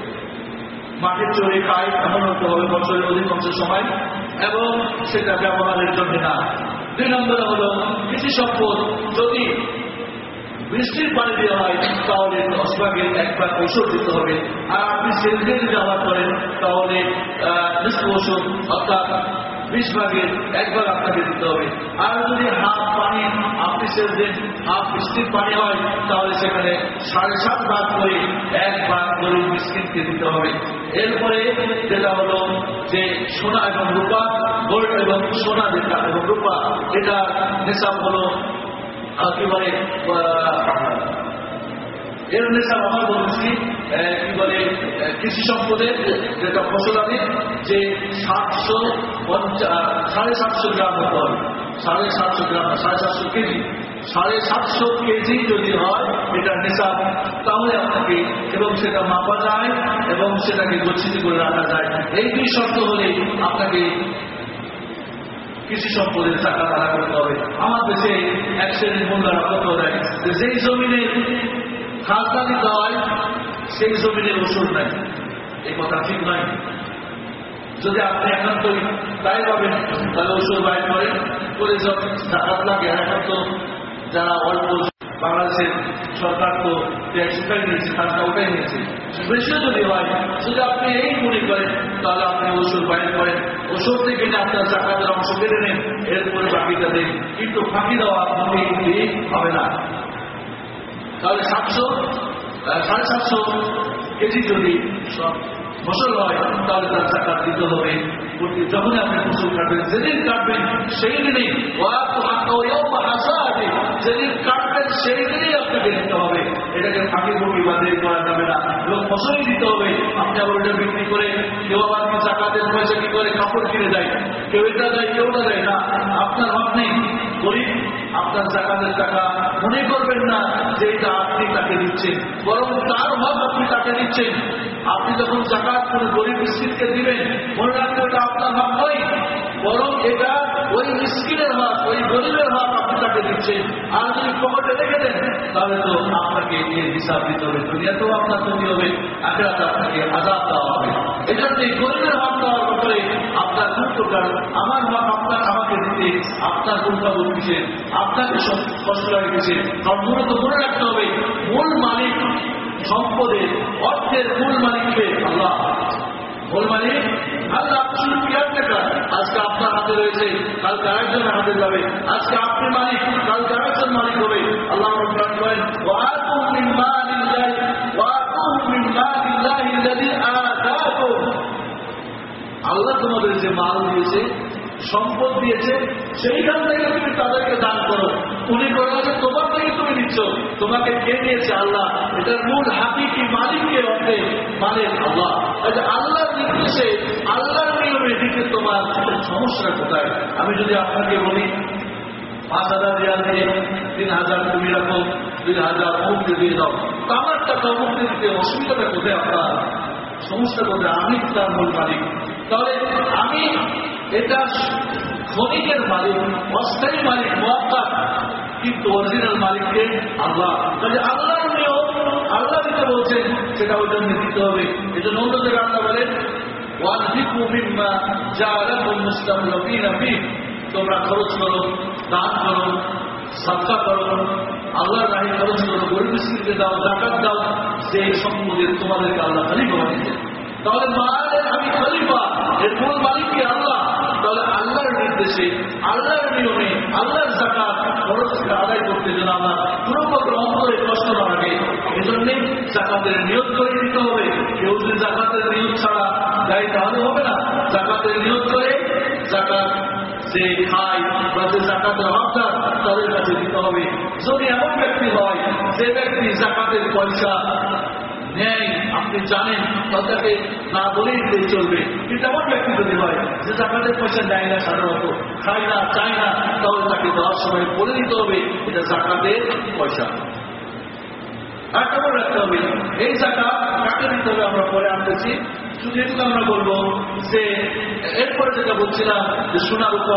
মাঠে চড়ে খায় এমন হতে হবে বছরের অধিকাংশ সময়, এবং সেটা ব্যবহারের জন্য না। 2 নম্বরে হলো কৃষি সম্পদ। যদি বৃষ্টির পানি দেওয়া হয় তাহলে 10 ভাগের 1 ভাগ ঔষধ দিতে হবে, আর আপনি সেলফে যদি আবাদ করেন তাহলে নিষ্ঠ ঔষধ অর্থাৎ 20 ভাগের 1 ভাগ আপনাকে দিতে হবে। আর যদি হাফ পানি আপনি সেল দেন, হাফ বৃষ্টির পানি হয়, তাহলে সেখানে 7.5 ভাগ করে 1 ভাগ গরিব মিসকিনকে দিতে হবে। এরপরে যেটা হলো যে সোনা এবং রূপা, গোল্ড এবং সোনা যেটা এবং রূপা, এটা নিসাব হলো কি বলে, এর নিসাব আমরা বলছি কি বলে কৃষি সম্পদের যেটা ফসলাদি, যে 750 গ্রাম হতে হবে, 750 গ্রাম, 750 কেজি, 750 কেজি যদি হয় এটা নিসাব, তাহলে আপনাকে, এবং সেটা মাপা যায় এবং সেটাকে গচ্ছিত করে রাখা যায়। এই 2 শর্ত হলে আপনাকে কৃষি সম্পদের টাকা আদা করতে হবে। আমার দেশে 1 শ্রেণীর মূল্যায়ন কত দেয়, যেই জমিনে খাজনা দিতে হয় সেই জমিনে ওষুধ নাই, এই কথা ঠিক নয়। যদি আপনি একান্তই তাই পাবেন তাহলে ওষুধ বাইর করে জাকাত লাগে। এখন তো যারা অল্প বাংলাদেশের সরকার তো ট্যাক্স উঠাই নিয়েছে, টাকা উঠাই নিয়েছে, বেশিও যদি হয়, যদি আপনি এই মনে করেন তাহলে আপনি ওষুধ বাইর করেন, ওষুধ থেকে আপনার জাকাতের অংশ কেটে নেন, এরপরে বাকিটা দেন, কিন্তু ফাঁকি দেওয়া আপনাকে হবে না। তাহলে 750 কেজি যদি সব ফসল হয় তাহলে তার জাকাত দিতে হবে। যখনই আপনি ফসল কাটবেন, যেদিন কাটবেন সেই দিনেই, যেদিন কাটবেন সেই দিনেই আপনাকে দিতে হবে। এটাকে ফাঁকি ফুঁকি বা দেরি করা যাবে না, এবং ফসলই দিতে হবে। আপনি আবার ওটা বিক্রি করে কেউ আবার কি জাকাতের পয়সা কি করে কাপড় কিনে দেয়, কেউ এটা দেয় কেউ ওটা দেয় না। আপনার হক নেই, গরিব আপনার জাকাতের টাকা মনে করবেন না যে এটা আপনি তাকে দিচ্ছেন, বরং তার হক আপনি তাকে দিচ্ছেন। আপনি যখন জাকাত কোনো গরিব মিসকিনকে দিবেন, মনে রাখতে ওটা আপনার হক নয়, বরং এটা ওই মিসকিনের হক, ওই গরিবের হক আপনি তাকে দিচ্ছেন। আর যদি পকেটে রেখে দেন তাহলে তো আপনাকে এর হিসাব দিতে হবে, দুনিয়াতেও আপনার ক্ষতি হবে, আখিরাতে আপনাকে আযাব দেওয়া হবে। এজন্য এই গরিবের হক দেওয়ার ব্যাপারে আপনার কোন প্রকার আমার হক আপনার আমাকে দিতে আপনার উল্টাবোধ কিসের, আপনাকে কষ্ট লাগে কিসের? কারণ মূলত মনে রাখতে হবে মূল মালিক সম্পদের, অর্থের মূল মালিককে আল্লাহ। মূল মালিক আল্লাহ। শুধু কেয়ারটেকার, আজকে আপনার হাতে রয়েছে, কালকে আরেকজনের হাতে যাবে। আজকে আপনি মালিক, কালকে আরেকজন মালিক হবে। আল্লাহ রাব্বুল বলেন, ওয়াআতুম মিন মালিল্লাহি ওয়াআতুম মিন মালিল্লাহি আল্লাযী আতাকুম। আল্লাহ তোমাদের যে মাল দিয়েছে, সম্পদ দিয়েছে, সেইখান থেকে তুমি তাদেরকে দান করো। উনি করে যে তোমার থেকে তুমি দিচ্ছ, তোমাকে কে দিয়েছে? আল্লাহ। এটার মূল হাকিকি মালিককে অর্থে মালিক আল্লাহ। আল্লাহর নির্দেশে, আল্লাহর নিয়মে দিকে তোমার সমস্যা কোথায়? আমি যদি আপনাকে বলি 5,000 রিয়াল দিয়ে 3,000 তুমি রাখো, 2,000 অমুককে দিয়ে দাও, তো আমার টাকা অমুককে দিতে অসুবিধাটা কোথায়? আপনার সমস্যা কোথায়? আমি তার মূল মালিক। তাহলে আমি এটা ক্ষণিকের মালিক, অস্থায়ী মালিক, মুআক্কাত, কিন্তু অরিজিনাল মালিককে আল্লাহ। তাহলে আল্লাহর নিয়ম আল্লাহ দিতে বলছেন, সেটা ওই জন্য দিতে হবে। এই জন্য অন্য জায়গায় আল্লাহ বলেন, ওয়ানফিকু মিম্মা জাআলাকুম মুস্তাখলাফিনা ফীহ, তোমরা খরচ করো, দান করো, সাদকা করো, আল্লাহর রাহে খরচ করো, গরিব মিসকিনকে দাও, যাকাত দাও, যে সম্পদের তোমাদেরকে আল্লাহ খলিফা বানিয়েছেন। তাহলে মালের আমি খলিফা, এর মূল মালিককে আল্লাহ। তাহলে আল্লাহর নির্দেশে, আল্লাহর নিয়মে, আল্লাহর যাকাত খরচ আদায় করতে যেন আমার কোনো প্রকার অন্তরে কষ্ট না লাগে, এজন্যই যাকাতের নিয়ত করে দিতে হবে। কেউ যদি যাকাতের নিয়ত ছাড়া দেয় তাহলে হবে না। যাকাতের নিয়ত করে যাকাত যে খায় বা যে যাকাতের হকদার তাদের কাছে দিতে হবে। যদি এমন ব্যক্তি হয় যে ব্যক্তি যাকাতের পয়সা নেয়, আপনি জানেন তাদেরকে না বলেই দিয়ে চলবে, কিন্তু এমন ব্যক্তি যদি হয় যে যাকাতের পয়সা নেয় না, সাধারণত খায় না, চায় না, তাহলে তাকে দেওয়ার সময় বলে দিতে হবে এটা যাকাতের পয়সা। আর খবর রাখতে হবে এই যাকাত কাকে দিতে হবে আমরা পরে আনতেছি। শুধু এটুকু আমরা বলবো যে এরপরে যেটা বলছিলাম যে সোনা রূপা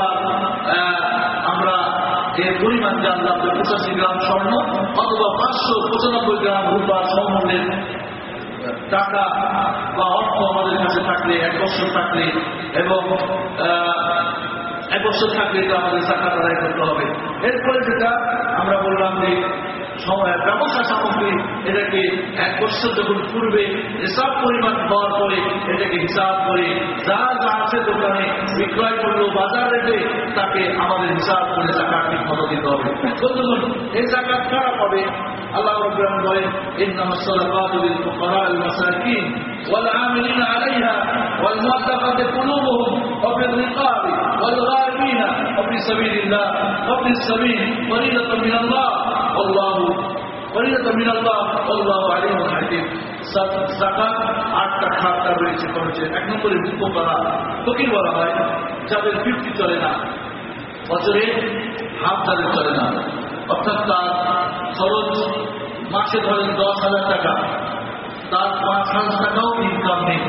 আমরা এর পরিমাণ জানলাম যে 85 গ্রাম স্বর্ণ অথবা 595 গ্রাম রূপা সমমূল্যের টাকা বা অর্থ আমাদের কাছে থাকলে, 1 বছর থাকলে, এবং 1 বছর থাকলে এটা আমাদের যাকাত আদায় করতে হবে। এরপরে যেটা আমরা বললাম যে ব্যবসা সামগ্রী, এটাকে 1 বছর যখন পূর্বে হিসাব পরিমাণ হওয়ার পরে এটাকে হিসাব করে যা যা আছে দোকানে বিক্রয় করলো বাজার রেটে তাকে আমাদের হিসাব করে যাকাত ঠিক মতো দিতে হবে। বন্ধুগণ, এই যাকাত কারা পাবে? আল্লাহ রাব্বুল আলামিন বলেন, ইন্নামাস সাদাকাতু লিল ফুকারা'il মাসাকিন ওয়াল 'আমিলিনা 'আলাইহা ওয়াল মুআল্লাফাতি কুলুবুহুম ওয়া ফির রিকাবি ওয়াল গারিমিনা ওয়া ফি সাবিলিল্লাহ ওয়া ফিস সাবিল ফরিদাতাম মিনাল্লাহ আল্লাহু ফরিদাতাম মিনাল্লাহ আল্লাহু আলিমুল হাকিম। যাকাত 8টা খাত রয়েছে। 1 নম্বরে ফুকারা, ফকির বলা হয় যাদের 50 চলে না, বছরে হাফ যাদের চলে না, অর্থাৎ তার খরচ মাসে ধরেন 10,000 টাকা, তার 5,000 টাকাও ইনকাম নেই,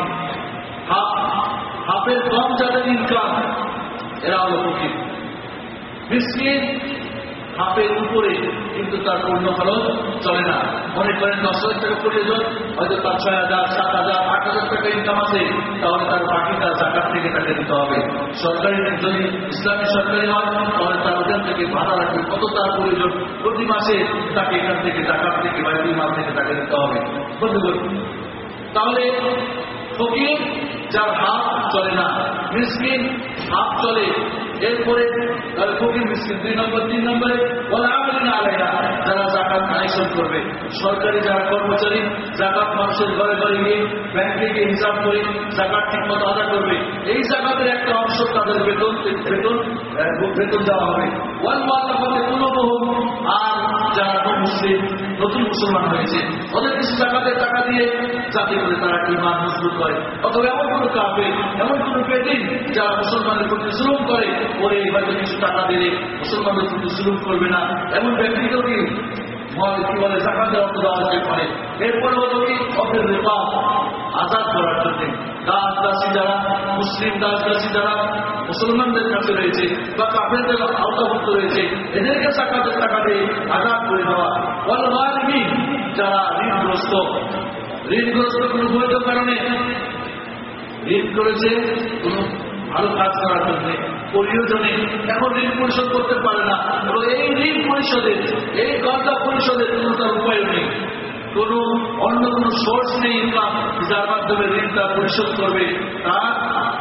হাফের কম যাদের ইনকাম, এরা হলো ফকির। মিসকিন হাফের উপরে, কিন্তু তার পূর্ণ খরচ চলে না। মনে করেন 10,000 টাকা প্রয়োজন, হয়তো তার 6,000, 7,000, 8,000 টাকা ইনকাম আছে, তাহলে তার বাকিটা জাকাত থেকে তাকে দিতে হবে। সরকারি যদি ইসলামী সরকারি হয় তাহলে তার ওখান থেকে ভাড়া রাখবে কত তার প্রয়োজন, প্রতি মাসে তাকে এখান থেকে জাকাত থেকে বাইতুল মাল থেকে তাকে দিতে হবে। বন্ধুগণ, তাহলে ফকির যার হাত চলে না, মিসকিন হাত চলে, এরপরে ফকির মিসকিন 2 নম্বর। 3 নম্বরে ওয়ালা আমলিনা আলাইহা, যারা যাকাত কালেকশন করবে। সরকারি যারা কর্মচারী যাকাত মানুষের ঘরে ঘরে গিয়ে ব্যাংকে গিয়ে হিসাব করে যাকাত ঠিকমতো আদায় করবে, এই যাকাতের একটা অংশ তাদের বেতন দেওয়া হবে। ওয়াল মুআল্লাফাতি কুলুবুহুম, আর যারা মুসলিম নতুন মুসলমান হয়েছে ওদের কিছু যাকাতের টাকা দিয়ে, যাতে করে তারা ঈমান মজবুত করে। অথবা এমন কোনো কাফের, এমন কোনো বেদিন যারা মুসলমানের প্রতি জুলুম করে, ওরে হয়তো কিছু টাকা দিলে মুসলমানদের প্রতি জুলুম করবে না, এমন ব্যক্তিকেও কি বলে যাকাত দেওয়া যেতে পারে। এরপরে হলো কি অফের রেফা, আজাদ করার জন্য দাস দাসী যারা, মুসলিম দাস দাসী যারা মুসলমানদের কাছে রয়েছে বা কাফেরদের আওতাভুক্ত রয়েছে, এদেরকে যাকাতের টাকা দিয়ে আজাদ করে দেওয়া। ওয়াল গারিমিন, যারা ঋণগ্রস্ত কোনো বৈধ কারণে ঋণ করেছে কোনো ভালো কাজ করার জন্য, প্রয়োজনে এখন ঋণ পরিশোধ করতে পারে না, এবং এই ঋণ পরিশোধের, এই কর্জা পরিশোধের কোনো তার উপায় নেই, কোনো অন্য কোনো সোর্স নেই ইনকাম যার মাধ্যমে ঋণটা পরিশোধ করবে, তার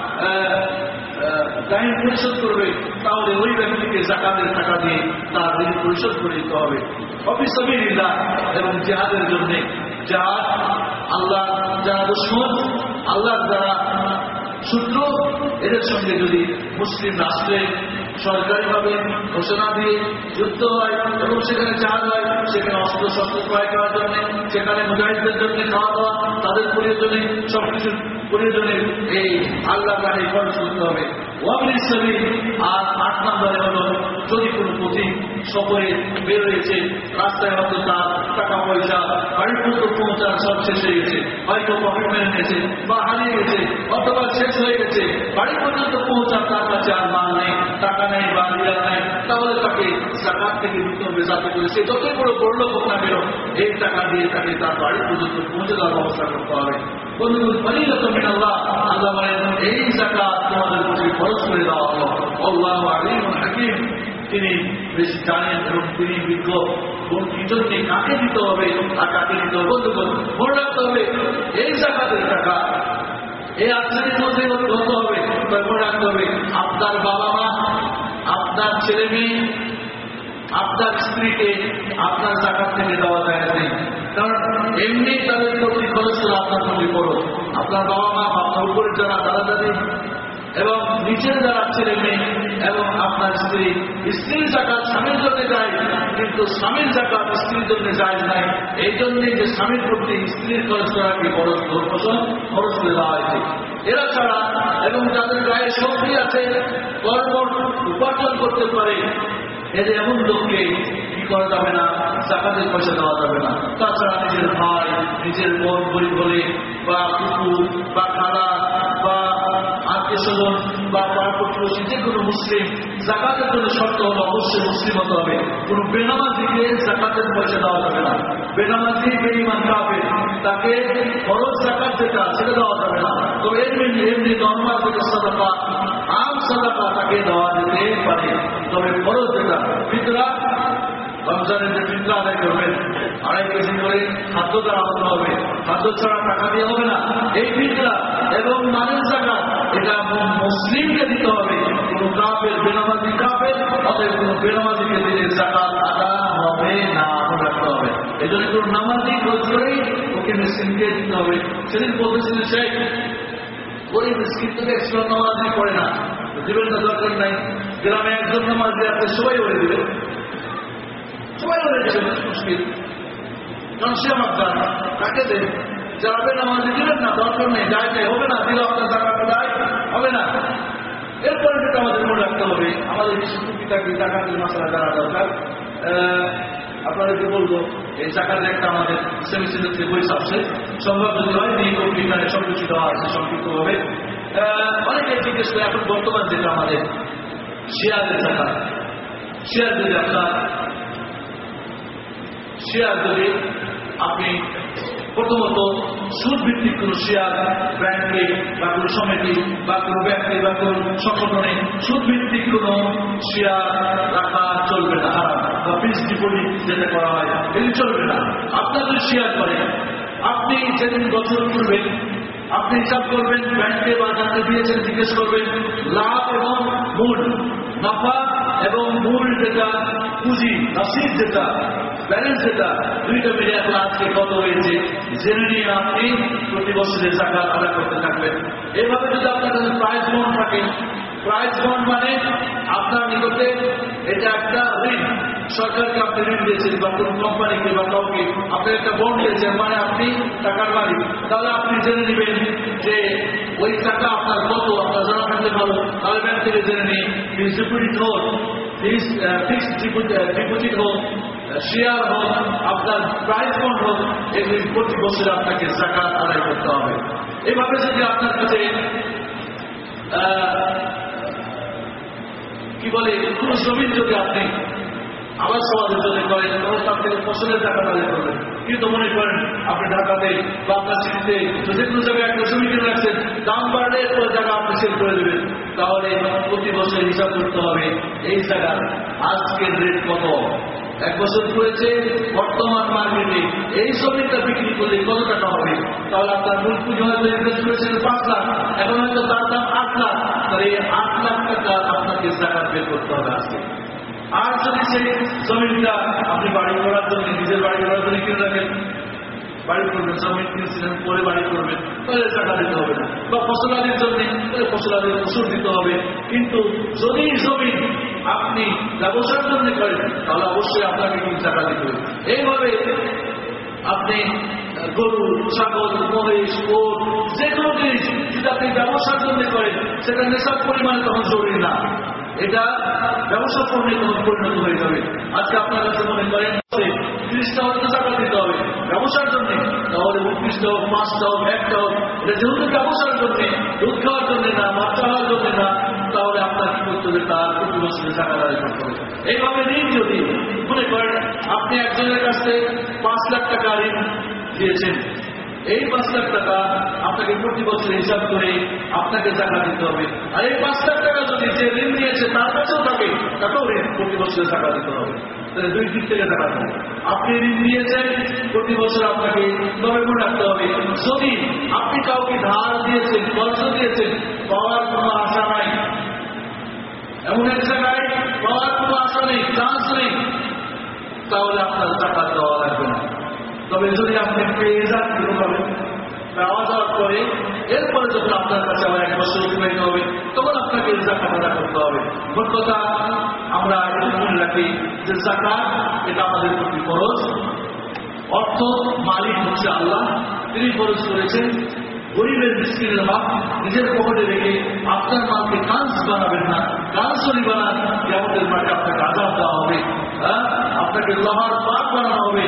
ঋণ পরিশোধ করবে, তাহলে ওই ব্যক্তিকে যাকাতের টাকা দিয়ে তার ঋণ পরিশোধ করে দিতে হবে। ফি সাবিলিল্লাহ, এবং জিহাদের জন্য, জিহাদ আল্লাহ যারা দুশমন, আল্লাহ যারা শত্রু, এদের সঙ্গে যদি মুসলিম রাষ্ট্রে সরকারিভাবে ঘোষণা দিয়ে যুদ্ধ হয় এবং সেখানে জাহাজ হয়, সেখানে অস্ত্র শস্ত্র ক্রয় করার জন্য, সেখানে মুজাহিদদের জন্য খাওয়া দাওয়া, তাদের প্রয়োজনে সবকিছুর প্রয়োজনে এই আল্লাহ রাহে খরচ করতে হবে। ওয়াবিল সাবিল, আর 8 নম্বরে হলো যদি কোনো পথিক সফরে বের হয়েছে, রাস্তায় হয়তো তার টাকা পয়সা বাড়ি পর্যন্ত পৌঁছার সব শেষ হয়ে গেছে, হয়তো পকেট মেরে নিয়েছে বা হারিয়ে গেছে, অথবা শেষ হয়ে গেছে, বাড়ি পর্যন্ত পৌঁছার তার কাছে আর মাল নেই, টাকা নেই বা রিয়াল নেই, তাহলে তাকে যাকাত থেকে দিতে হবে, যাতে করে সে যতই বড় লোক হোক না কেন এই টাকা দিয়ে তাকে তার বাড়ি পর্যন্ত পৌঁছে দেওয়ার ব্যবস্থা করতে হবে। বন্ধুগণ, ফরিদাতুম মিনাল্লাহ, আল্লাহ বলেন এই যাকাত তোমাদের প্রতি খরচ করে দেওয়া হলো। আল্লাহু আলিমুন হাকিম, তিনি বেশি জানেন এবং তিনি বিজ্ঞ, কোন কিজন্যে কাকে দিতে হবে আর কাকে দিতে হবে। বন্ধুগণ, মনে রাখতে হবে এই যাকাতের টাকা এই আশ্রয়ের মধ্যে হতে হবে। মনে রাখতে হবে আপনার বাবা মা, আপনার ছেলে মেয়ে, আপনার স্ত্রীকে আপনার যাকাত থেকে দেওয়া যায় না, কারণ এমনি তাদের প্রতি খরচ করে আপনার প্রতি করো। আপনার বাবা মা, আপনার উপরে যারা দাদা দাদি এবং নিচের যারা ছেলে মেয়ে এবং আপনার স্ত্রীর যাকাত স্বামীর জন্য যায়, কিন্তু স্বামীর যাকাত স্ত্রীর জন্য যায় নাই। এই জন্যই যে স্বামীর প্রতি স্ত্রীর খরচ করাকে খরচ করে দেওয়া হয়েছে। এরা ছাড়া এবং যাদের গায়ে শক্তি আছে, কর্ম উপার্জন করতে পারে, এদের এমন লোককে কি করা যাবে না, যাকাতের পয়সা দেওয়া যাবে না। তাছাড়া নিজের ভাই, নিজের বোন গরিব হলে, বা কুকুর বা খালা বা আত্মীয় স্বজন বা পাড়া-প্রতিবেশী যে কোনো মুসলিম, যাকাতের জন্য শর্ত হলো অবশ্যই মুসলিম হতে হবে। কোনো বেনামাজিকে যাকাতের পয়সা দেওয়া যাবে না। বেনামাজি বেঈমান কাফের, তাকে ফরজ যাকাত যেটা সেটা দেওয়া যাবে না। তো এমনি নরমাল যেটা সাদাকা, আম সাদাকা তাকে দেওয়া যেতে পারে, তবে ফরজ যেটা ফিতরা, রমজানের যে ফিতরা আদায় করবেন 2.5 কেজি করে খাদ্য দ্বারা হতে হবে, খাদ্য ছাড়া টাকা দিয়ে হবে না। এই ফিতরা এবং মানের যাকাত এটা মুসলিমকে দিতে হবে, কোন কাফের বেনামাজি কাফের অতএব কোন বেনামাজিকে দিলে যাকাত আদায় হবে না, মনে রাখতে হবে। এই জন্য কোন নামাজি খোঁজ করেই ওকে মিসকিনকে দিতে হবে। সেদিন বলতেছিলেন শেখ, ওই মিসকিন থেকে এক্সট্রা নামাজি পড়ে না, দিবেন না, দরকার নাই। গ্রামে একজন নামাজি আছে, সবাই ওরে দিবেন, সবাই ওরে দেবেন, মুশকিল, কারণ সে আমার দান, তাকে দেন। যারা বেনামাজি দিবেন না, দরকার নেই, যায় যায় হবে না, দিলে আপনার টাকাটা দায় হবে না। এরপরে যেটা আমাদের মনে রাখতে হবে, আমাদের কিছু টুকিটাকি জাকাতের মশলা জানা দরকার। আপনাদেরকে বলবো, এই জাকাতের একটা আমাদের সেমিস্টার থেকে বই আসছে, সম্ভব যদি হয় বিজ্ঞানে সবকিছু দেওয়া আছে সংক্ষিপ্তভাবে। অনেকে জিজ্ঞেস করে এখন বর্তমান যেটা আমাদের শেয়ারের জাকাত, শেয়ার যদি আপনার শেয়ার যদি আপনি প্রথমত সুদ ভিত্তিক কোন শেয়ার ব্যাংকে বা কোন সমিতি বা কোন ব্যক্তি বা কোন সংগঠনে সুদ ভিত্তিক কোন শেয়ার রাখা চলবে না, হারাম বা ফিক্সড ডিপোজিট যেটা করা হয় এটি চলবে না। আপনার যদি শেয়ার করেন, আপনি যেদিন বছর করবেন আপনি হিসাব করবেন, ব্যাংকে বা যাকে দিয়েছেন জিজ্ঞেস করবেন লাভ এবং মূল, নফা এবং মূল যেটা পুঁজি রসিদ যেটা ব্যালেন্স যেটা দুইটা মিলে এখন আজকে কত হয়েছে জেনে নিয়ে আপনি প্রতি বছরের জাকাত আদায় করতে থাকবেন। এভাবে যদি আপনার কাছে প্রাইজ বন্ড থাকে, প্রাইজ বন্ড মানে আপনার নিকটে এটা একটা ঋণ, সরকারকে আপনি ঋণ দিয়েছেন বা কোন কোম্পানিকে বা কাউকে আপনি একটা বন্ড দিয়েছেন, মানে আপনি টাকার মালিক। তাহলে আপনি জেনে নেবেন যে ওই টাকা আপনার কত, আপনার জানা থাকলে ভালো, তাহলে ব্যাংক থেকে জেনে নিন ফিক্সড ডিপোজিট হোক, ফিক্সড ডিপোজিট হোক, শেয়ার হোক, আপনার প্রাইজ বন্ড হোক, এগুলি প্রতি বছর আপনাকে জাকাত আদায় করতে হবে। এভাবে যদি আপনার কাছে কি বলে কোন জমিন যদি আপনি আবাস সমাজের জন্য করেন, তখন তার থেকে ফসলের টাকা আদায় করবেন। কিন্তু মনে করেন আপনি ঢাকাতে বা আপনার সিটিতে যে কোনো জায়গায় একটা জমি কিনে রাখছেন, দাম বাড়লে ওই জায়গা আপনি সেল করে দেবেন, তাহলে প্রতি বছর হিসাব করতে হবে এই জায়গার আজকের রেট কত, এক বছর করেছে বর্তমান মার্কেটে এই জমিটা বিক্রি করলে কত টাকা হবে। তাহলে আপনার মূল পুঁজি হয়তো ইনভেস্ট করেছেন 5 লাখ, এখন হয়তো তার দাম 8 লাখ, তাহলে এই 8 লাখ টাকা আপনাকে জাকাত বের করতে হবে আজকে। আর যদি সেই জমিটা আপনি বাড়ি করার জন্য, নিজের বাড়ি করার জন্য কিনে রাখেন, বাড়ি করবেন, জমি কিনেছিলেন পরে বাড়ি করবেন, তাহলে টাকা দিতে হবে না, বা ফসলাদির জন্য তাহলে ফসলাদির ফসল দিতে হবে। কিন্তু যদি জমি আপনি ব্যবসার জন্য করেন তাহলে অবশ্যই আপনাকে কিন্তু টাকা দিতে হবে। এইভাবে আপনি গরু, ছাগল, মহিষ, ওট যে কোনো জিনিস যদি আপনি ব্যবসার জন্য করেন সেটা নেশার পরিমাণে তখন জরুরি না, এটা ব্যবসা করলে তখন পরিণত হয়ে যাবে। আজকে আপনার কাছে মনে করেন 30টা হয়তো টাকা দিতে হবে ব্যবসার জন্য, তাহলে 29টা হোক, 5টা হোক, 1টা হোক, এটা যেহেতু ব্যবসার জন্য, দুধ খাওয়ার জন্য না, বাচ্চা হওয়ার জন্য না, তাহলে আপনার কি করতে হবে, তার প্রতি বছরে টাকা আদায় করতে হবে। এইভাবে ঋণ যদি মনে করেন আপনি একজনের কাছে 5 লাখ টাকা ঋণ দিয়েছেন, এই 5 লাখ টাকা আপনাকে প্রতি বছর হিসাব করে আপনাকে টাকা দিতে হবে। আর এই 5 লাখ টাকা যদি যে ঋণ নিয়েছে তার কাছেও থাকে, তাকেও ঋণ প্রতি বছরে টাকা দিতে হবে। তাহলে দুই দিক থেকে টাকা দেবে। আপনি ঋণ নিয়েছেন প্রতি বছর আপনাকে তবে মনে রাখতে হবে, যদি আপনি কাউকে ধার দিয়েছেন, কর্জ দিয়েছেন, পাওয়ার কোনো আশা নাই, এমন এক জায়গায় পাওয়ার কোনো আশা নেই, চান্স নেই, তাহলে আপনার টাকা দেওয়া লাগবে না। তবে যদি আপনি পেয়ে যান কোনোভাবে পাওয়া যাওয়ার পরে এরপরে যখন আপনার কাছে আবার 1 বছর অতিবাহিত হবে তখন আপনাকে জাকাত আদায় করতে হবে। মোট কথা আমরা এটা মনে রাখি যে জাকাত এটা আমাদের প্রতি ফরজ। অর্থ মালিক হচ্ছে আল্লাহ, তিনি ফরজ করেছেন। গরিবের মিসকিনের হক নিজের পকেটে রেখে আপনার মালকে কাঁচ বানাবেন না, কাঁচলি বানান, কিয়ামতের মাঠে আপনাকে আযাব দেওয়া হবে, আপনাকে লোহার পাক বানানো হবে,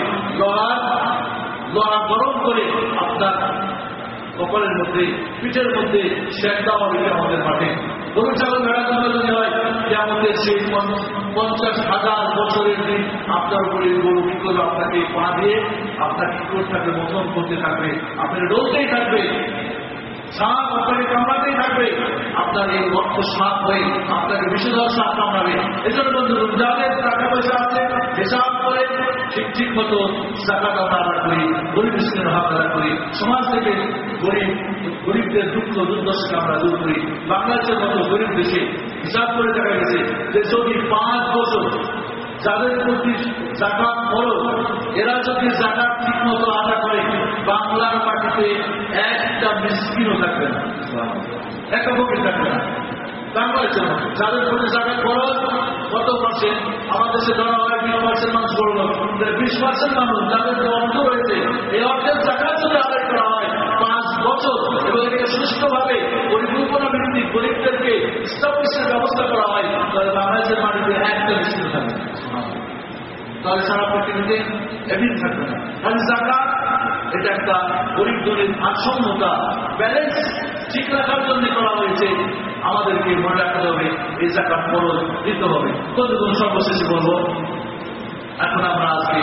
লোহা গরম করে আপনার কপালের মধ্যে, পিঠের মধ্যে শেক দেওয়া হবে কিয়ামতের মাঠে। গরু ছাগল ভেড়া যদি হয় কিয়ামতের সেই 50,000 বছরের দিন আপনার উপরে গরু কি করবে, আপনাকে পা দিয়ে আপনার কি করতে থাকবে, মতন করতে থাকবে, আপনাকে ডলতেই থাকবে, সাপ আপনাকে কামড়াতেই থাকবে, আপনার এই রক্ত সাপ হয়ে আপনাকে বিষধর সাপ কামড়াবে। এজন্য বন্ধুগণ, যাদের টাকা পয়সা আছে হিসাব করে ঠিক মতো জাকাত আমরা আদায় করি, গরিব মিসকিনের হক আদায় করি, সমাজ থেকে গরিবদের দুঃখ দুর্দশাকে আমরা দূর করি। বাংলাদেশের মতো গরিব দেশে হিসাব করে দেখা গেছে যে যদি 5 বছর যাদের প্রতি জাকাত ফরজ, এরা যদি জাকাত ঠিক মতো আদায় করে বাংলার মাটিতে একটা মিসকিনও থাকবে না, একটা ফকির থাকবে না। বাংলাদেশের মতো যাদের প্রতি জাকাত ফরজ কত পার্সেন্ট, আমাদের দেশে ধরা হয় 20% মানুষ বড় লোক, 20% মানুষ যাদের যে অর্থ রয়েছে এই অর্থের জাকাত যদি আদায় করা হয় 5 বছর এবং এটাকে সুষ্ঠুভাবে পরিকল্পনা ভিত্তিক গরিবদেরকে স্টাবলিশের ব্যবস্থা করা হয়, তাহলে বাংলাদেশের মাটিতে একটা মিসকিন থাকবে, তাহলে সারা পৃথিবীতে এমনি থাকবে না। তাহলে জাকাত এটা একটা গরিব দলিত ভারসাম্যতা, ব্যালেন্স ঠিক রাখার জন্য করা হয়েছে। আমাদেরকে মনে রাখতে হবে এই জাকাত ফরজ দিতে হবে। কতগুলো সর্বশেষে বলবো, এখন আমরা আজকে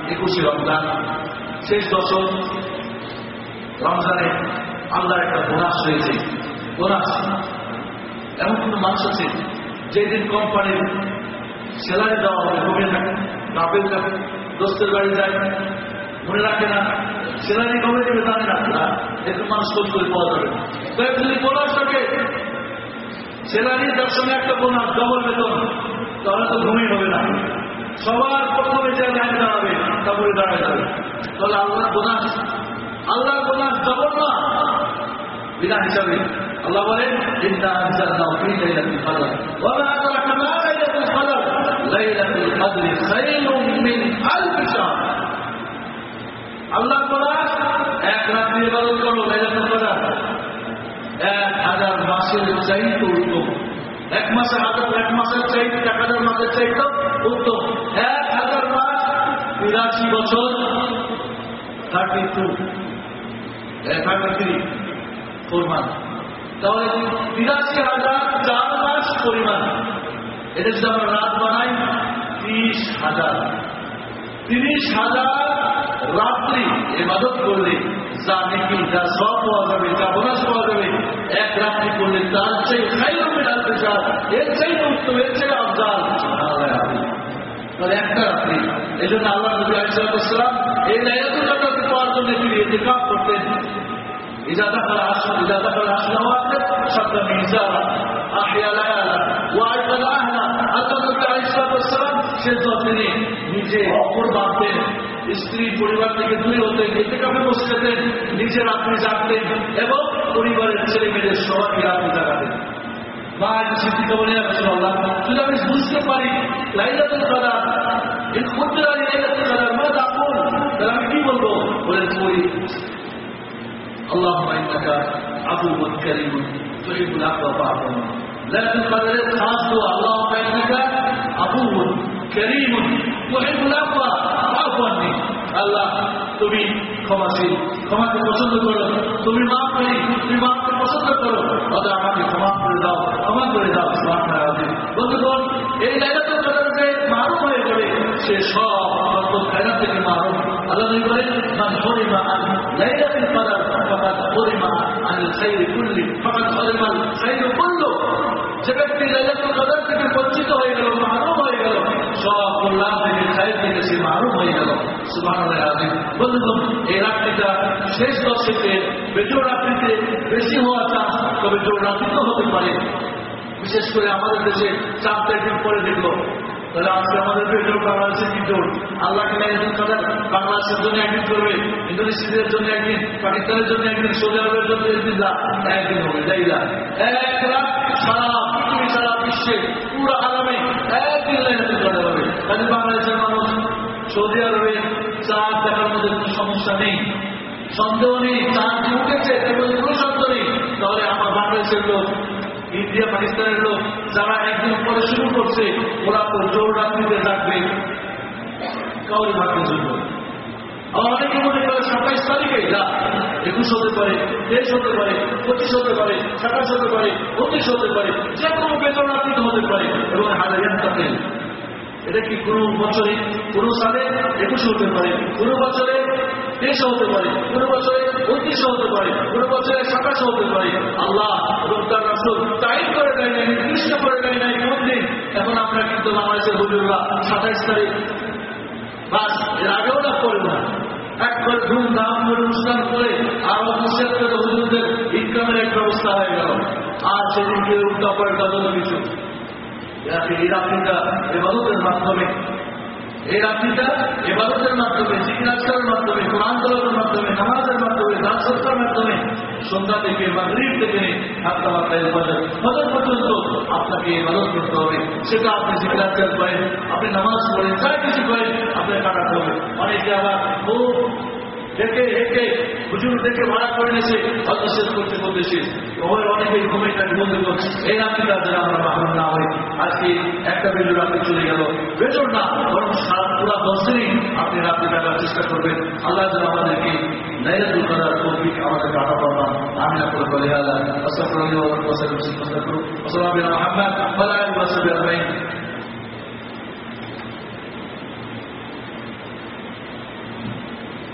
21 রমজান শেষ দশক। রমজানে আল্লাহর একটা বোনাস রয়েছে। বোনাস এমন কোন মানুষ আছে যেদিন কোম্পানির স্যালারি দেওয়া হবে ঘুমিয়ে থাকে, গাফিল থাকে, দোস্তের বাড়ি যায়, মনে রাখে না, স্যালারি কবে দেবে জানে না, এরকম মানুষ খোঁজ করে পাওয়া যাবে। যদি বোনাস থাকে, স্যালারি তার সঙ্গে একটা বোনাস, ডবল বেতন, তাহলে তো ঘুমিয়ে হবে না। সবার প্রথমে যে লাইন দাঁড়াবে তারপরে দাঁড়ায় যাবে। তাহলে আল্লাহর বোনাস ডবল না, বিনা হিসাবে। আল্লাহ বলেন ইন্না আনজালনাহু ফী লাইলাতিল কদর ওয়া মা আদরাকা মা লাইলাতুল কদর লাইলাতুল কদরি খায়রুম মিন আলফি শাহর। আল্লাহ বোনাস এক রাত্রি ইবাদত করো, লাইলাতুল কদর 1000 মাসের চাইতে উত্তম। এক মাসের চাইতে 1000 মাসের চাইতে উত্তম। 1000 মাস 83 বছর 33 পরিমাণ। তাহলে 83,004 মাস পরিমাণ। এটা যদি আমরা রাত বানাই 30,000 রাত্রি ইবাদত করলে যা নেকি, যা সওয়াব পাওয়া যাবে, যা বোনাস পাওয়া যাবে, এক রাত্রি করলে তার চেয়ে খায়রুম মিন আলফি শাহর, এর চেয়ে উত্তম, এর চেয়ে আফজাল। তাহলে একটা রাত্রি। এই জন্য আল্লাহ নবী আলাইহিস সালাম এই লাইলাতুল কদর পাওয়ার জন্য তিনি ইতিকাফ করতেন। إذا دخل عشر نوافل شد ميزارا أحيا ليالا وأيقظ أهلا। আল্লাহ নবী আলাইহিস সালাম শেষ তিনি নিজে অপর বাঁধতেন, স্ত্রী পরিবার থেকে দূরে হতেন, ইতিকাফে বসতেন, নিজে রাত্রি জাগতেন এবং পরিবারের ছেলে মেয়েদের সবাইকে রাত্রি জাগাতেন। মা সিদ্দিকা বলে রাসূলুল্লাহ, যদি আমি বুঝতে পারি লাইলাতুল কদর, ইন কুদরা লাইলাতুল কদর মা তাকুল, তাহলে আমি কি বলবো? বলেন করি اللهم انك عفو كريم تحب العفو فاعف عنا। ليلة القدر خاص دعاء اللهم انك عفو كريم تحب العفو فاعف عني। আল্লাহ তুমি ক্ষমাশীল, ক্ষমাকে পছন্দ করো, তুমি মাফকারী, তুমি মাফকে পছন্দ করো, তাহলে আমাকে ক্ষমা করে দাও, ক্ষমা করে দাও। বন্ধুগণ, এই লাইলাতুল কদর যে মারুফ হয়ে যাবে, সে সব খায়রাত থেকে মারুফ। আল্লাহ নবী বলেন মান হুরিমা আন লাইলাতুল কদর ফাকাদ হুরিমা আনিল খায়রি কুল্লি, ফাকাদ হুরিমাল খায়রু কুল্লু। যে ব্যক্তি লাইলাতুল কদর থেকে বঞ্চিত হয়ে গেল, মারুফ হয়ে গেল, সব কল্যাণ থেকে, খায়র থেকে সে মারুফ হয়ে গেল। সুবহানাল্লাহ আযীম। বন্ধুগণ, এই রাত্রিটা শেষ দশকে বেজোড় রাত্রিতে বেশি হওয়ার চান্স, তবে জোড় রাত্রিতেও হতে পারে। বিশেষ করে আমাদের দেশে 4 দিন পরে দেখলো, তাহলে আজকে আমাদের বেজোড় বাংলাদেশের কি জোড়? আল্লাহকে লাইলাতুল কদর বাংলাদেশের জন্য একদিন করবে, ইন্দোনেশিয়ার জন্য একদিন, পাকিস্তানের জন্য একদিন, সৌদি আরবের জন্য একদিন হবে। যাইলা এক রাত সারা পৃথিবী, সারা বিশ্বে, পুরো আলামে একদিন লাইলাতুল কদর হবে। তাহলে বাংলাদেশের মানুষ সৌদি আরবে চাঁদ দেখার মধ্যে কোনো সমস্যা নেই, সন্দেহ নেই, চাঁদ উঠেছে তার মধ্যে কোনো সন্দেহ নেই। তাহলে আমার বাংলাদেশের লোক, ইন্ডিয়া পাকিস্তানের লোক যারা একদিন পরে শুরু করছে, ওরা তো জোর রাত্রিতে থাকবে কাউরি ভাগ্যের জন্য। আমার অনেকে মনে করে 27 তারিখে যা 21 হতে পারে, 23 হতে পারে, 25 হতে পারে, 27 হতে পারে, 29 হতে পারে, যে কোনো বেতন রাত্রিতে হতে পারে। এবং হাজারিয়ান থাকেন, এটা কি কোনো বছরে, কোনো সালে 21 হতে পারে, কোনো বছরে 23 হতে পারে, কোনো বছরে 29 হতে পারে, কোনো বছরে 27 হতে পারে। আল্লাহ এবং তার রাসূল তাইদ করে দেয় নাই, নির্দিষ্ট করে দেয় নাই কোন দিন। এখন আমরা কিন্তু বাংলাদেশের হুজুররা 27 তারিখ বাস, এর আগেও না করে না, এক করে ধুমধাম করে অনুষ্ঠান করে আর অবশ্যই হুজুরদের ইনকামের এক ব্যবস্থা হয়ে গেল। আর সেদিনকে উল্টা পাল্টা যত কিছু। এই রাত্রিটা ইবাদতের মাধ্যমে, এই রাত্রিটা ইবাদতের মাধ্যমে, জিকির আজকারের মাধ্যমে, কোরআন তেলাওয়াতের মাধ্যমে, নামাজের মাধ্যমে, দান সদকার মাধ্যমে, সন্ধ্যা থেকে মাগরিব থেকে ফজর পর্যন্ত আপনাকে ইবাদত করতে হবে। সেটা আপনি জিকির আজকার করেন, আপনি নামাজ পড়েন, যা কিছু করেন, আপনাকে কাটাতে হবে। অনেকে আবার খুব দেখে হেঁটে হুজুর দেখে ভাড়া করে নিয়েছে, হয়তো শেষ করতে করতে শেষ। অনেকেই ঘুমেটাকে বন্ধু করছে। এই রাত্রিটা যারা আমরা মাহরুম না হই, আজকে একটা বেজোর রাত্রি চলে গেল, বেজোর না বরং সারা পুরা 10 দিনই আপনি রাত্রি কাটার চেষ্টা করবেন। আল্লাহ যেন আমাদেরকে লাইলাতুল কদর তৌফিক আমাদেরকে আতা ফরমান। আমিন। আকুলু কওলি হাযা আস্তাগফিরুল্লাহ ওয়া আস্তাগফিরুহু ওয়া সাল্লাল্লাহু আলা মুহাম্মাদ ওয়া আলা আলিহি ওয়া সাহবিহি আজমাইন।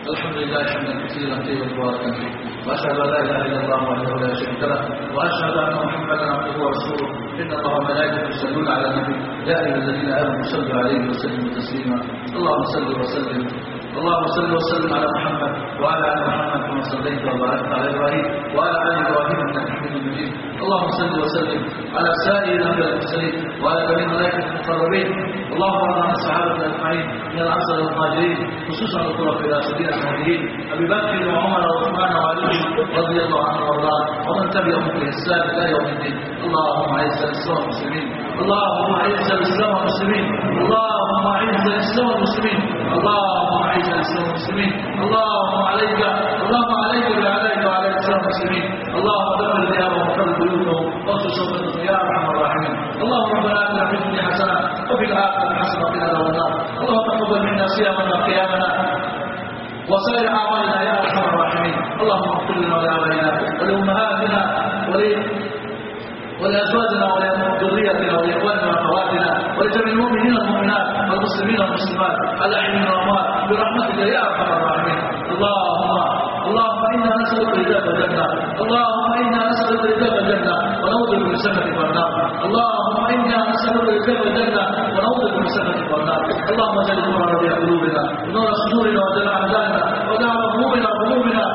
الحمد لله حمدا كثيرا طيبا مباركا فيه، واشهد ان لا اله الا الله وحده لا شريك له، واشهد ان محمدا عبده ورسوله. ان الله وملائكته يصلون على النبي يا ايها الذين امنوا صلوا عليه وسلموا تسليما. اللهم صل وسلم على محمد وعلى ال محمد كما صليت وباركت على ابراهيم وعلى ال ابراهيم انك حميد مجيد. اللهم صل وسلم على سائر الانبياء والمرسلين وعلى جميع الملائكه المقربين. اللهم ارض عن الصحابه اجمعين من الانصار والمهاجرين، خصوصا الخلفاء الراشدين المهديين ابي بكر وعمر وعثمان وعلي رضي الله عنهم وارضاهم، ومن تبعهم باحسان الى يوم الدين. اللهم اعز الاسلام والمسلمين، اللهم اعز الاسلام والمسلمين، اللهم اعز الاسلام والمسلمين، اللهم اعز الاسلام والمسلمين، اللهم عليك باعدائك وعلى الاسلام والمسلمين، اللهم دمر ديارهم وخرب بيوتهم واخرج صوتهم يا ارحم الراحمين. اللهم ربنا اتنا في الدنيا حسنه وفي الاخره حسنه وقنا عذاب النار. اللهم تقبل منا صيامنا وقيامنا وسائر اعمالنا يا ارحم الراحمين. اللهم اغفر لنا ولابائنا ولامهاتنا ولأزواجنا ولذريتنا ولإخواننا وأخواتنا ولجميع المؤمنين والمؤمنات والمسلمين والمسلمات الأحياء والأموات برحمتك يا أرحم الراحمين. اللهم إنا نسألك رضاك الجنة، اللهم إنا نسألك رضاك الجنة ونعوذ بك من سخطك والنار، اللهم إنا نسألك رضاك الجنة ونعوذ بك من سخطك والنار. اللهم اجعل القرآن ربيع قلوبنا ونور صدورنا وجلاء أحزاننا ودعوى همومنا وغمومنا.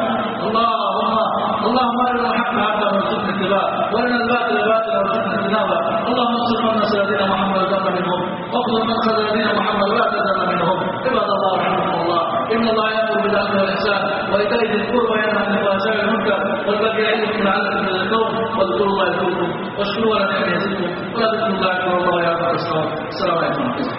اللهم ارنا الحق حقا وارزقنا اتباعه وارنا الباطل باطلا وارزقنا اجتنابه. اللهم انصر من نصر دين محمد وارزقنا منهم، واخذل من خذل دين محمد ولا تزل منهم. عباد الله رحمكم الله، ان الله يامر بالعدل والاحسان وايتاء ذي القربى وينهى عن الفحشاء والمنكر والبغي يعظكم لعلكم تذكرون. واذكروا الله يذكركم واشكروه على نعمه يزدكم ولذكر الله اكبر والله يعلم ما تصنعون. السلام عليكم ورحمه الله.